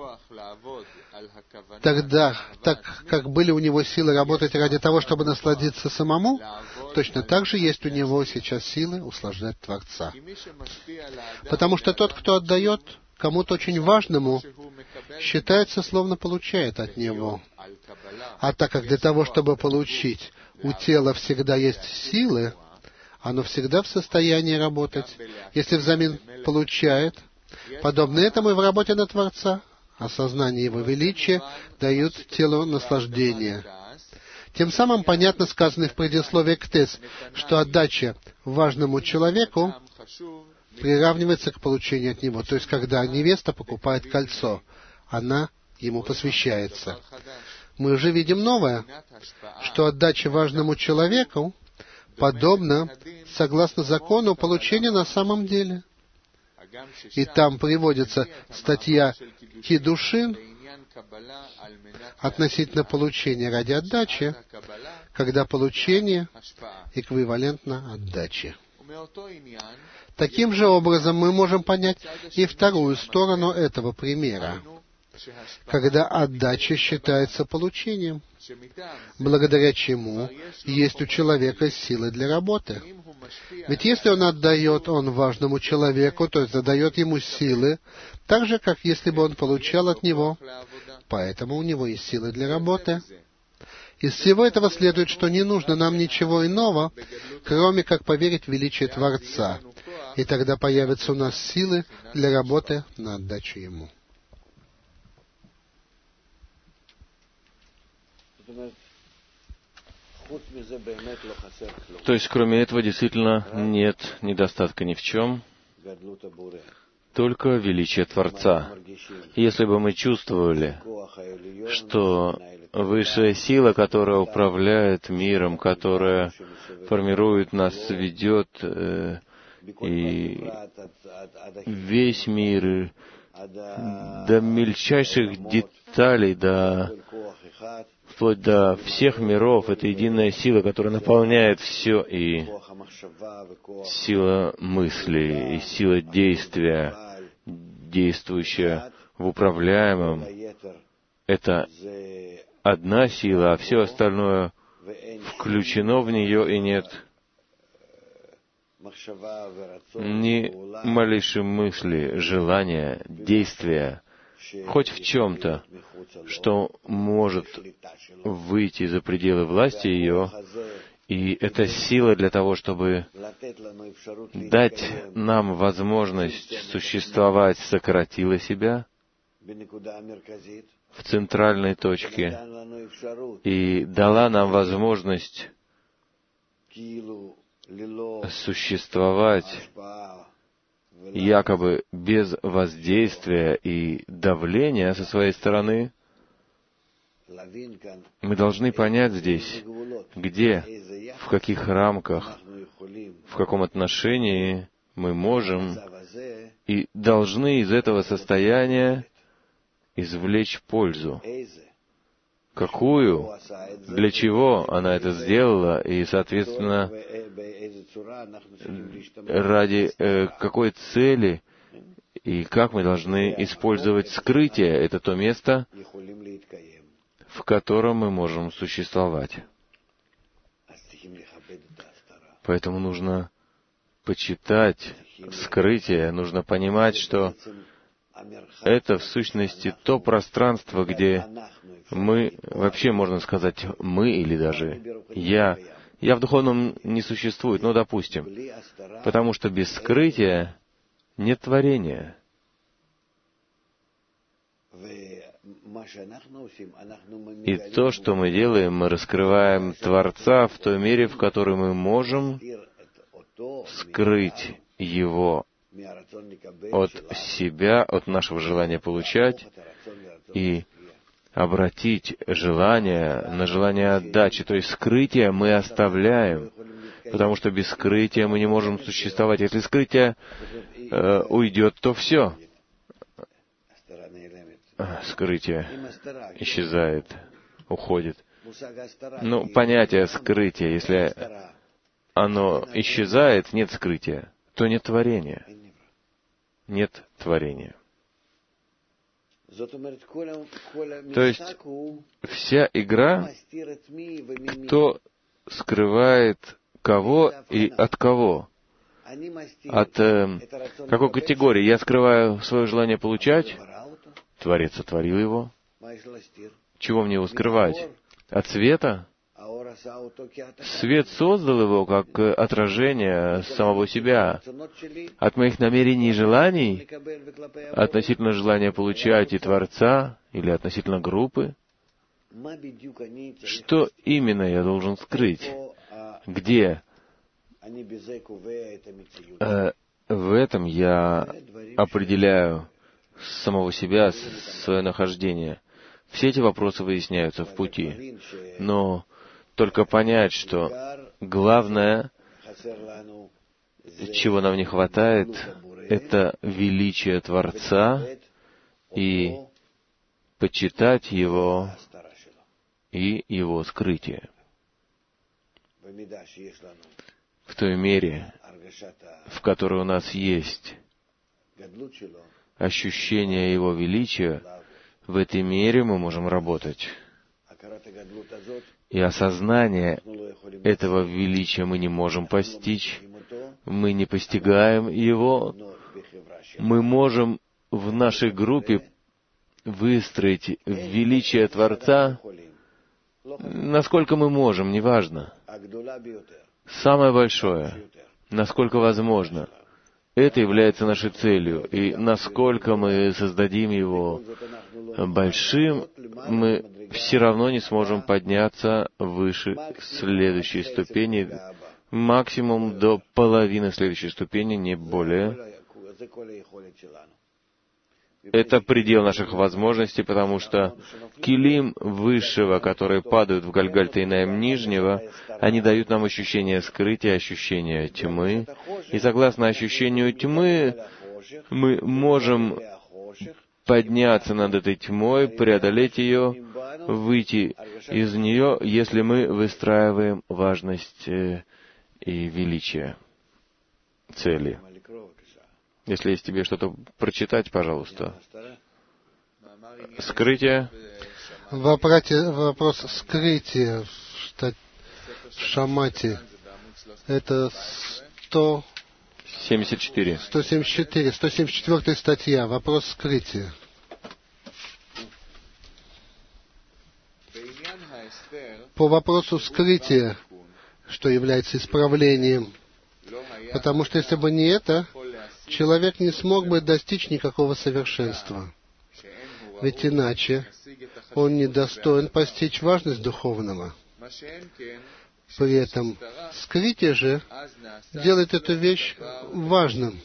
тогда, так как были у него силы работать ради того, чтобы насладиться самому, точно так же есть у него сейчас силы услаждать Творца. Потому что тот, кто отдает кому-то очень важному, считается, словно получает от него. А так как для того, чтобы получить, у тела всегда есть силы, оно всегда в состоянии работать, если взамен получает, подобно этому и в работе на Творца, осознание Его величия дают телу наслаждение. Тем самым понятно сказано в предисловии к Тес, что отдача важному человеку приравнивается к получению от него. То есть, когда невеста покупает кольцо, она ему посвящается. Мы же видим новое, что отдача важному человеку подобна, согласно закону, получению на самом деле. И там приводится статья Кидушин относительно получения ради отдачи, когда получение эквивалентно отдаче. Таким же образом мы можем понять и вторую сторону этого примера, когда отдача считается получением, благодаря чему есть у человека силы для работы. Ведь если он отдает он важному человеку, то есть задает ему силы, так же, как если бы он получал от него. Поэтому у него есть силы для работы. Из всего этого следует, что не нужно нам ничего иного, кроме как поверить в величие Творца. И тогда появятся у нас силы для работы на отдачу Ему. То есть, кроме этого, действительно нет недостатка ни в чем, только величие Творца. Если бы мы чувствовали, что высшая сила, которая управляет миром, которая формирует нас, ведет, э, и весь мир, до мельчайших деталей, до вплоть до всех миров, это единая сила, которая наполняет все, и сила мысли, и сила действия, действующая в управляемом, это одна сила, а все остальное включено в нее, и нет ни малейшей мысли, желания, действия, хоть в чем-то, что может выйти за пределы власти ее, и это сила для того, чтобы дать нам возможность существовать, сократила себя в центральной точке и дала нам возможность существовать якобы без воздействия и давления со своей стороны. Мы должны понять здесь, где, в каких рамках, в каком отношении мы можем и должны из этого состояния извлечь пользу. Какую, для чего она это сделала, и, соответственно, ради э, какой цели и как мы должны использовать скрытие. Это то место, в котором мы можем существовать. Поэтому нужно почитать скрытие, нужно понимать, что это в сущности то пространство, где мы, вообще можно сказать, мы или даже я, я в духовном не существует, но допустим, потому что без скрытия нет творения. И то, что мы делаем, мы раскрываем Творца в той мере, в которой мы можем скрыть Его от себя, от нашего желания получать, и обратить желание на желание отдачи. То есть скрытие мы оставляем, потому что без скрытия мы не можем существовать. Если скрытие э, уйдет, то все. Скрытие исчезает, уходит. Ну, понятие скрытия, если оно исчезает, нет скрытия, то нет творения. Нет творения. То есть вся игра, кто скрывает кого и от кого. От э, какой категории? Я скрываю свое желание получать, Творец сотворил его. Чего мне его скрывать? От света? Свет создал его как отражение самого себя. От моих намерений и желаний, относительно желания получать и Творца, или относительно группы, что именно я должен скрыть? Где? Э, в этом я определяю самого себя, свое нахождение. Все эти вопросы выясняются в пути. Но только понять, что главное, чего нам не хватает, это величие Творца и почитать Его и Его скрытие. В той мере, в которой у нас есть ощущение Его величия, в этой мере мы можем работать. И осознание этого величия мы не можем постичь, мы не постигаем его, мы можем в нашей группе выстроить величие Творца, насколько мы можем, неважно. Самое большое, насколько возможно. Это является нашей целью. И насколько мы создадим его большим, мы все равно не сможем подняться выше следующей ступени, максимум до половины следующей ступени, не более. Это предел наших возможностей, потому что килим высшего, которые падают в Гальгальтейнаем нижнего, они дают нам ощущение скрытия, ощущение тьмы. И согласно ощущению тьмы, мы можем подняться над этой тьмой, преодолеть ее, выйти из нее, если мы выстраиваем важность и величие цели. Если есть тебе что-то прочитать, пожалуйста. Скрытие. В вопросе, вопрос скрытия в, в Шамате. Это сто семьдесят четыре. сто семьдесят четыре. сто семьдесят четвёртая статья. Вопрос скрытия. По вопросу скрытия, что является исправлением. Потому что если бы не это, человек не смог бы достичь никакого совершенства. Ведь иначе он не достоин постичь важность духовного. При этом скрытие же делает эту вещь важным.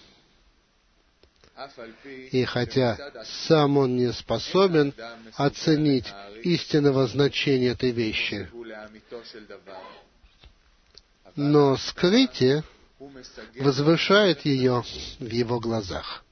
И хотя сам он не способен оценить истинного значения этой вещи, но скрытие возвышает ее в его глазах.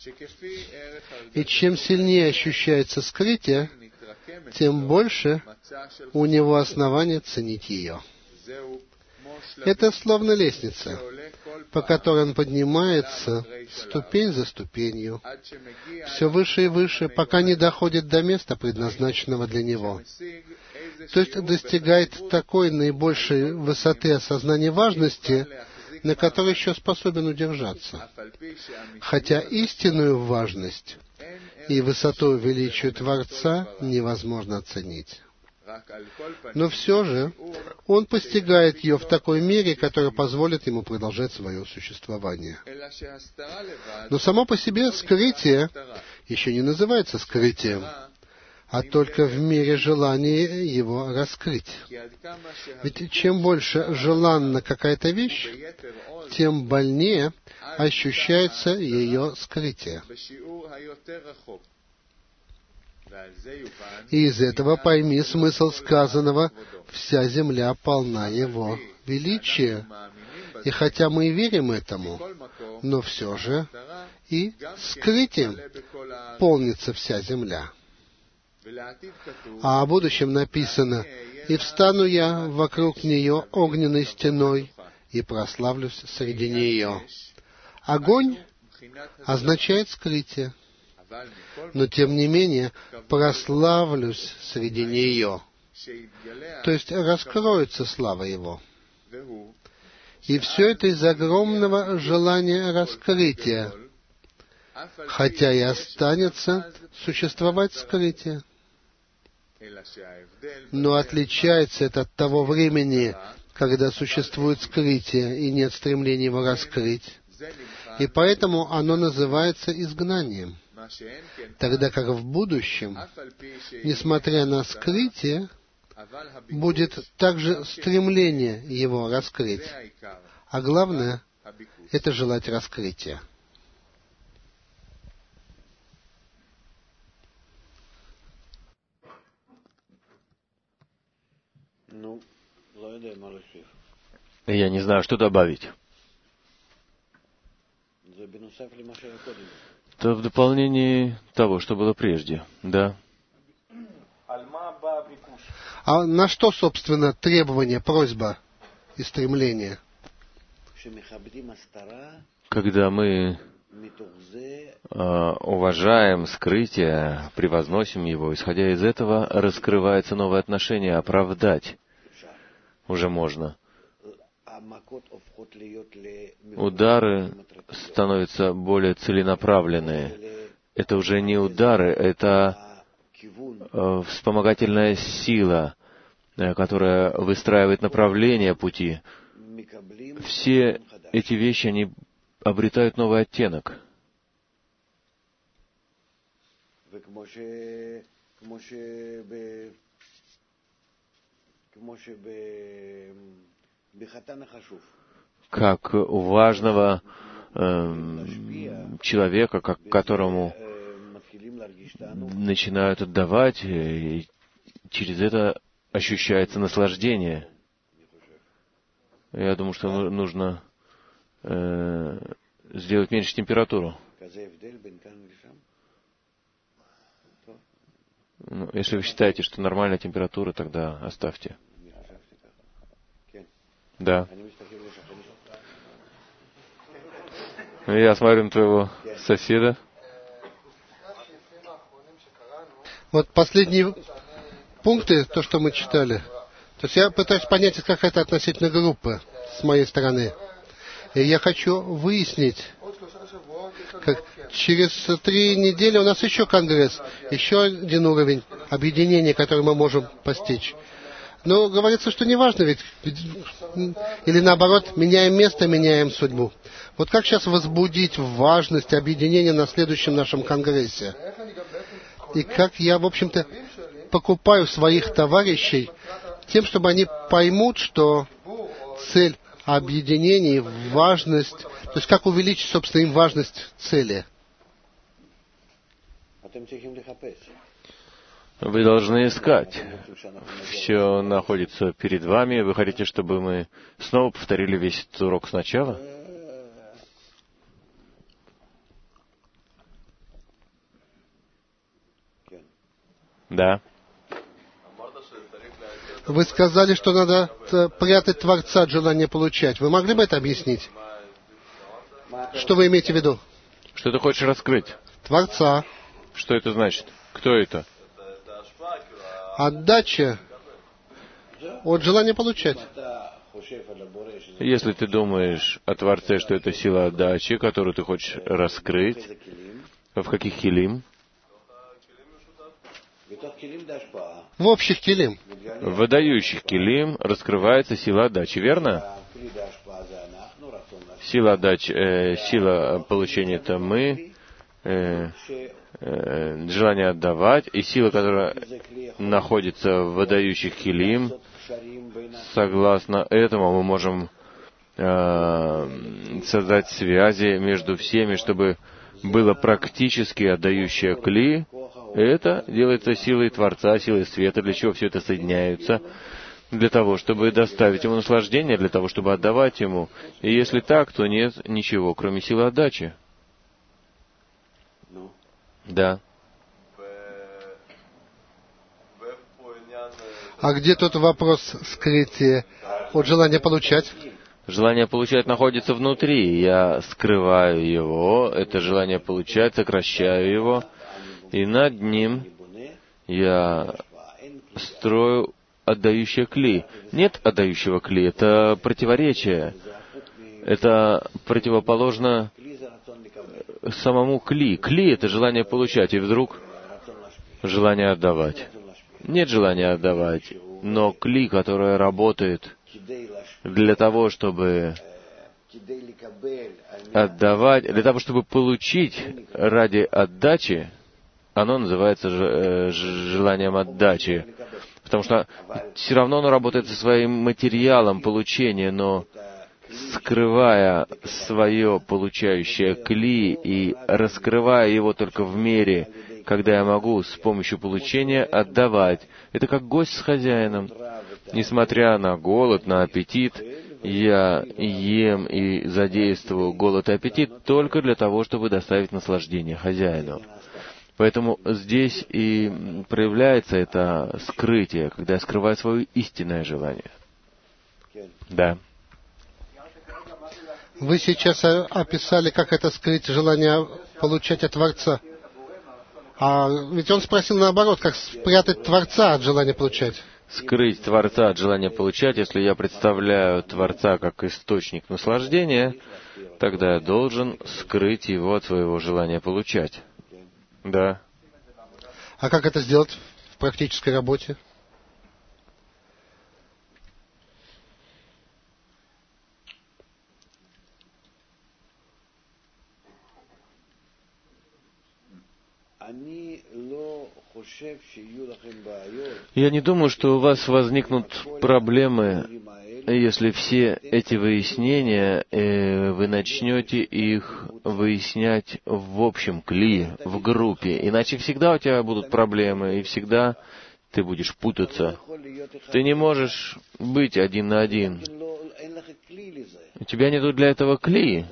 И чем сильнее ощущается скрытие, тем больше у него основания ценить ее. Это словно лестница, по которой он поднимается ступень за ступенью, все выше и выше, пока не доходит до места, предназначенного для него. То есть достигает такой наибольшей высоты осознания важности, на которой еще способен удержаться. Хотя истинную важность и высоту величия Творца невозможно оценить. Но все же он постигает ее в такой мере, которая позволит ему продолжать свое существование. Но само по себе скрытие еще не называется скрытием, а только в мере желания его раскрыть. Ведь чем больше желанна какая-то вещь, тем больнее ощущается ее скрытие. И из этого пойми смысл сказанного «вся земля полна его величия». И хотя мы и верим этому, но все же и скрытием полнится вся земля. А о будущем написано: «И встану я вокруг нее огненной стеной, и прославлюсь среди нее». Огонь означает скрытие, но тем не менее прославлюсь среди нее. То есть раскроется слава его. И все это из огромного желания раскрытия, хотя и останется существовать скрытие. Но отличается это от того времени, когда существует скрытие и нет стремления его раскрыть. И поэтому оно называется изгнанием. Тогда как в будущем, несмотря на скрытие, будет также стремление его раскрыть. А главное — это желать раскрытия. Я не знаю, что добавить. Это в дополнении того, что было прежде. Да. А на что, собственно, требование, просьба и стремление? Когда мы э, уважаем скрытие, превозносим его, исходя из этого, раскрывается новое отношение, оправдать уже можно. удары становятся более целенаправленные. Это уже не удары, это э, вспомогательная сила, э, которая выстраивает направление пути. Все эти вещи, они обретают новый оттенок. Как у важного э, человека, как, которому начинают отдавать, и через это ощущается наслаждение. Я думаю, что нужно э, сделать меньше температуру. Ну, если вы считаете, что нормальная температура, тогда оставьте. Да. Я смотрю на твоего соседа. Вот последние пункты, то, что мы читали. То есть я пытаюсь понять, как это относительно группы с моей стороны. И я хочу выяснить, как через три недели у нас еще конгресс, еще один уровень объединения, который мы можем постичь. Но говорится, что не важно, ведь, или наоборот, меняем место, меняем судьбу. Вот как сейчас возбудить важность объединения на следующем нашем конгрессе? И как я, в общем-то, покупаю своих товарищей тем, чтобы они поймут, что цель объединения, важность, то есть как увеличить, собственно, им важность цели. Вы должны искать. Все находится перед вами. Вы хотите, чтобы мы снова повторили весь этот урок сначала? Да. Вы сказали, что надо прятать Творца от желания получать. Вы могли бы это объяснить? Что вы имеете в виду? Что ты хочешь раскрыть? Творца. Что это значит? Кто это? Отдача от желания получать. Если ты думаешь о Творце, что это сила отдачи, которую ты хочешь раскрыть, в каких килим? В общих килим. В выдающих килим раскрывается сила отдачи, верно? Сила отдачи, э, сила получения — это мы, э, э, желание отдавать, и сила, которая находится в выдающих килим, согласно этому мы можем э, создать связи между всеми, чтобы было практически отдающее кли. Это делается силой Творца, силой света, для чего все это соединяется, для того, чтобы доставить ему наслаждение, для того, чтобы отдавать ему. И если так, то нет ничего, кроме силы отдачи. Да. А где тот вопрос скрытия от желания получать? Желание получать находится внутри. Я скрываю его, это желание получать, сокращаю его, и над ним я строю отдающее кли. Нет отдающего кли, это противоречие. Это противоположно самому кли. Кли — это желание получать, и вдруг желание отдавать. Нет желания отдавать, но кли, которое работает для того, чтобы отдавать, для того, чтобы получить ради отдачи, оно называется желанием отдачи. Потому что все равно оно работает со своим материалом получения, но скрывая свое получающее кли и раскрывая его только в мере, когда я могу с помощью получения отдавать. Это как гость с хозяином. Несмотря на голод, на аппетит, я ем и задействую голод и аппетит только для того, чтобы доставить наслаждение хозяину. Поэтому здесь и проявляется это скрытие, когда я скрываю свое истинное желание. Да. Вы сейчас описали, как это скрыть желание получать от Творца. А ведь он спросил наоборот, как спрятать Творца от желания получать. скрыть Творца от желания получать, если я представляю Творца как источник наслаждения, тогда я должен скрыть его от своего желания получать. Да. А как это сделать в практической работе? Я не думаю, что у вас возникнут проблемы, если все эти выяснения, э, вы начнете их выяснять в общем кли, в группе. Иначе всегда у тебя будут проблемы, и всегда ты будешь путаться. Ты не можешь быть один на один. У тебя нету для этого кли.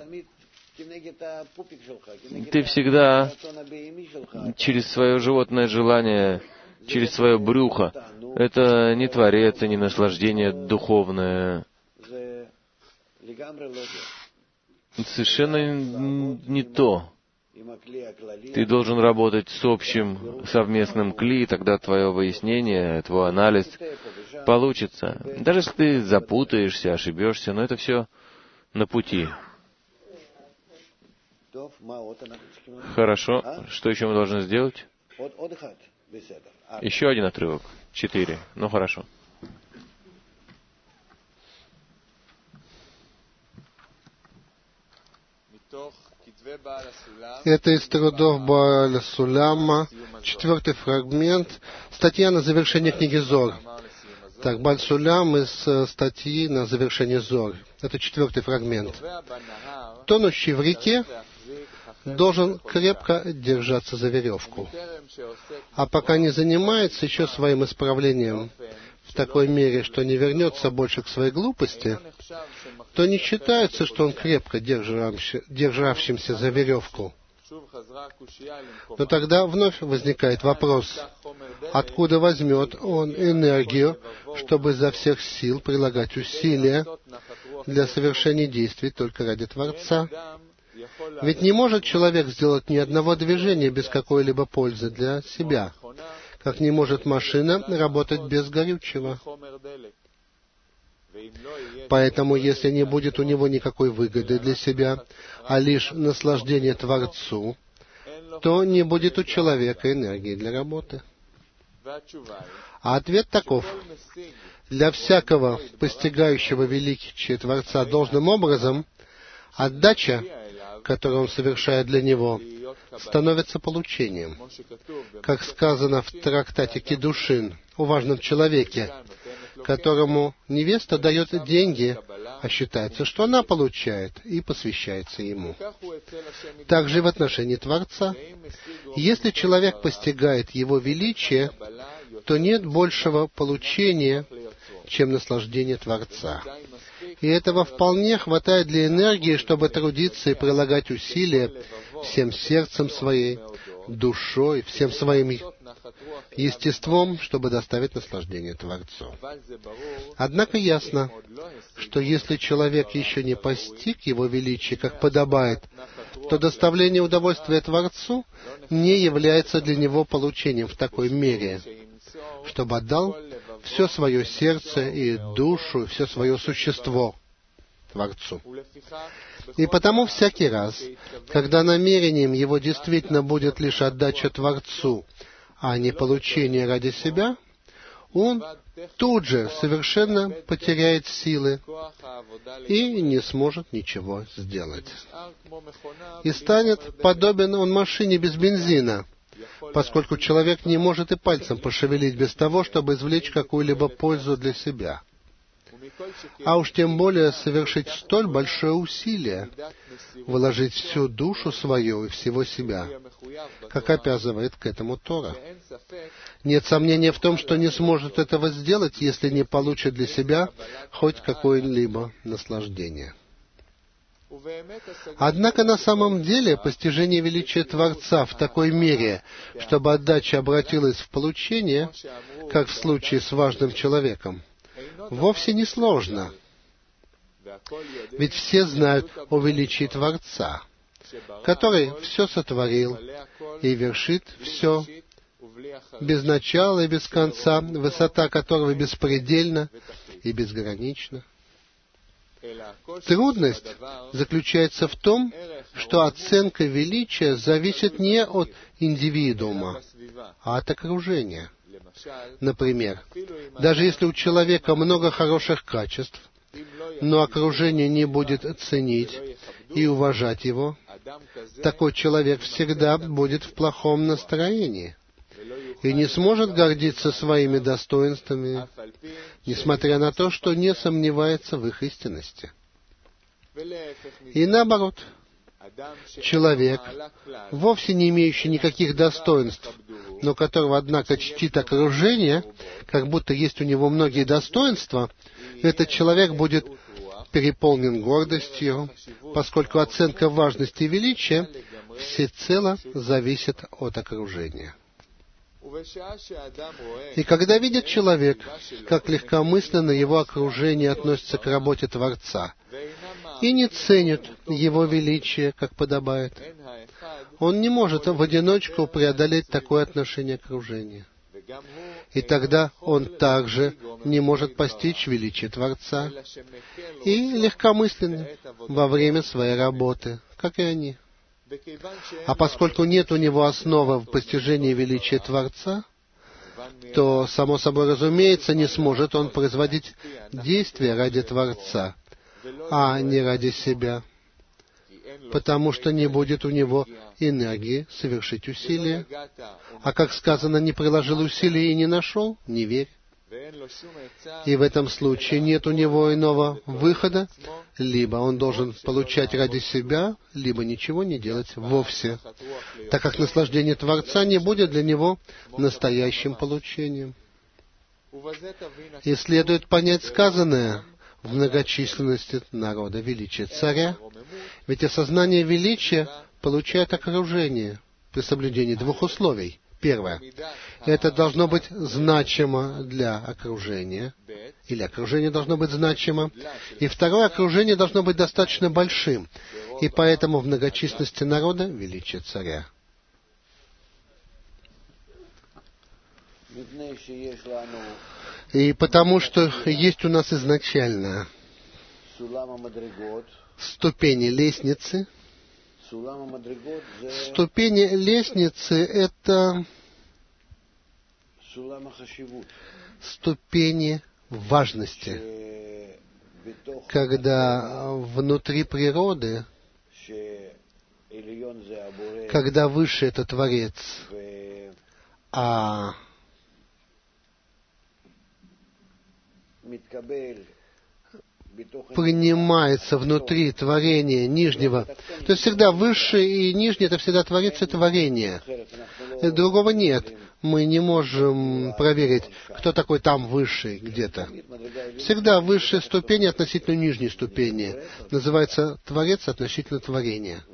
Ты всегда через свое животное желание, через свое брюхо. Это не творец, и не наслаждение духовное. Совершенно не то. Ты должен работать с общим совместным кли, тогда твое выяснение, твой анализ получится. Даже если ты запутаешься, ошибешься, но это все на пути. Хорошо. Что еще мы должны сделать? Еще один отрывок. Четыре. Ну, хорошо. Это из трудов Бааля Суляма, четвертый фрагмент, статья на завершение книги Зор. Так, Бааль Сулям из статьи на завершение Зор. Это четвертый фрагмент. Тонущий в реке должен крепко держаться за веревку. А пока не занимается еще своим исправлением в такой мере, что не вернется больше к своей глупости, то не считается, что он крепко державшимся за веревку. Но тогда вновь возникает вопрос, откуда возьмет он энергию, чтобы изо всех сил прилагать усилия для совершения действий только ради Творца? Ведь не может человек сделать ни одного движения без какой-либо пользы для себя, как не может машина работать без горючего. Поэтому, если не будет у него никакой выгоды для себя, а лишь наслаждение Творцу, то не будет у человека энергии для работы. А ответ таков. Для всякого постигающего величие Творца должным образом, отдача, которую он совершает для него, становится получением. Как сказано в трактате Кидушин о важном человеке, которому невеста дает деньги, а считается, что она получает, и посвящается ему. Также в отношении Творца. Если человек постигает его величие, то нет большего получения, чем наслаждение Творца. И этого вполне хватает для энергии, чтобы трудиться и прилагать усилия всем сердцем своей, душой, всем своим естеством, чтобы доставить наслаждение Творцу. Однако ясно, что если человек еще не постиг его величие, как подобает, то доставление удовольствия Творцу не является для него получением в такой мере, чтобы отдал все свое сердце и душу, все свое существо Творцу. И потому всякий раз, когда намерением его действительно будет лишь отдача Творцу, а не получение ради себя, он тут же совершенно потеряет силы и не сможет ничего сделать. И станет подобен он машине без бензина, поскольку человек не может и пальцем пошевелить без того, чтобы извлечь какую-либо пользу для себя. А уж тем более совершить столь большое усилие, вложить всю душу свою и всего себя, как обязывает к этому Тора. Нет сомнения в том, что не сможет этого сделать, если не получит для себя хоть какое-либо наслаждение. Однако на самом деле постижение величия Творца в такой мере, чтобы отдача обратилась в получение, как в случае с важным человеком, вовсе не сложно. Ведь все знают о величии Творца, который все сотворил и вершит все без начала и без конца, высота которого беспредельна и безгранична. Трудность заключается в том, что оценка величия зависит не от индивидуума, а от окружения. Например, даже если у человека много хороших качеств, но окружение не будет ценить и уважать его, такой человек всегда будет в плохом настроении и не сможет гордиться своими достоинствами, несмотря на то, что не сомневается в их истинности. И наоборот, человек, вовсе не имеющий никаких достоинств, но которого, однако, чтит окружение, как будто есть у него многие достоинства, этот человек будет переполнен гордостью, поскольку оценка важности и величия всецело зависит от окружения. И когда видит человек, как легкомысленно его окружение относится к работе Творца, и не ценит его величие, как подобает, он не может в одиночку преодолеть такое отношение к окружению. И тогда он также не может постичь величие Творца и легкомыслен во время своей работы, как и они. А поскольку нет у него основы в постижении величия Творца, то, само собой разумеется, не сможет он производить действия ради Творца, а не ради себя, потому что не будет у него энергии совершить усилия. А как сказано, не приложил усилий и не нашел, не верь. И в этом случае нет у него иного выхода, либо он должен получать ради себя, либо ничего не делать вовсе, так как наслаждение Творца не будет для него настоящим получением. И следует понять сказанное в многочисленности народа величия царя, ведь осознание величия получает окружение при соблюдении двух условий. Первое. Это должно быть значимо для окружения, или окружение должно быть значимо. И второе, окружение должно быть достаточно большим, и поэтому в многочисленности народа величие царя. И потому что есть у нас изначально ступени лестницы. Ступени лестницы — это ступени важности, когда внутри природы, когда выше — это Творец, а принимается внутри творения нижнего. То есть всегда высшее и нижнее — это всегда Творец и творение. Другого нет. Мы не можем проверить, кто такой там высший где-то. Всегда высшая ступень относительно нижней ступени. Называется Творец относительно творения.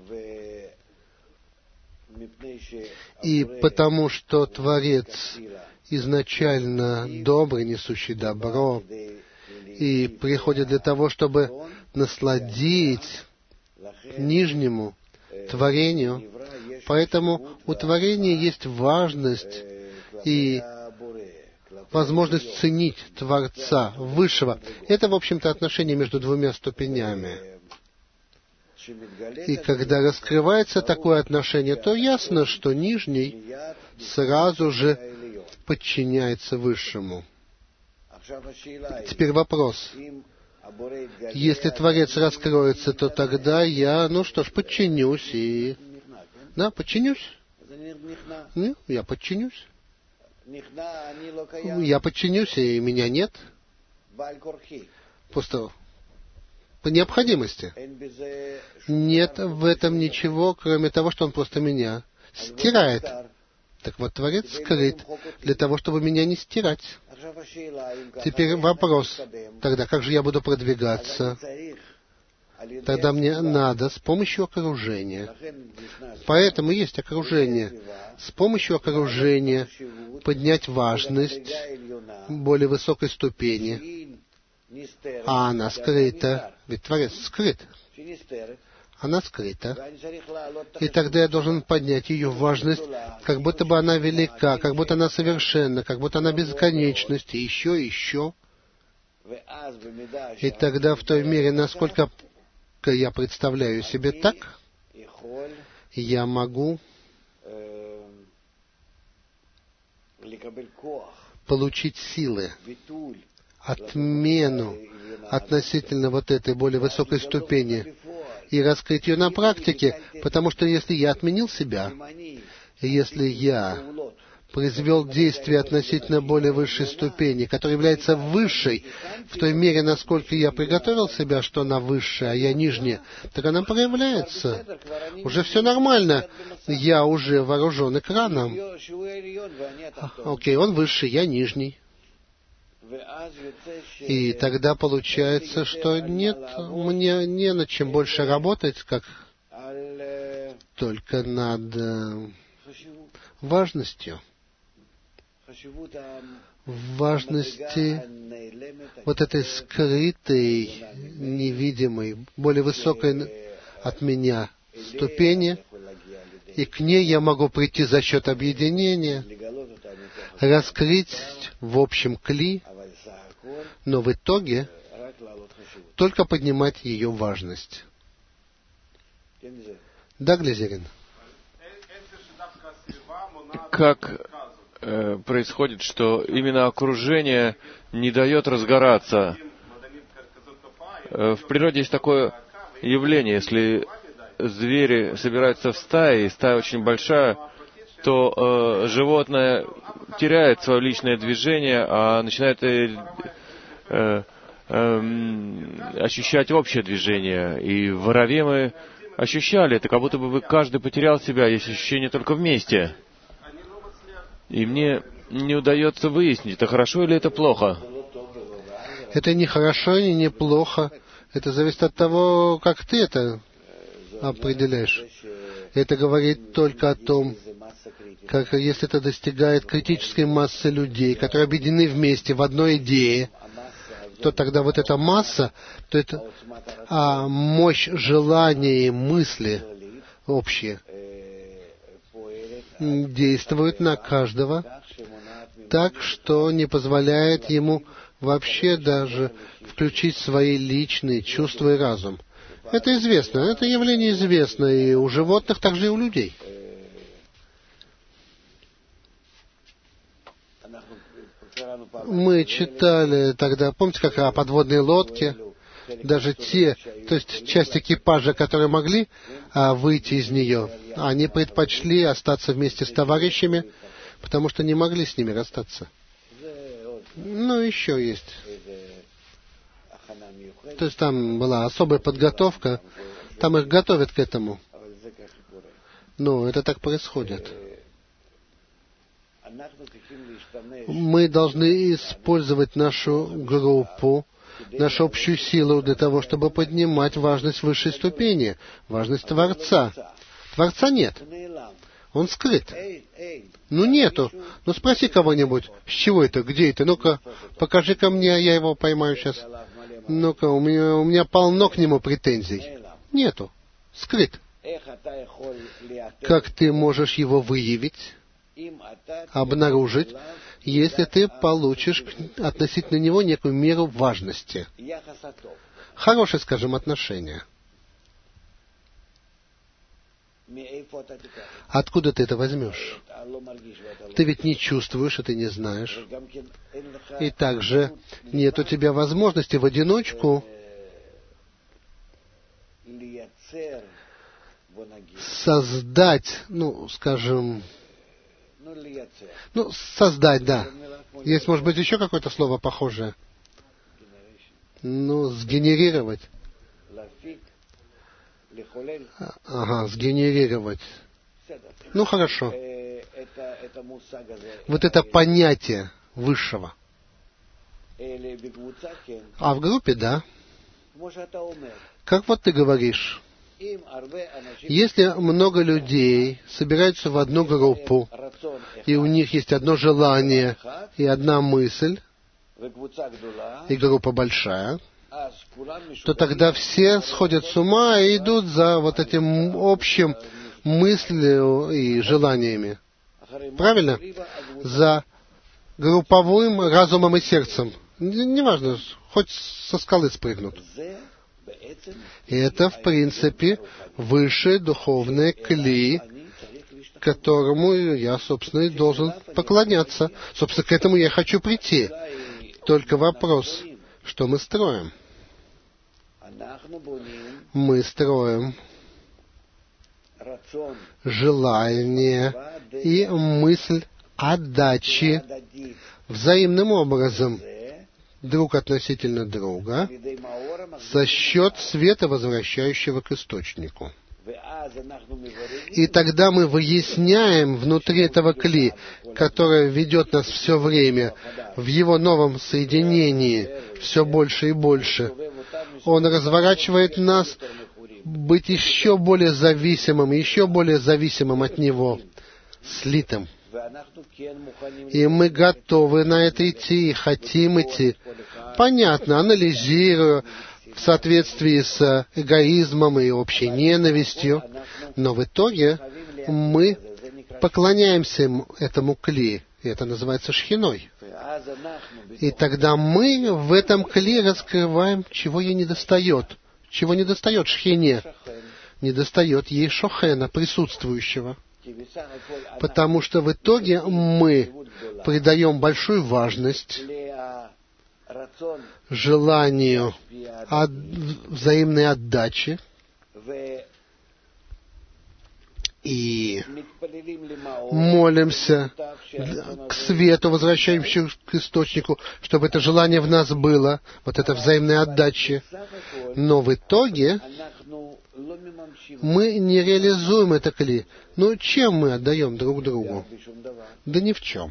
И потому что Творец изначально добрый, несущий добро, и приходит для того, чтобы насладить нижнему творению. Поэтому у творения есть важность и возможность ценить Творца Высшего. Это, в общем-то, отношение между двумя ступенями. И когда раскрывается такое отношение, то ясно, что нижний сразу же подчиняется Высшему. Теперь вопрос. Если Творец раскроется, то тогда я, ну что ж, подчинюсь и... Да, подчинюсь? Нет, я подчинюсь. Я подчинюсь, и меня нет. Просто по необходимости. Нет в этом ничего, кроме того, что он просто меня стирает. Так вот, Творец скрыт для того, чтобы меня не стирать. Теперь вопрос. Тогда как же я буду продвигаться? Тогда мне надо с помощью окружения. Поэтому есть окружение. С помощью окружения поднять важность более высокой ступени. А она скрыта. Ведь Творец скрыт. она скрыта. И тогда я должен поднять ее важность, как будто бы она велика, как будто она совершенна, как будто она бесконечность, и еще, и еще. И тогда в той мере, насколько я представляю себе так, я могу получить силы, отмену относительно вот этой более высокой ступени и раскрыть ее на практике, потому что если я отменил себя, если я произвел действие относительно более высшей ступени, которая является высшей, в той мере, насколько я приготовил себя, что она высшая, а я нижняя, так она проявляется. Уже все нормально. Я уже вооружен экраном. Окей, он высший, я нижний. И тогда получается, что нет, мне не над чем больше работать, как только над важностью. Важности вот этой скрытой, невидимой, более высокой от меня ступени, и к ней я могу прийти за счет объединения, раскрыть в общем кли, но в итоге только поднимать ее важность. Да, Глизерин? Как э, происходит, что именно окружение не дает разгораться? Э, в природе есть такое явление, если звери собираются в стаи, и стая очень большая, то э, животное теряет свое личное движение, а начинает э, э, э, ощущать общее движение. И в Ораве мы ощущали это, как будто бы каждый потерял себя, есть ощущение только вместе. И мне не удается выяснить, это хорошо или это плохо. Это не хорошо и не плохо. Это зависит от того, как ты это определяешь. Это говорит только о том, как если это достигает критической массы людей, которые объединены вместе в одной идее, то тогда вот эта масса, то это а, мощь желания и мысли общие действует на каждого так, что не позволяет ему вообще даже включить свои личные чувства и разум. Это известно, это явление известно и у животных, также и у людей. Мы читали тогда, помните, как о подводной лодке? Даже те, то есть часть экипажа, которые могли а, выйти из нее, они предпочли остаться вместе с товарищами, потому что не могли с ними расстаться. Ну, еще есть. То есть там была особая подготовка, там их готовят к этому. Но это так происходит. Мы должны использовать нашу группу, нашу общую силу для того, чтобы поднимать важность высшей ступени, важность Творца. Творца нет. Он скрыт. Ну, нету. Ну, спроси кого-нибудь, с чего это, где это? Ну-ка, покажи-ка мне, я его поймаю сейчас. Ну-ка, у меня, у меня полно к нему претензий. Нету. Скрыт. Как ты можешь его выявить, обнаружить, если ты получишь относительно него некую меру важности? Хорошее, скажем, отношение. Откуда ты это возьмешь? Ты ведь не чувствуешь, и ты не знаешь. И также нет у тебя возможности в одиночку создать, ну, скажем, ну, создать, да. Есть, может быть, еще какое-то слово похожее? Ну, сгенерировать. Ага, сгенерировать. Ну, хорошо. Вот это понятие высшего. А в группе, да. Как вот ты говоришь, если много людей собираются в одну группу, и у них есть одно желание и одна мысль, и группа большая, то тогда все сходят с ума и идут за вот этим общим мыслью и желаниями. Правильно? За групповым разумом и сердцем. Неважно, хоть со скалы спрыгнут. Это, в принципе, высшее духовное кли, которому я, собственно, и должен поклоняться. Собственно, к этому я хочу прийти. Только вопрос, что мы строим? Мы строим желание и мысль отдачи взаимным образом друг относительно друга за счет света, возвращающего к источнику. И тогда мы выясняем внутри этого кли, которое ведет нас все время в его новом соединении все больше и больше. Он разворачивает нас быть еще более зависимым, еще более зависимым от него, слитым. И мы готовы на это идти и хотим идти. Понятно, анализируя, в соответствии с эгоизмом и общей ненавистью, но в итоге мы поклоняемся этому кли, и это называется шхиной. И тогда мы в этом кли раскрываем, чего ей недостает. Чего недостает шхине? Недостает ей шохена, присутствующего. Потому что в итоге мы придаем большую важность желанию от взаимной отдачи и молимся к свету, возвращающемуся к источнику, чтобы это желание в нас было, вот это взаимной отдачи. Но в итоге мы не реализуем это кли. Ну, чем мы отдаем друг другу? Да ни в чем.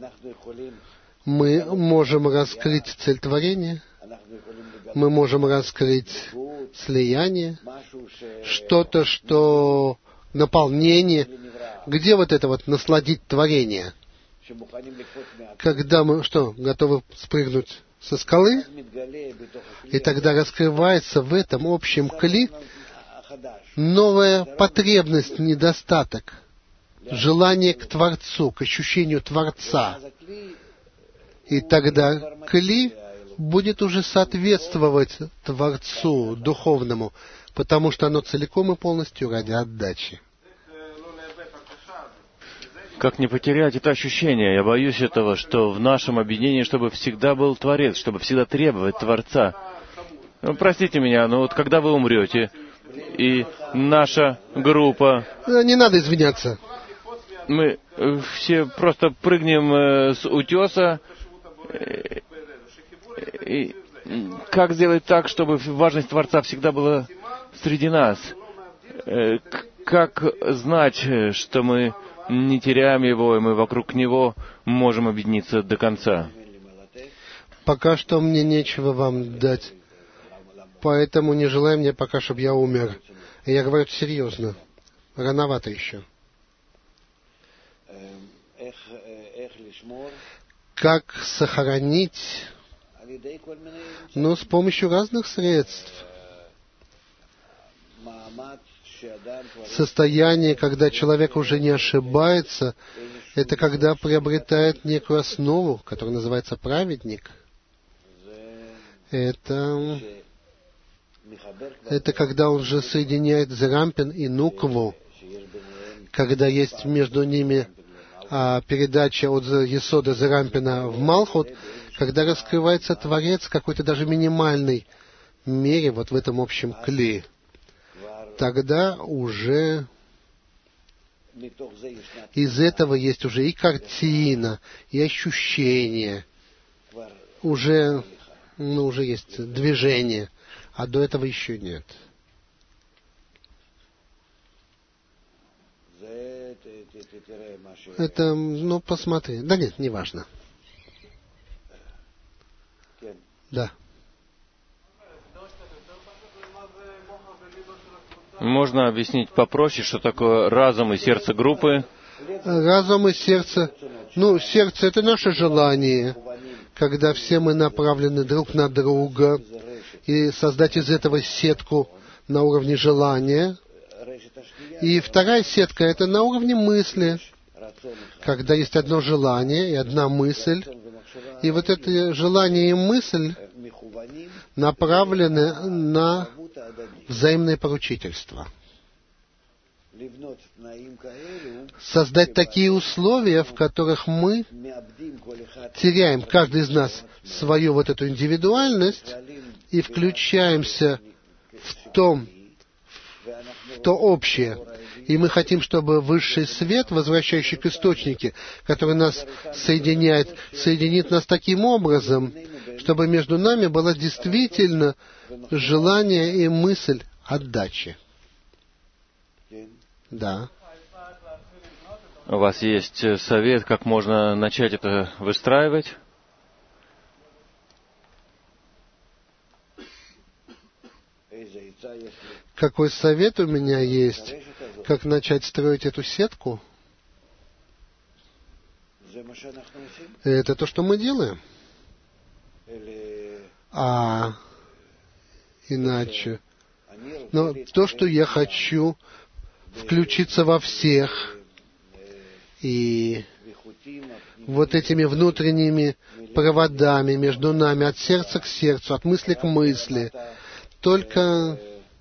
Мы можем раскрыть цель творения, мы можем раскрыть слияние, что-то, что наполнение. Где вот это вот насладить творение? Когда мы что, готовы спрыгнуть со скалы? И тогда раскрывается в этом общем кли новая потребность, недостаток, желание к Творцу, к ощущению Творца. И тогда кли будет уже соответствовать Творцу духовному, потому что оно целиком и полностью ради отдачи. Как не потерять это ощущение? Я боюсь этого, что в нашем объединении, чтобы всегда был Творец, чтобы всегда требовать Творца. Ну, простите меня, но вот когда вы умрете, и наша группа... Не надо извиняться. Мы все просто прыгнем с утеса. И как сделать так, чтобы важность Творца всегда была среди нас? Как знать, что мы не теряем его, и мы вокруг него можем объединиться до конца? Пока что мне нечего вам дать, поэтому не желай мне пока, чтобы я умер. Я говорю это серьезно. Рановато еще. Как сохранить? Ну, с помощью разных средств. Состояние, когда человек уже не ошибается, это когда приобретает некую основу, которая называется праведник. Это, это когда он же соединяет Зерампин и Нукву, когда есть между ними а, передача от Есода Зерампина в Малхут, когда раскрывается Творец в какой-то даже минимальной мере, вот в этом общем кли, тогда уже из этого есть уже и картина, и ощущение, уже, ну, уже есть движение, а до этого еще нет. Это, ну, посмотри. Да нет, не важно. Да. Можно объяснить попроще, что такое разум и сердце группы? Разум и сердце. Ну, сердце — это наше желание, когда все мы направлены друг на друга, и создать из этого сетку на уровне желания. И вторая сетка — это на уровне мысли, когда есть одно желание и одна мысль. И вот это желание и мысль направлены на взаимное поручительство. Создать такие условия, в которых мы теряем, каждый из нас, свою вот эту индивидуальность и включаемся в том, в то общее. И мы хотим, чтобы высший свет, возвращающий к источнику, который нас соединяет, соединит нас таким образом, чтобы между нами было действительно желание и мысль отдачи. Да. У вас есть совет, как можно начать это выстраивать? Какой совет у меня есть, как начать строить эту сетку? Это то, что мы делаем. А иначе. Но то, что я хочу включиться во всех, и вот этими внутренними проводами между нами, от сердца к сердцу, от мысли к мысли, только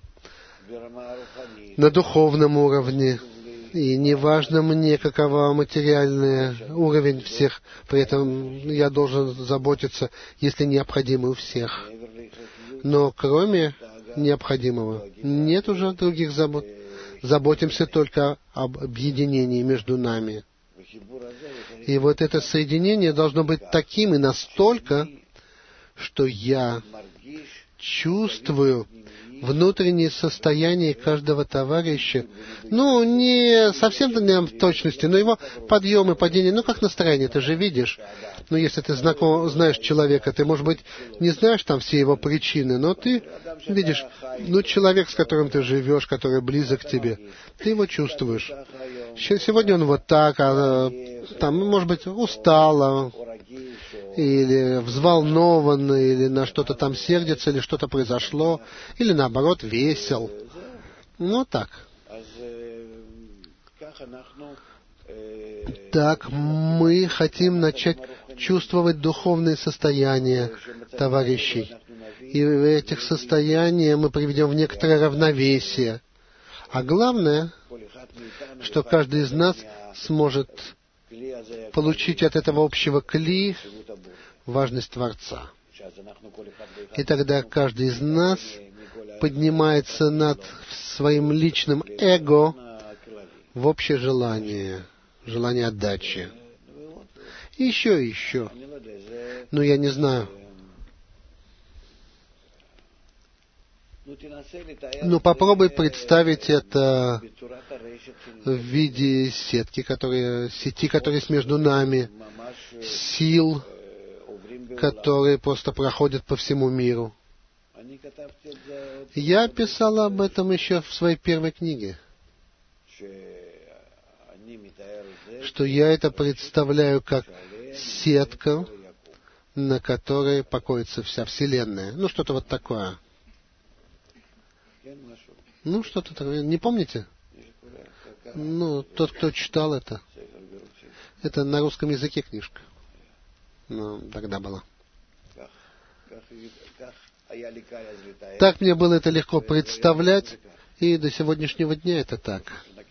на духовном уровне. И неважно мне, какова материальный уровень всех, при этом я должен заботиться, если необходимо, у всех. Но кроме необходимого нет уже других забот. Заботимся только об объединении между нами. И вот это соединение должно быть таким и настолько, что я чувствую внутреннее состояние каждого товарища. Ну, не совсем не в точности, но его подъем и падение. Ну, как настроение, ты же видишь. Ну, если ты знаком, знаешь человека, ты, может быть, не знаешь там все его причины, но ты видишь, ну, человек, с которым ты живешь, который близок к тебе, ты его чувствуешь. Сегодня он вот так, а там, может быть, устало, или взволнован, или на что-то там сердится, или что-то произошло, или наоборот весел. Ну так. Так мы хотим начать чувствовать духовные состояния товарищей. И в этих состояниях мы приведем в некоторое равновесие. А главное, что каждый из нас сможет получить от этого общего кли важность Творца. И тогда каждый из нас поднимается над своим личным эго в общее желание, желание отдачи. И еще, и еще. Ну, я не знаю. Ну, попробуй представить это в виде сетки, которые, сети, которые есть между нами, сил, которые просто проходят по всему миру. Я писал об этом еще в своей первой книге, что я это представляю как сетка, на которой покоится вся Вселенная. Ну, что-то вот такое. Ну, что-то такое. Не помните? Ну, тот, кто читал это. Это на русском языке книжка. Ну, тогда было. Так мне было это легко представлять, и до сегодняшнего дня это так.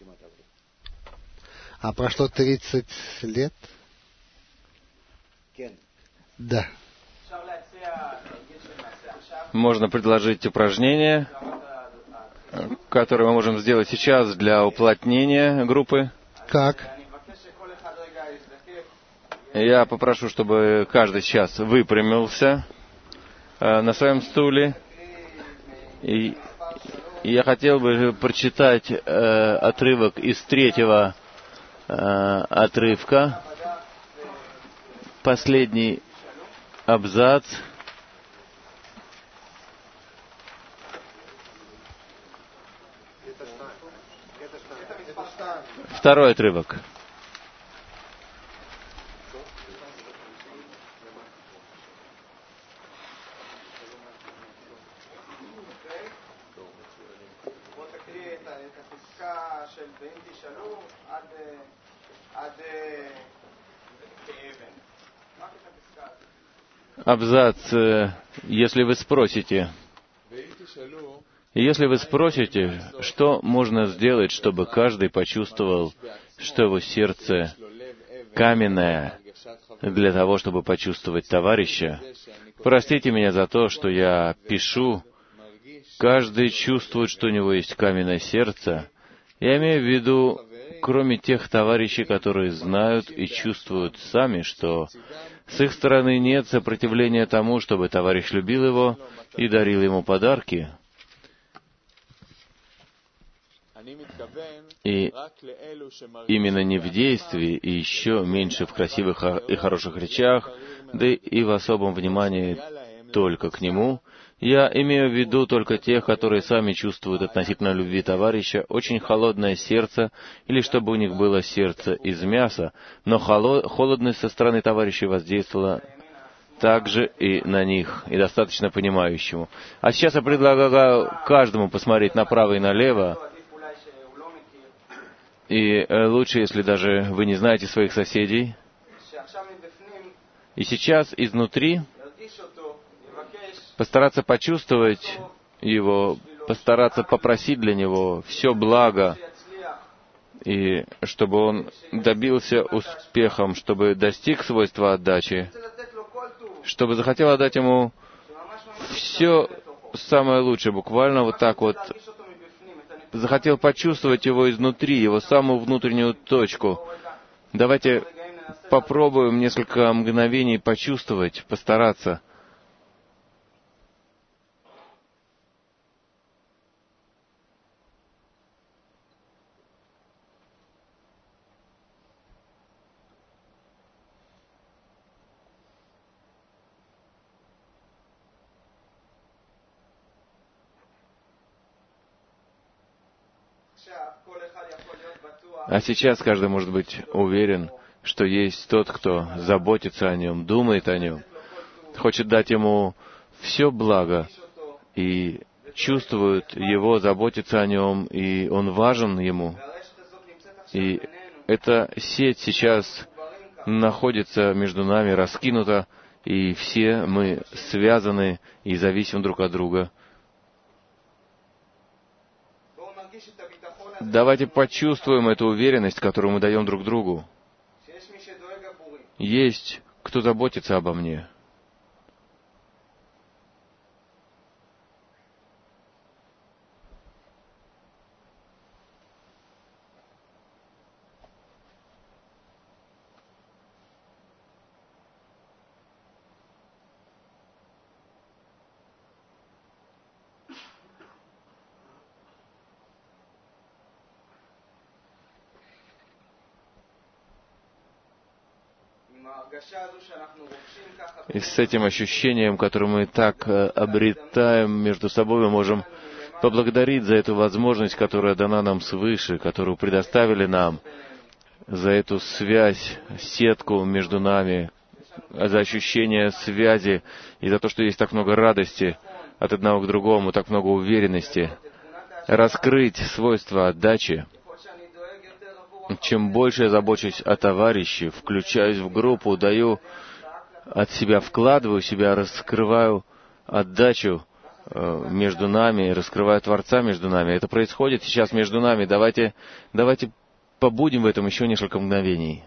А прошло тридцать лет? Да. Можно предложить упражнение, которое мы можем сделать сейчас для уплотнения группы. Как? Я попрошу, чтобы каждый сейчас выпрямился э, на своем стуле. И, и я хотел бы прочитать э, отрывок из третьего э, отрывка, последний абзац. Второй отрывок. Абзац, э, если вы спросите, если вы спросите, что можно сделать, чтобы каждый почувствовал, что его сердце каменное, для того, чтобы почувствовать товарища, простите меня за то, что я пишу, каждый чувствует, что у него есть каменное сердце. Я имею в виду, кроме тех товарищей, которые знают и чувствуют сами, что с их стороны нет сопротивления тому, чтобы товарищ любил его и дарил ему подарки. И именно не в действии, и еще меньше в красивых и хороших речах, да и в особом внимании только к нему, я имею в виду только тех, которые сами чувствуют относительно любви товарища очень холодное сердце, или чтобы у них было сердце из мяса, но холодность со стороны товарищей воздействовала также и на них, и достаточно понимающему. А сейчас я предлагаю каждому посмотреть направо и налево, и лучше, если даже вы не знаете своих соседей. И сейчас изнутри постараться почувствовать его, постараться попросить для него все благо, и чтобы он добился успехом, чтобы достиг свойства отдачи, чтобы захотел отдать ему все самое лучшее, буквально вот так вот, захотел почувствовать его изнутри, его самую внутреннюю точку. Давайте попробуем несколько мгновений почувствовать, постараться. А сейчас каждый может быть уверен, что есть тот, кто заботится о нем, думает о нем, хочет дать ему все благо и чувствует его, заботится о нем, и он важен ему. И эта сеть сейчас находится между нами, раскинута, и все мы связаны и зависим друг от друга. Давайте почувствуем эту уверенность, которую мы даем друг другу. Есть кто заботится обо мне. И с этим ощущением, которое мы так обретаем между собой, мы можем поблагодарить за эту возможность, которая дана нам свыше, которую предоставили нам, за эту связь, сетку между нами, за ощущение связи и за то, что есть так много радости от одного к другому, так много уверенности. Раскрыть свойства отдачи. Чем больше я забочусь о товарище, включаюсь в группу, даю от себя, вкладываю себя, раскрываю отдачу э, между нами, раскрываю Творца между нами. Это происходит сейчас между нами. Давайте, давайте побудем в этом еще несколько мгновений.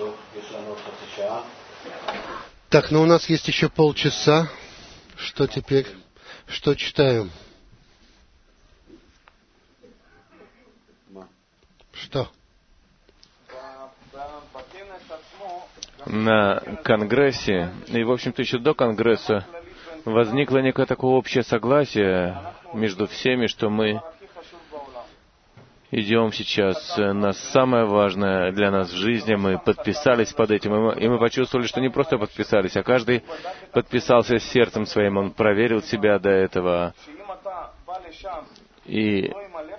Так, ну у нас есть еще полчаса. Что теперь? Что читаем? Что? На Конгрессе, и, в общем-то, еще до Конгресса, возникло некое такое общее согласие между всеми, что мы идем сейчас на самое важное для нас в жизни. Мы подписались под этим, и мы, и мы почувствовали, что не просто подписались, а каждый подписался сердцем своим, он проверил себя до этого. И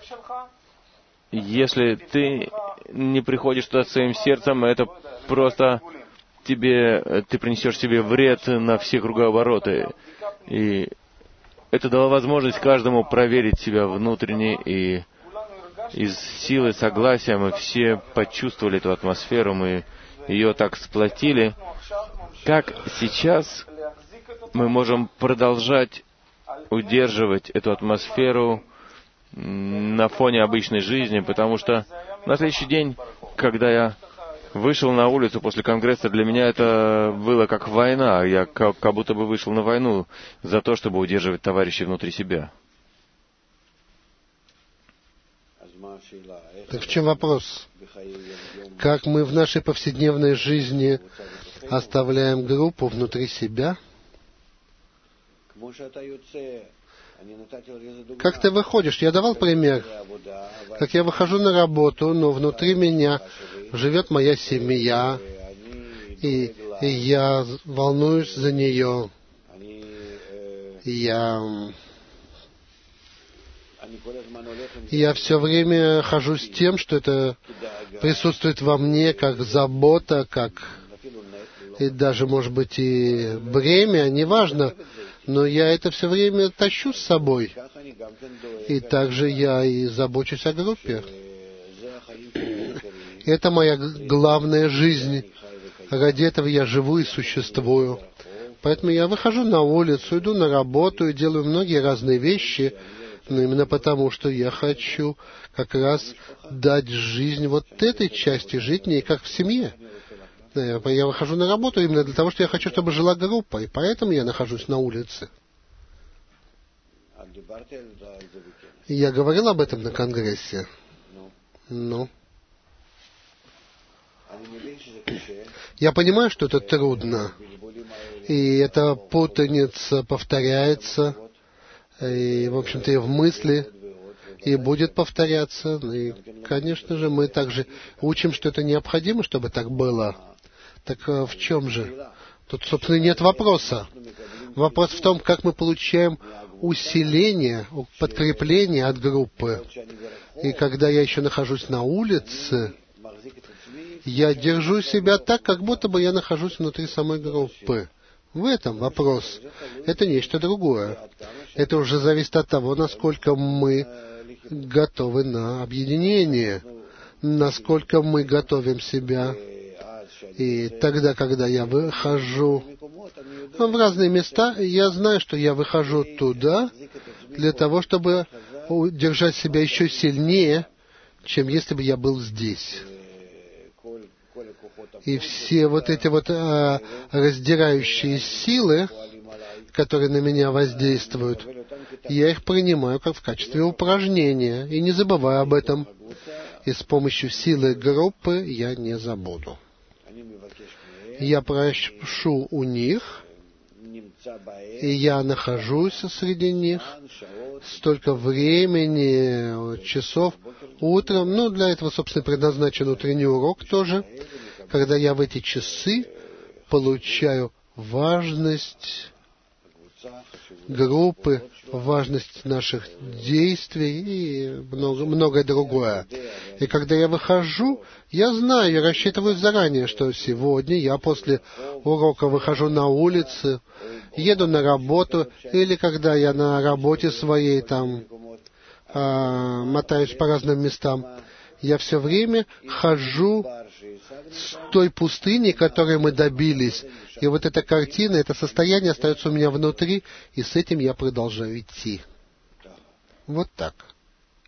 если ты не приходишь туда своим сердцем, это просто тебе, ты принесешь себе вред на все круговороты. И это дало возможность каждому проверить себя внутренне, и из силы согласия мы все почувствовали эту атмосферу, мы ее так сплотили. Как сейчас мы можем продолжать удерживать эту атмосферу на фоне обычной жизни, потому что на следующий день, когда я вышел на улицу после Конгресса, для меня это было как война. Я как, как будто бы вышел на войну за то, чтобы удерживать товарищей внутри себя. Так в чем вопрос? Как мы в нашей повседневной жизни оставляем группу внутри себя? Как ты выходишь? Я давал пример. Как я выхожу на работу, но внутри меня живет моя семья, и, и я волнуюсь за нее. И я, я все время хожу с тем, что это присутствует во мне, как забота, как и даже, может быть, и бремя, неважно. Но я это все время тащу с собой. И также я и забочусь о группе. Это моя главная жизнь. Ради этого я живу и существую. Поэтому я выхожу на улицу, иду на работу и делаю многие разные вещи, но именно потому, что я хочу как раз дать жизнь вот этой части, жить в ней, как в семье. Я выхожу на работу именно для того, что я хочу, чтобы жила группа, и поэтому я нахожусь на улице. Я говорил об этом на Конгрессе. Ну. Я понимаю, что это трудно, и эта путаница повторяется, и, в общем-то, и в мысли, и будет повторяться. И, конечно же, мы также учим, что это необходимо, чтобы так было. Так в чем же? Тут, собственно, нет вопроса. Вопрос в том, как мы получаем усиление, подкрепление от группы. И когда я еще нахожусь на улице, я держу себя так, как будто бы я нахожусь внутри самой группы. В этом вопрос. Это нечто другое. Это уже зависит от того, насколько мы готовы на объединение, насколько мы готовим себя. И тогда, когда я выхожу в разные места, я знаю, что я выхожу туда для того, чтобы держать себя еще сильнее, чем если бы я был здесь. И все вот эти вот а, раздирающие силы, которые на меня воздействуют, я их принимаю как в качестве упражнения и не забываю об этом. И с помощью силы группы я не забуду. Я прошу у них, и я нахожусь среди них столько времени, часов, утром. Ну, для этого, собственно, предназначен утренний урок тоже, когда я в эти часы получаю важность группы, важность наших действий и много, многое другое. И когда я выхожу, я знаю, я рассчитываю заранее, что сегодня я после урока выхожу на улицу, еду на работу, или когда я на работе своей там а, мотаюсь по разным местам, я все время хожу с той пустыни, которой мы добились. И вот эта картина, это состояние остается у меня внутри, и с этим я продолжаю идти. Вот так.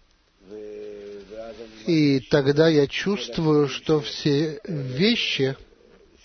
И тогда я чувствую, что все вещи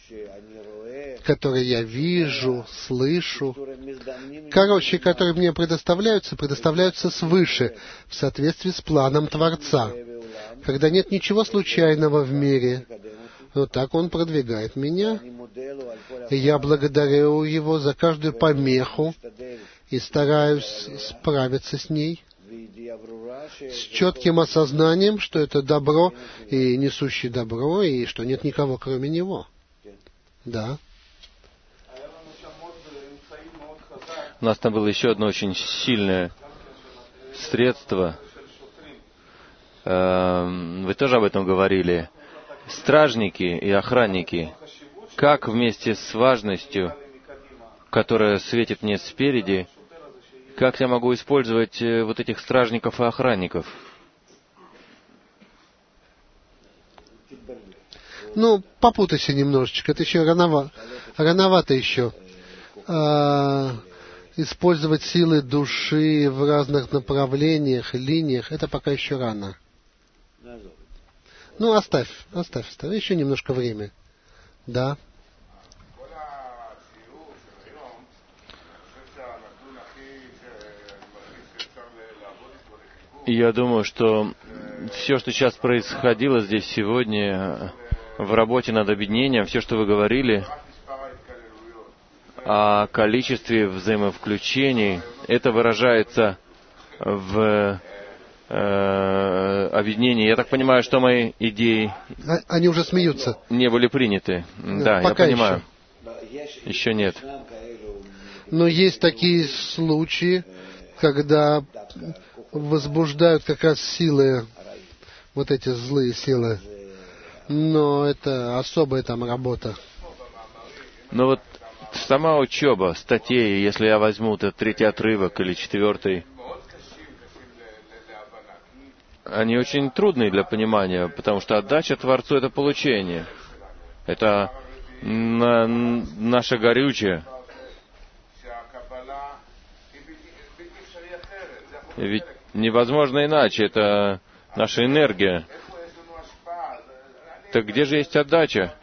которые я вижу, слышу, короче, которые мне предоставляются, предоставляются свыше, в соответствии с планом Творца. Когда нет ничего случайного в мире, вот так Он продвигает меня. И я благодарю Его за каждую помеху и стараюсь справиться с ней, с четким осознанием, что это добро и несущий добро, и что нет никого, кроме Него. Да. У нас там было еще одно очень сильное средство. Вы тоже об этом говорили. Стражники и охранники. Как вместе с важностью, которая светит мне спереди, как я могу использовать вот этих стражников и охранников? Ну, попутайся немножечко. Это еще рановато, рановато еще. А, использовать силы души в разных направлениях, линиях, это пока еще рано. Ну, оставь, оставь, оставь. Еще немножко время. Да. Я думаю, что все, что сейчас происходило здесь сегодня, в работе над объединением, все, что вы говорили о количестве взаимовключений, это выражается в э, объединении. Я так понимаю, что мои идеи Они уже смеются. Не были приняты. Да, Пока я понимаю. Еще. еще нет. Но есть такие случаи, когда возбуждают как раз силы, вот эти злые силы. Но это особая там работа. Но вот сама учеба статей, если я возьму этот третий отрывок или четвертый, они очень трудные для понимания, потому что отдача Творцу — это получение. Это на, наше горючее. Ведь невозможно иначе, это наша энергия. Так где же есть отдача?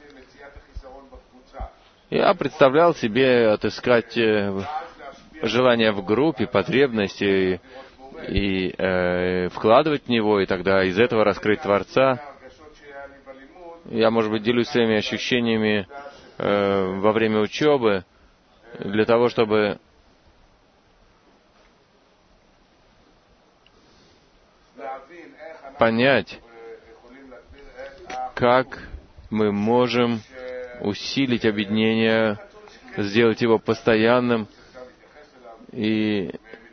Я представлял себе отыскать желание в группе, потребности, и э, вкладывать в него, и тогда из этого раскрыть Творца. Я, может быть, делюсь своими ощущениями э, во время учебы, для того, чтобы понять, как мы можем усилить объединение, сделать его постоянным и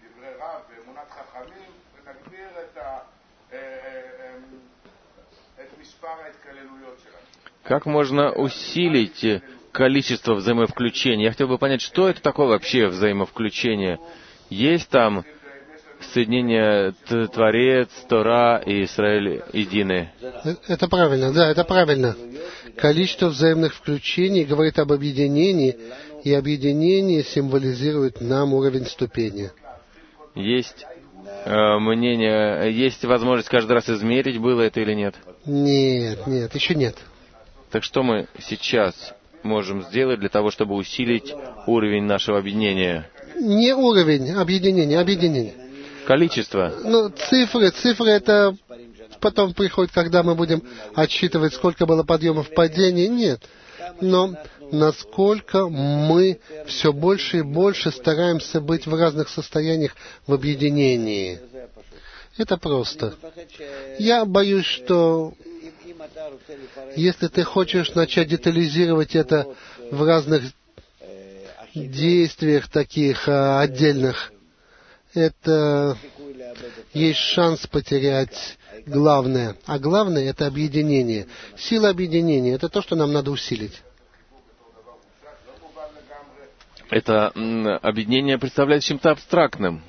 как можно усилить количество взаимовключений. Я хотел бы понять, что это такое вообще взаимовключение. Есть там соединение Творец, Тора и Израиль едины? Это правильно, да, это правильно. Количество взаимных включений говорит об объединении, и объединение символизирует нам уровень ступени. Есть э, мнение, есть возможность каждый раз измерить, было это или нет? Нет, нет, еще нет. Так что мы сейчас можем сделать для того, чтобы усилить уровень нашего объединения? Не уровень объединения, объединение. Количество. Ну, цифры, цифры это потом приходит, когда мы будем отсчитывать, сколько было подъемов, падений. Нет. Но насколько мы все больше и больше стараемся быть в разных состояниях в объединении. Это просто. Я боюсь, что если ты хочешь начать детализировать это в разных действиях таких а, отдельных, это есть шанс потерять главное. А главное — это объединение. Сила объединения — это то, что нам надо усилить. Это м, объединение представляется чем-то абстрактным.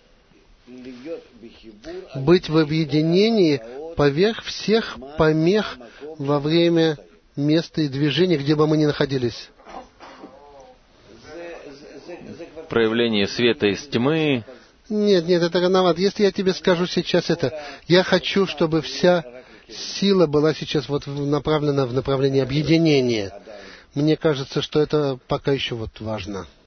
Быть в объединении поверх всех помех во время места и движения, где бы мы ни находились. Проявление света из тьмы. Нет, нет, это рановато. Если я тебе скажу сейчас это, я хочу, чтобы вся сила была сейчас вот направлена в направлении объединения. Мне кажется, что это пока еще вот важно.